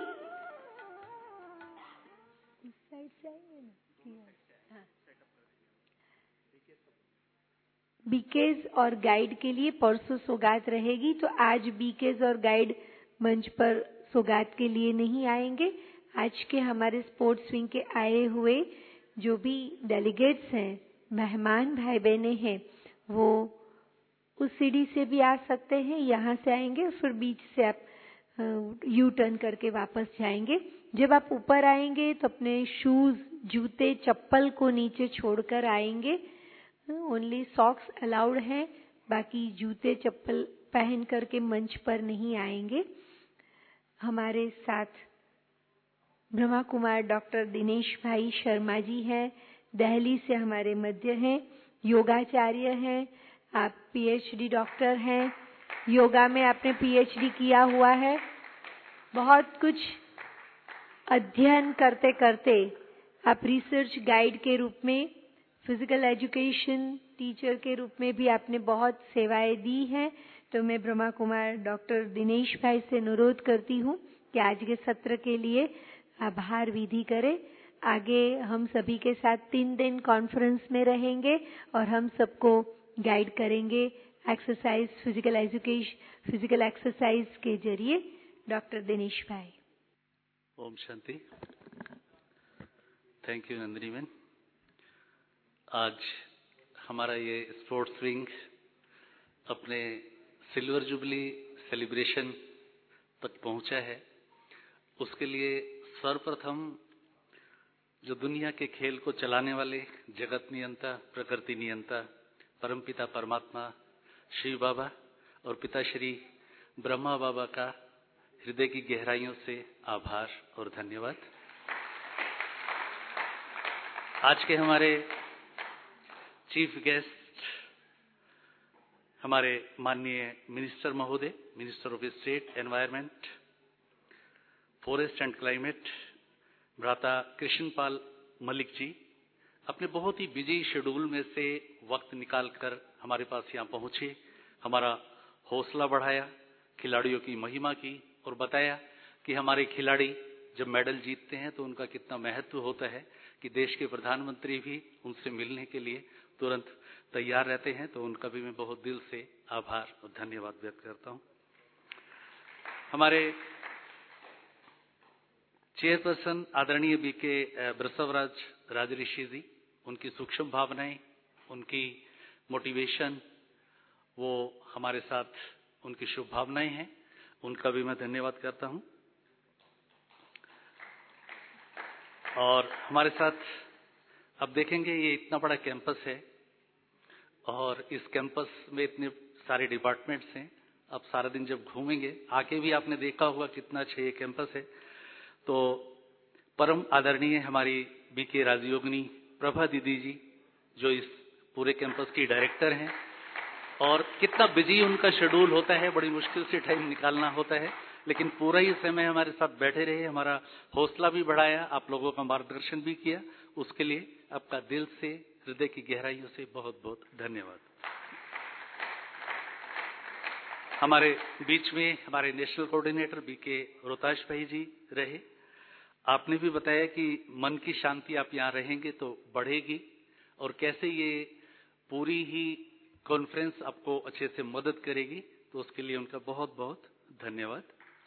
बीकेज और गाइड के लिए परसों सौगात रहेगी, तो आज बीकेज और गाइड मंच पर सौगात के लिए नहीं आएंगे। आज के हमारे स्पोर्ट्स विंग के आए हुए जो भी डेलीगेट्स हैं, मेहमान भाई बहने हैं, वो उस सीढ़ी से भी आ सकते हैं, यहाँ से आएंगे, फिर बीच से आप यू टर्न करके वापस जाएंगे। जब आप ऊपर आएंगे तो अपने शूज, जूते, चप्पल को नीचे छोड़कर आएंगे। ओनली सॉक्स अलाउड है, बाकी जूते चप्पल पहन करके मंच पर नहीं आएंगे। हमारे साथ ब्रह्मा कुमार डॉक्टर दिनेश भाई शर्मा जी हैं, दिल्ली से हमारे मध्य हैं, योगाचार्य हैं। आप पीएचडी डॉक्टर हैं, योगा में आपने पीएचडी किया हुआ है। बहुत कुछ अध्ययन करते करते आप रिसर्च गाइड के रूप में, फिजिकल एजुकेशन टीचर के रूप में भी आपने बहुत सेवाएं दी हैं। तो मैं ब्रह्मा कुमार डॉक्टर दिनेश भाई से अनुरोध करती हूँ कि आज के सत्र के लिए आभार विधि करें। आगे हम सभी के साथ तीन दिन कॉन्फ्रेंस में रहेंगे और हम सबको गाइड करेंगे exercise, physical education, physical exercise के जरिए। डॉक्टर दिनेश भाई। ओम शांति। Thank you Nandini ma'am. आज हमारा ये स्पोर्ट्स विंग अपने सिल्वर जुबली सेलिब्रेशन तक पहुंचा है। उसके लिए सर्वप्रथम जो दुनिया के खेल को चलाने वाले जगत नियंता, प्रकृति नियंता, परमपिता परमात्मा शिव बाबा और पिताश्री ब्रह्मा बाबा का हृदय की गहराइयों से आभार और धन्यवाद। आज के हमारे चीफ गेस्ट हमारे माननीय मिनिस्टर महोदय, minister of state environment, forest and climate, भ्राता कृष्णपाल मलिक जी, अपने बहुत ही बिजी शेड्यूल में से वक्त निकालकर हमारे पास यहाँ पहुंचे, हमारा हौसला बढ़ाया, खिलाड़ियों की महिमा की और बताया कि हमारे खिलाड़ी जब मेडल जीतते हैं तो उनका कितना महत्व होता है, कि देश के प्रधानमंत्री भी उनसे मिलने के लिए तुरंत तैयार रहते हैं। तो उनका भी मैं बहुत दिल से आभार और धन्यवाद व्यक्त करता हूं। हमारे चेयरपर्सन आदरणीय बी के बृषभराज राजऋषि जी, उनकी सूक्ष्म भावनाएं, उनकी मोटिवेशन, वो हमारे साथ उनकी शुभ भावनाएं हैं, उनका भी मैं धन्यवाद करता हूं। और हमारे साथ अब देखेंगे ये इतना बड़ा कैंपस है और इस कैंपस में इतने सारे डिपार्टमेंट्स हैं। अब सारा दिन जब घूमेंगे, आके भी आपने देखा होगा कितना अच्छा ये कैंपस है। तो परम आदरणीय हमारी बी के राजयोगिनी प्रभा दीदी जी, जो इस पूरे कैंपस की डायरेक्टर हैं, और कितना बिजी उनका शेड्यूल होता है, बड़ी मुश्किल से टाइम निकालना होता है, लेकिन पूरा ही समय हमारे साथ बैठे रहे, हमारा हौसला भी बढ़ाया, आप लोगों का मार्गदर्शन भी किया। उसके लिए आपका दिल से, हृदय की गहराइयों से बहुत बहुत धन्यवाद। हमारे बीच में हमारे नेशनल कोऑर्डिनेटर बी के रोहताश भाई जी रहे। आपने भी बताया कि मन की शांति आप यहाँ रहेंगे तो बढ़ेगी, और कैसे ये पूरी ही कॉन्फ्रेंस आपको अच्छे से मदद करेगी, तो उसके लिए उनका बहुत बहुत धन्यवाद।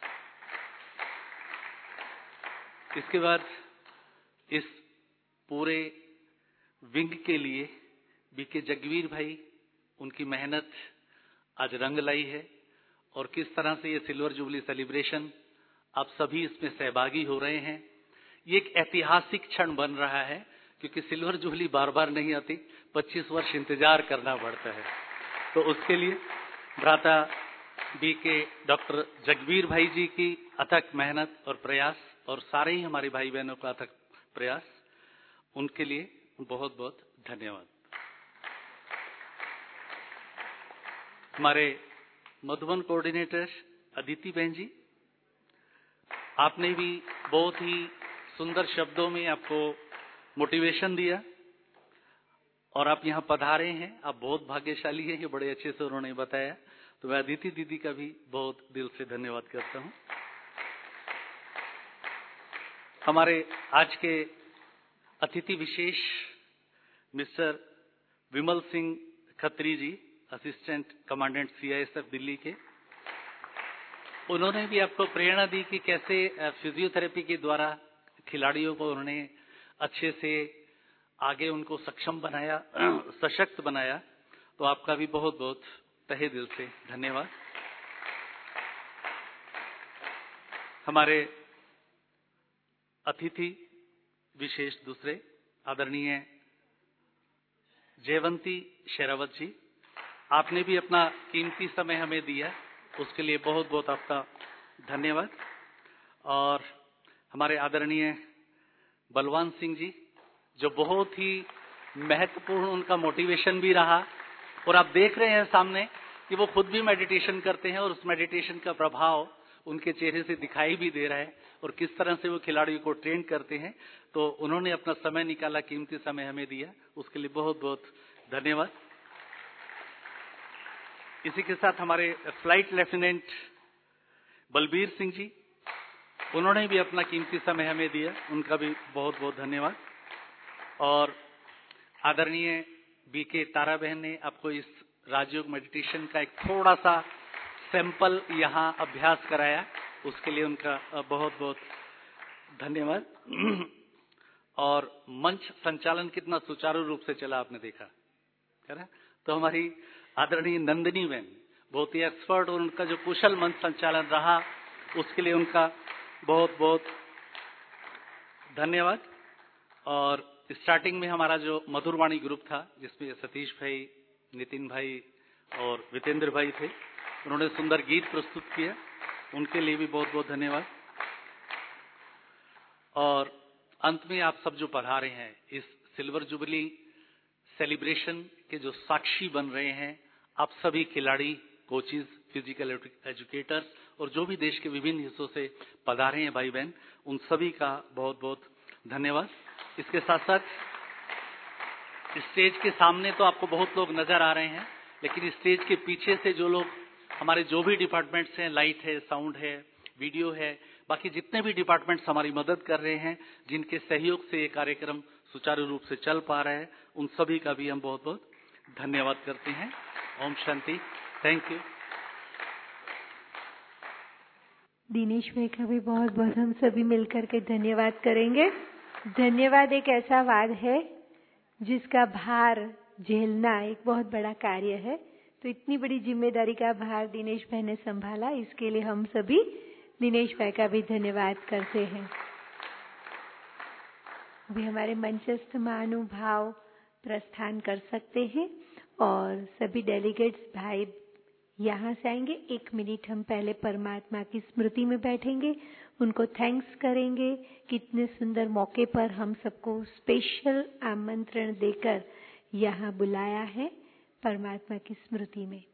इसके बाद इस पूरे विंग के लिए बी के जगवीर भाई, उनकी मेहनत आज रंग लाई है, और किस तरह से ये सिल्वर जुबली सेलिब्रेशन आप सभी इसमें सहभागी हो रहे हैं। ये एक ऐतिहासिक क्षण बन रहा है, क्योंकि सिल्वर जुबली बार बार नहीं आती, पच्चीस वर्ष इंतजार करना पड़ता है। तो उसके लिए भ्राता बी के डॉक्टर जगवीर भाई जी की अथक मेहनत और प्रयास, और सारे ही हमारे भाई बहनों का अथक प्रयास, उनके लिए बहुत बहुत धन्यवाद। हमारे मधुबन कोऑर्डिनेटर अदिति बहन जी, आपने भी बहुत ही सुंदर शब्दों में आपको मोटिवेशन दिया, और आप यहाँ पधारे हैं, आप बहुत भाग्यशाली हैं, ये बड़े अच्छे से उन्होंने बताया। तो मैं अदिति दीदी का भी बहुत दिल से धन्यवाद करता हूँ। हमारे आज के अतिथि विशेष mister Vimal Singh Khatri ji, assistant commandant CISF Delhi के, उन्होंने भी आपको प्रेरणा दी कि कैसे फिजियोथेरेपी के द्वारा खिलाड़ियों को उन्होंने अच्छे से आगे उनको सक्षम बनाया, सशक्त बनाया। तो आपका भी बहुत बहुत तहे दिल से धन्यवाद। हमारे अतिथि विशेष दूसरे आदरणीय जयवंती शेरावत जी, आपने भी अपना कीमती समय हमें दिया, उसके लिए बहुत बहुत आपका धन्यवाद। और हमारे आदरणीय बलवान सिंह जी, जो बहुत ही महत्वपूर्ण उनका मोटिवेशन भी रहा, और आप देख रहे हैं सामने कि वो खुद भी मेडिटेशन करते हैं, और उस मेडिटेशन का प्रभाव उनके चेहरे से दिखाई भी दे रहा है, और किस तरह से वो खिलाड़ियों को ट्रेन करते हैं। तो उन्होंने अपना समय निकाला, कीमती समय हमें दिया, उसके लिए बहुत बहुत धन्यवाद। इसी के साथ हमारे फ्लाइट लेफ्टिनेंट बलबीर सिंह जी, उन्होंने भी अपना कीमती समय हमें दिया, उनका भी बहुत बहुत धन्यवाद। और आदरणीय बी के तारा बहन ने आपको इस राजयोग मेडिटेशन का एक थोड़ा सा सैंपल यहाँ अभ्यास कराया, उसके लिए उनका बहुत बहुत धन्यवाद। और मंच संचालन कितना सुचारू रूप से चला आपने देखा, है ना? तो हमारी आदरणीय नंदिनी बहन बहुत ही एक्सपर्ट, और उनका जो कुशल मंच संचालन रहा, उसके लिए उनका बहुत बहुत धन्यवाद। और स्टार्टिंग में हमारा जो मधुरवाणी ग्रुप था, जिसमें सतीश भाई, नितिन भाई और वितेंद्र भाई थे, उन्होंने सुंदर गीत प्रस्तुत किया, उनके लिए भी बहुत बहुत धन्यवाद। और अंत में आप सब जो पधारे हैं, इस सिल्वर जुबली सेलिब्रेशन के जो साक्षी बन रहे हैं, आप सभी खिलाड़ी, कोचेस, फिजिकल एजुकेटर्स, और जो भी देश के विभिन्न हिस्सों से पधारे हैं भाई बहन, उन सभी का बहुत बहुत धन्यवाद। इसके साथ साथ स्टेज के सामने तो आपको बहुत लोग नजर आ रहे हैं, लेकिन स्टेज के पीछे से जो लोग, हमारे जो भी डिपार्टमेंट्स हैं, लाइट है, साउंड है, वीडियो है, बाकी जितने भी डिपार्टमेंट्स हमारी मदद कर रहे हैं, जिनके सहयोग से ये कार्यक्रम सुचारू रूप से चल पा रहा है, उन सभी का भी हम बहुत बहुत धन्यवाद करते हैं। ओम शांति। Thank you. दिनेश भाई का भी बहुत बहुत हम सभी मिलकर के धन्यवाद करेंगे। धन्यवाद एक ऐसा वाद है जिसका भार झेलना एक बहुत बड़ा कार्य है, तो इतनी बड़ी जिम्मेदारी का भार दिनेश भाई ने संभाला, इसके लिए हम सभी दिनेश भाई का भी धन्यवाद करते हैं। अभी हमारे मंचस्थ महानुभाव प्रस्थान कर सकते हैं, और सभी डेलीगेट्स भाई यहाँ से आएंगे। एक मिनट हम पहले परमात्मा की स्मृति में बैठेंगे, उनको थैंक्स करेंगे कि इतने सुंदर मौके पर हम सबको स्पेशल आमंत्रण देकर यहाँ बुलाया है परमात्मा की स्मृति में।